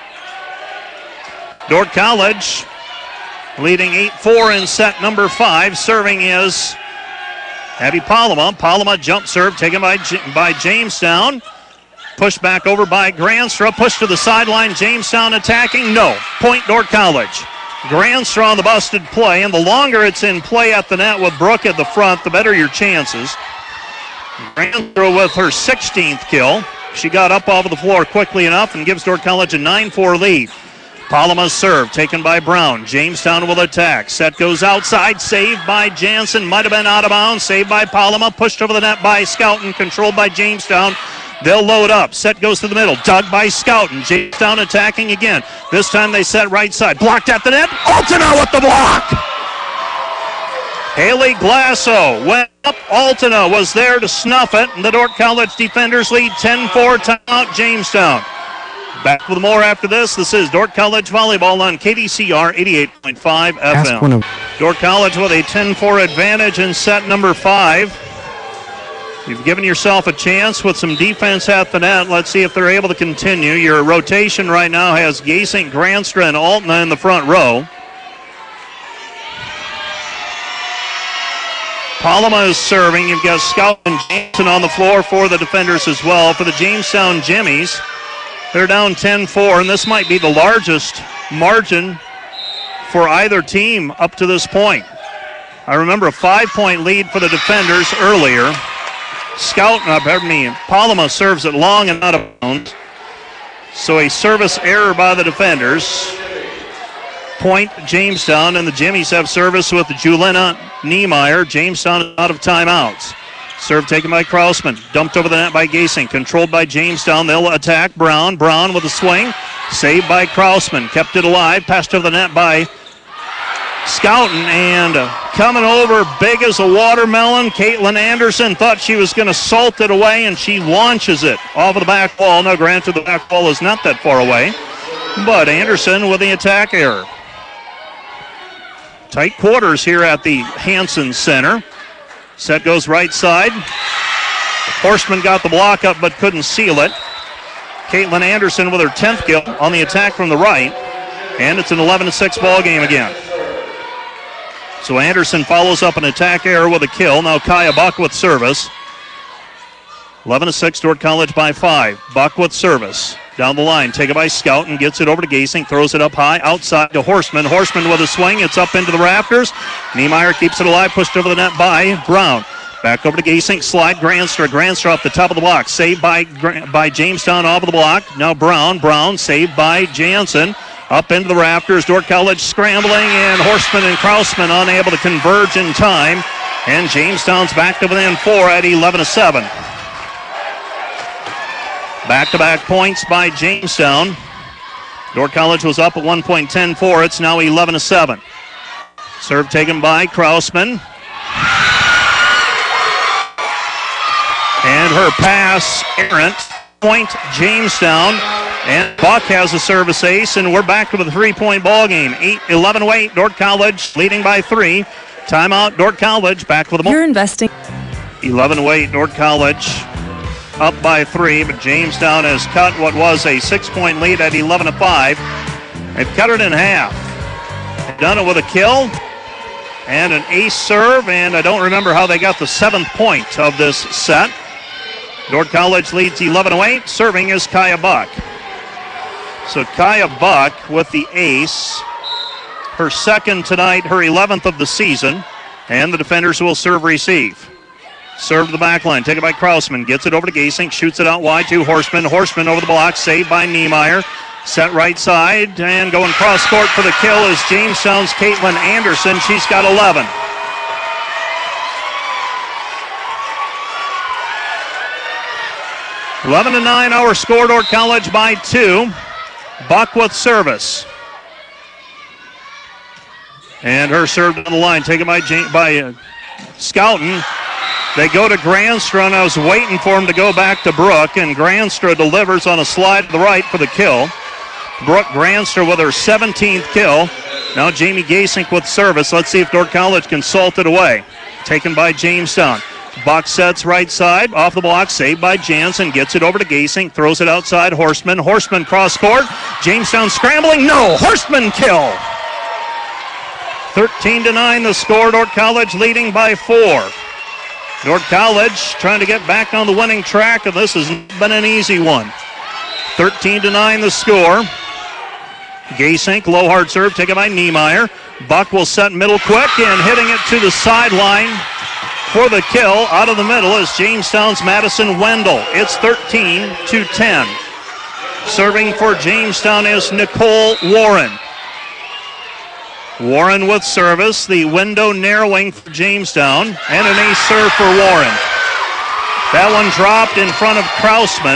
Speaker 1: Dordt College leading 8-4 in set number 5. Serving is Abby Palama. Palama jump serve taken by Jamestown. Pushed back over by Granstra. Pushed to the sideline. Jamestown attacking. No. Point Dordt College. Granstra on the busted play. And the longer it's in play at the net with Brooke at the front, the better your chances. Granstra with her 16th kill. She got up off of the floor quickly enough and gives Dordt College a 9-4 lead. Palama's serve taken by Brown. Jamestown will attack. Set goes outside. Saved by Jansen. Might have been out of bounds. Saved by Palama. Pushed over the net by Scouten. Controlled by Jamestown. They'll load up. Set goes to the middle. Dug by Scouten. Jamestown attacking again. This time they set right side. Blocked at the net. Altena with the block. Haley Glasso went up. Altena was there to snuff it. And the Dordt College defenders lead 10-4. Timeout Jamestown. Back with more after this. This is Dordt College Volleyball on KDCR 88.5 FM. Dordt College with a 10-4 advantage in set number 5. You've given yourself a chance with some defense at the net. Let's see if they're able to continue. Your rotation right now has Gasink, Granstra, and Altena in the front row. Palama is serving. You've got Scout and Jameson on the floor for the defenders as well. For the Jamestown Jimmies, they're down 10-4, and this might be the largest margin for either team up to this point. I remember a 5-point lead for the defenders earlier. Palama serves it long and out of bounds. So a service error by the defenders. Point Jamestown, and the Jimmies have service with Julena Niemeyer. Jamestown out of timeouts. Serve taken by Krausman. Dumped over the net by Gasink. Controlled by Jamestown. They'll attack Brown. Brown with a swing. Saved by Krausman. Kept it alive. Passed over the net by Scouten, and coming over big as a watermelon, Caitlin Anderson thought she was going to salt it away, and she launches it off of the back wall. Now, granted, the back wall is not that far away, but Anderson with the attack error. Tight quarters here at the Hansen Center. Set goes right side. Horstman got the block up but couldn't seal it. Caitlin Anderson with her 10th kill on the attack from the right, and it's an 11-6 ball game again. So Anderson follows up an attack error with a kill. Now Kaya Buck with service. 11-6, Dordt College by 5. Buck with service. Down the line, taken by Scout and gets it over to Gasink. Throws it up high, outside to Horstman. Horstman with a swing. It's up into the rafters. Niemeyer keeps it alive, pushed over the net by Brown. Back over to Gasink, slide Granstra. Granstra off the top of the block. Saved by Jamestown off of the block. Now Brown saved by Jansen. Up into the rafters, Dordt College scrambling, and Horstman and Krausman unable to converge in time. And Jamestown's back to within 4 at 11-7. Back-to-back points by Jamestown. Dordt College was up at 1 point, 10-4. It's now 11-7. Serve taken by Krausman. And her pass errant. Point Jamestown. And Buck has a service ace, and we're back to the 3-point ball game. 11-8, Dordt College leading by 3. Timeout, Dordt College back with the ball.
Speaker 6: You're investing.
Speaker 1: 11-8, Dordt College up by 3, but Jamestown has cut what was a 6-point lead at 11-5. They've cut it in half. They've done it with a kill and an ace serve, and I don't remember how they got the 7th point of this set. Dordt College leads 11-8. Serving is Kaya Buck. So Kaya Buck with the ace, her second tonight, her 11th of the season, and the defenders will serve-receive. Serve to the back line, taken by Krausman, gets it over to Gasink, shoots it out wide to Horstman. Horstman over the block, saved by Niemeyer. Set right side, and going cross court for the kill is Jamestown's Caitlin Anderson. She's got 11. (11-9) our score, Dordt College by 2. Buck with service. And her serve down the line, taken by Scouten. They go to Granstra, and I was waiting for him to go back to Brooke, and Granstra delivers on a slide to the right for the kill. Brooke Granstra with her 17th kill. Now Jamie Gasink with service. Let's see if Dordt College can salt it away. Taken by Jamestown. Buck sets right side, off the block, saved by Jansen, gets it over to Gasink, throws it outside Horstman. Horstman cross court. Jamestown scrambling. No, Horstman kill. 13-9 the score, Dordt College leading by 4. Dordt College trying to get back on the winning track, and this has been an easy one. 13-9 the score. Gasink, low hard serve taken by Niemeyer. Buck will set middle quick and hitting it to the sideline for the kill. Out of the middle is Jamestown's Madison Wendell. It's 13-10. Serving for Jamestown is Nicole Warren. Warren with service. The window narrowing for Jamestown. And an ace serve for Warren. That one dropped in front of Krausman.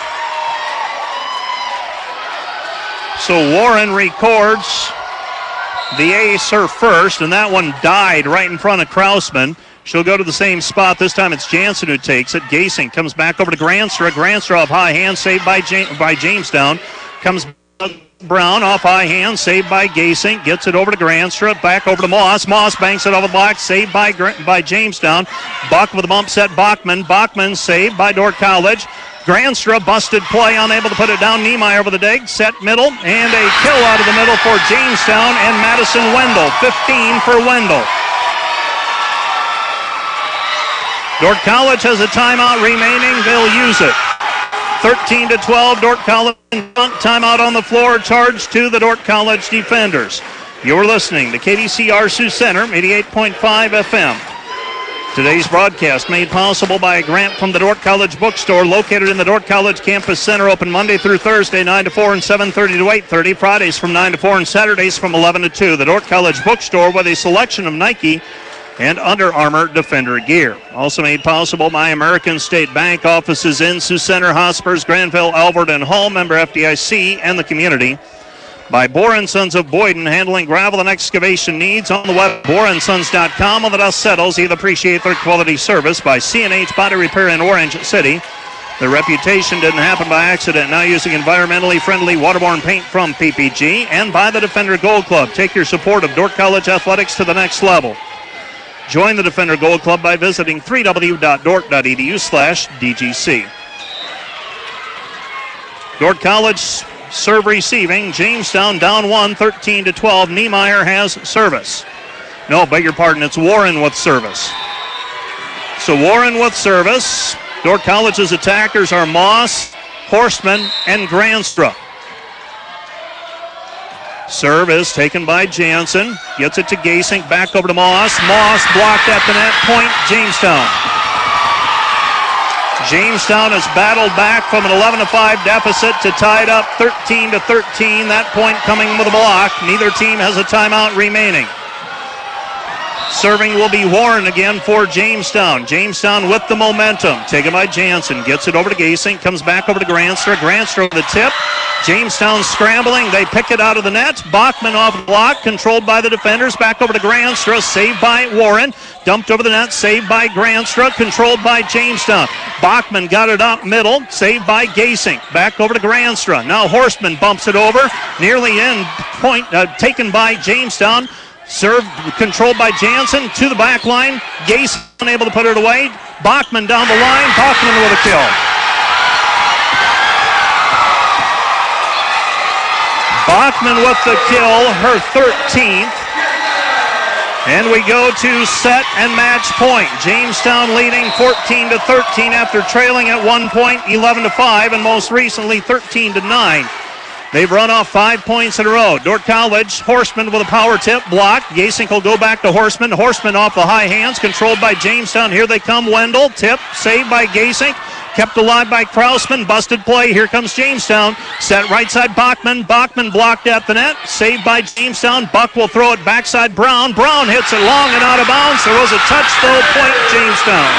Speaker 1: So Warren records the ace her first, and that one died right in front of Krausman. She'll go to the same spot. This time it's Jansen who takes it. Gasing comes back over to Granstra. Granstra off high hand, saved by Jamestown. Comes Brown off high hand, saved by Gasing. Gets it over to Granstra. Back over to Moss. Moss banks it off the block, saved by Jamestown. Buck with a bump set. Bachman saved by Dordt College. Granstra busted play, unable to put it down. Niemeyer over the dig, set middle, and a kill out of the middle for Jamestown and Madison Wendell. 15 for Wendell. Dordt College has a timeout remaining. They'll use it. 13-12, Dordt College in front. Timeout on the floor, charge to the Dordt College defenders. You're listening to KDCR Sioux Center, 88.5 FM. Today's broadcast made possible by a grant from the Dordt College Bookstore, located in the Dordt College Campus Center, open Monday through Thursday, 9 to 4 and 7:30 to 8:30, Fridays from 9 to 4 and Saturdays from 11 to 2. The Dordt College Bookstore with a selection of Nike and Under Armour Defender gear. Also made possible by American State Bank, offices in Sioux Center, Hospers, Granville, Albert, and Hull, member FDIC, and the community. By Bohr & Sons of Boyden, handling gravel and excavation needs on the web, bohrandsons.com. When the dust settles, you'll appreciate their quality service. By C&H Body Repair in Orange City. Their reputation didn't happen by accident. Now using environmentally friendly waterborne paint from PPG. And by the Defender Gold Club. Take your support of Dordt College athletics to the next level. Join the Defender Gold Club by visiting www.dordt.edu/DGC. Dordt College serve receiving. Jamestown down 1, 13-12. Niemeyer has service. No, beg your pardon, it's Warren with service. So Warren with service. Dordt College's attackers are Moss, Horstman, and Granstra. Serve is taken by Jansen. Gets it to Gasink. Back over to Moss. Moss blocked at the net. Point, Jamestown. Jamestown has battled back from an 11-5 deficit to tie it up 13-13. That point coming with a block. Neither team has a timeout remaining. Serving will be Warren again for Jamestown. Jamestown with the momentum. Taken by Jansen. Gets it over to Gasink. Comes back over to Granstra. Granstra with the tip. Jamestown scrambling. They pick it out of the net. Bachman off the block. Controlled by the defenders. Back over to Granstra. Saved by Warren. Dumped over the net. Saved by Granstra. Controlled by Jamestown. Bachman got it up middle. Saved by Gasink. Back over to Granstra. Now Horstman bumps it over. Nearly in. Point taken by Jamestown. Serve controlled by Jansen to the back line. Gasink unable to put it away. Bachman down the line. Bachman with a kill. Bachman with the kill, her 13th. And we go to set and match point. Jamestown leading 14-13 after trailing at 1 point, 11-5, and most recently 13-9. They've run off 5 points in a row. Dordt College, Horstman with a power tip, block. Gasink will go back to Horstman. Horstman off the high hands, controlled by Jamestown. Here they come, Wendell. Tip, saved by Gasink. Kept alive by Krausman. Busted play. Here comes Jamestown. Set right side Bachman. Bachman blocked at the net. Saved by Jamestown. Buck will throw it backside Brown. Brown hits it long and out of bounds. There was a touch, though. Point Jamestown.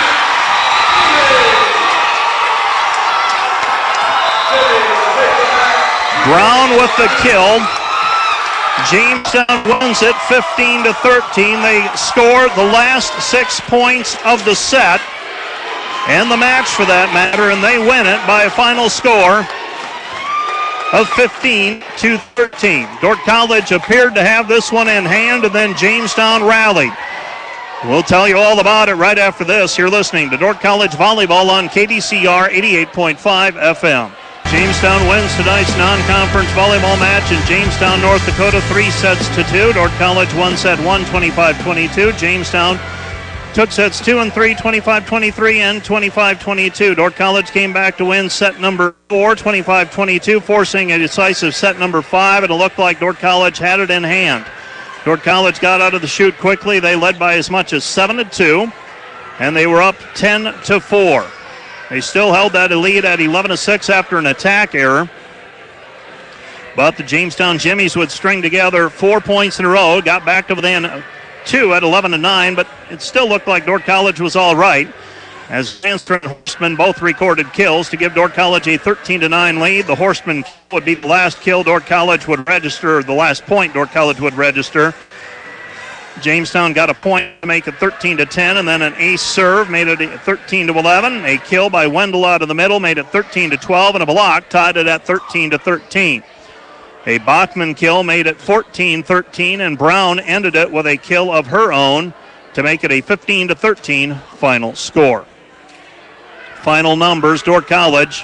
Speaker 1: Brown with the kill. Jamestown wins it 15-13. They score the last 6 points of the set and the match for that matter, and they win it by a final score of 15-13. Dordt College appeared to have this one in hand, and then Jamestown rallied. We'll tell you all about it right after this. You're listening to Dordt College Volleyball on KDCR 88.5 FM. Jamestown wins tonight's non-conference volleyball match in Jamestown, North Dakota, 3-2. Dordt College 1 set, 25-22. Jamestown Took sets 2 and 3, 25-23 and 25-22. Dordt College came back to win set number 4, 25-22, forcing a decisive set number 5, and it looked like Dordt College had it in hand. Dordt College got out of the chute quickly. They led by as much as 7-2, and they were up 10-4. They still held that lead at 11-6 after an attack error. But the Jamestown Jimmies would string together 4 points in a row, got back to within 2 at 11-9, but it still looked like Dordt College was all right, as Lanstra and Horstman both recorded kills to give Dordt College a 13-9 lead. The Horstman would be the last kill Dordt College would register, the last point Dordt College would register. Jamestown got a point to make it 13-10, and then an ace serve made it 13-11. A kill by Wendell out of the middle made it 13-12, and a block tied it at 13-13. A Bachman kill made it 14-13, and Brown ended it with a kill of her own to make it a 15-13 final score. Final numbers, Dordt College,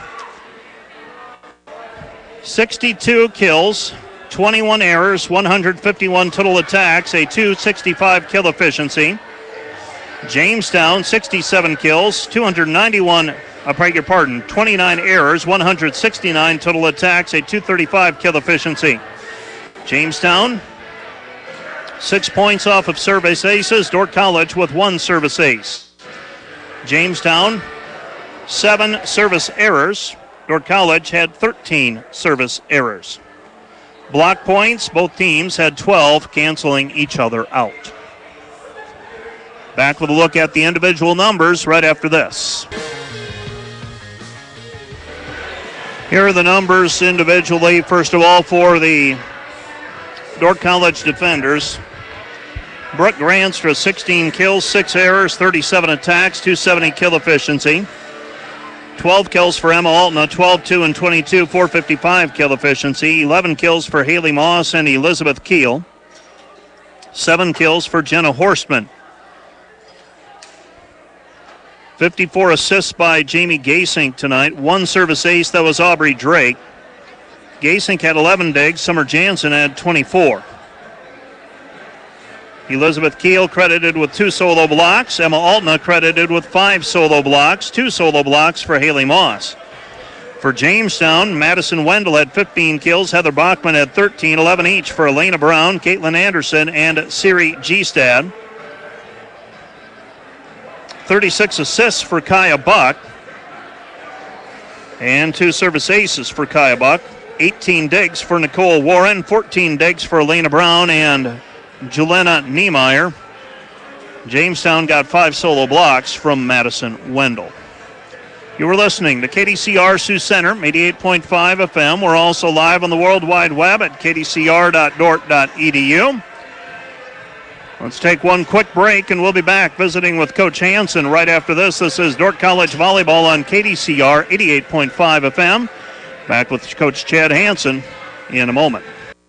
Speaker 1: 62 kills, 21 errors, 151 total attacks, a .265 kill efficiency. Jamestown, 67 kills, 29 errors, 169 total attacks, a .235 kill efficiency. Jamestown, 6 points off of service aces. Dordt College with 1 service ace. Jamestown, 7 service errors. Dordt College had 13 service errors. Block points, both teams had 12, canceling each other out. Back with a look at the individual numbers right after this. Here are the numbers individually. First of all, for the Dordt College defenders, Brooke Granstra, 16 kills, 6 errors, 37 attacks, .270 kill efficiency. 12 kills for Emma Altna, 12-2 and 22, .455 kill efficiency. 11 kills for Haley Moss and Elizabeth Keel. 7 kills for Jenna Horstman. 54 assists by Jamie Gasink tonight. 1 service ace, that was Aubrey Drake. Gasink had 11 digs. Summer Jansen had 24. Elizabeth Keel credited with 2 solo blocks. Emma Altna credited with 5 solo blocks. 2 solo blocks for Haley Moss. For Jamestown, Madison Wendell had 15 kills. Heather Bachman had 13, 11 each for Elena Brown, Caitlin Anderson, and Siri Gstad. 36 assists for Kaya Buck. And 2 service aces for Kaya Buck. 18 digs for Nicole Warren. 14 digs for Elena Brown and Jelena Niemeyer. Jamestown got 5 solo blocks from Madison Wendell. You were listening to KDCR Sioux Center, 88.5 FM. We're also live on the World Wide Web at kdcr.dort.edu. Let's take one quick break, and we'll be back visiting with Coach Hansen right after this. This is Dordt College Volleyball on KDCR 88.5 FM. Back with Coach Chad Hansen in a moment.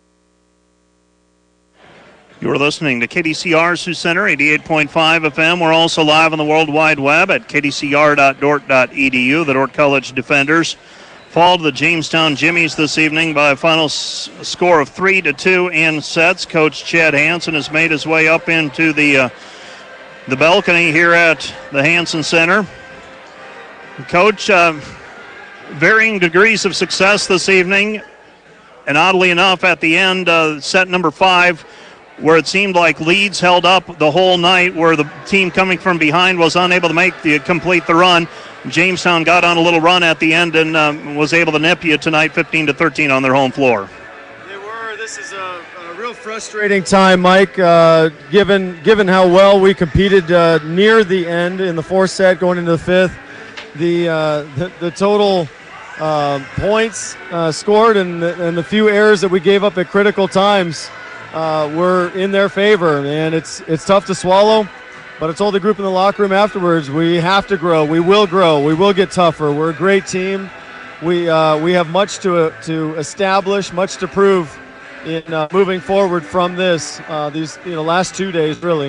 Speaker 1: You're listening to KDCR Sioux Center, 88.5 FM. We're also live on the World Wide Web at kdcr.dort.edu. The Dordt College defenders fall to the Jamestown Jimmies this evening by a final score of 3-2 in sets. Coach Chad Hansen has made his way up into the balcony here at the Hansen Center. Coach, varying degrees of success this evening, and oddly enough, at the end, set number 5, where it seemed like Leeds held up the whole night, where the team coming from behind was unable to complete the run. Jamestown got on a little run at the end and was able to nip you tonight 15-13 on their home floor.
Speaker 6: They were. This is a real frustrating time, Mike, given how well we competed near the end in the 4th set going into the 5th. The total points scored and the few errors that we gave up at critical times were in their favor, and it's tough to swallow. But I told the group in the locker room afterwards, we have to grow. We will get tougher. We're a great team. We have much to establish, much to prove in moving forward from these last 2 days, really.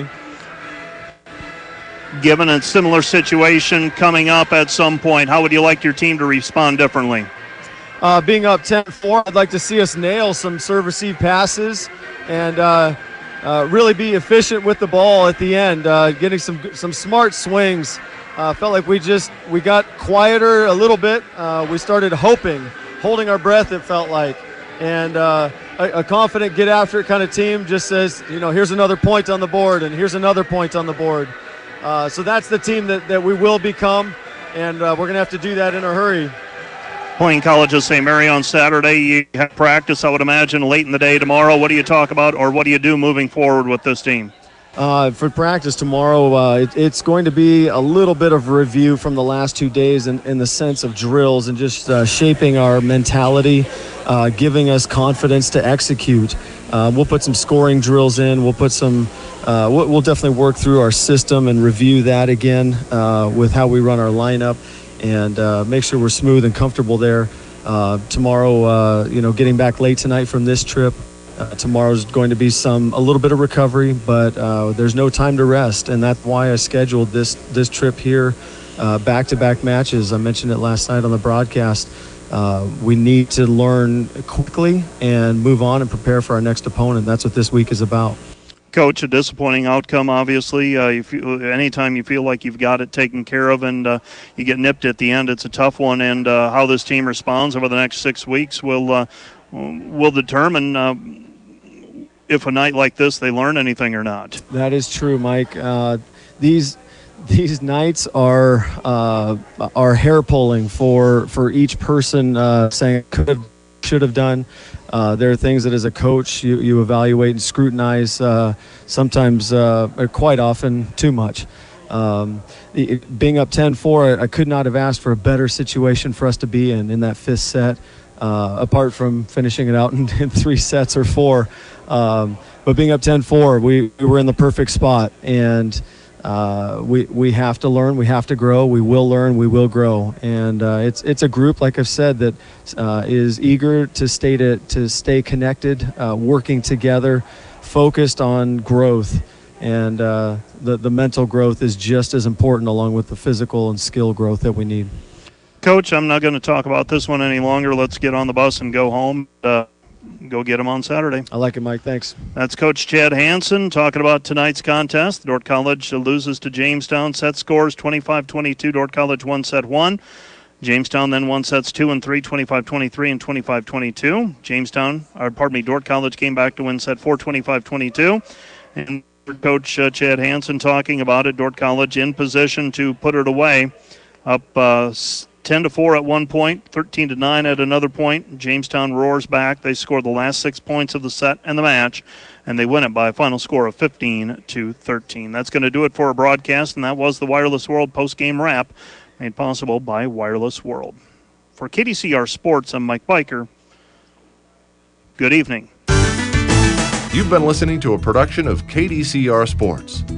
Speaker 1: Given a similar situation coming up at some point, how would you like your team to respond differently?
Speaker 6: Being up 10-4, I'd like to see us nail some serve-receive passes and really be efficient with the ball at the end, getting some smart swings. Felt like we got quieter a little bit. We started holding our breath, it felt like. And a confident get after it kind of team just says, here's another point on the board and here's another point on the board. So that's the team that we will become, and we're going to have to do that in a hurry.
Speaker 1: Playing College of St. Mary on Saturday, you have practice, I would imagine, late in the day tomorrow. What do you talk about, or what do you do moving forward with this team?
Speaker 6: For practice tomorrow, it's going to be a little bit of review from the last 2 days in the sense of drills and just shaping our mentality, giving us confidence to execute. We'll put some scoring drills in. We'll put some. We'll definitely work through our system and review that again with how we run our lineup, and make sure we're smooth and comfortable there. Tomorrow, getting back late tonight from this trip. Tomorrow's going to be a little bit of recovery, but there's no time to rest, and that's why I scheduled this trip here, back-to-back matches. I mentioned it last night on the broadcast. We need to learn quickly and move on and prepare for our next opponent. That's what this week is about.
Speaker 1: Coach, a disappointing outcome, obviously. Anytime you feel like you've got it taken care of and you get nipped at the end, it's a tough one, and how this team responds over the next 6 weeks will determine if a night like this they learn anything or not.
Speaker 6: That is true, Mike. These nights are hair pulling for each person, saying could have, should have done. There are things that as a coach you evaluate and scrutinize, sometimes quite often too much. Being up 10-4, I could not have asked for a better situation for us to be in that fifth set. Apart from finishing it out in 3 sets or 4. But being up 10-4, we were in the perfect spot, and we have to learn, we have to grow, we will learn, we will grow. And it's a group, like I've said, that is eager to stay connected, working together, focused on growth. And the mental growth is just as important, along with the physical and skill growth that we need.
Speaker 1: Coach, I'm not going to talk about this one any longer. Let's get on the bus and go home. Go get them on Saturday.
Speaker 6: I like it, Mike. Thanks.
Speaker 1: That's Coach Chad Hansen talking about tonight's contest. Dordt College loses to Jamestown. Set scores 25-22. Dordt College won set 1. Jamestown then won sets 2 and 3, 25-23 and 25-22. Dordt College came back to win set 4, 25-22. And Coach Chad Hansen talking about it. Dordt College in position to put it away. Up 10-4 at one point, 13-9 at another point. Jamestown roars back. They scored the last 6 points of the set and the match, and they win it by a final score of 15-13. That's going to do it for our broadcast, and that was the Wireless World post-game wrap, made possible by Wireless World. For KDCR Sports, I'm Mike Biker. Good evening.
Speaker 7: You've been listening to a production of KDCR Sports.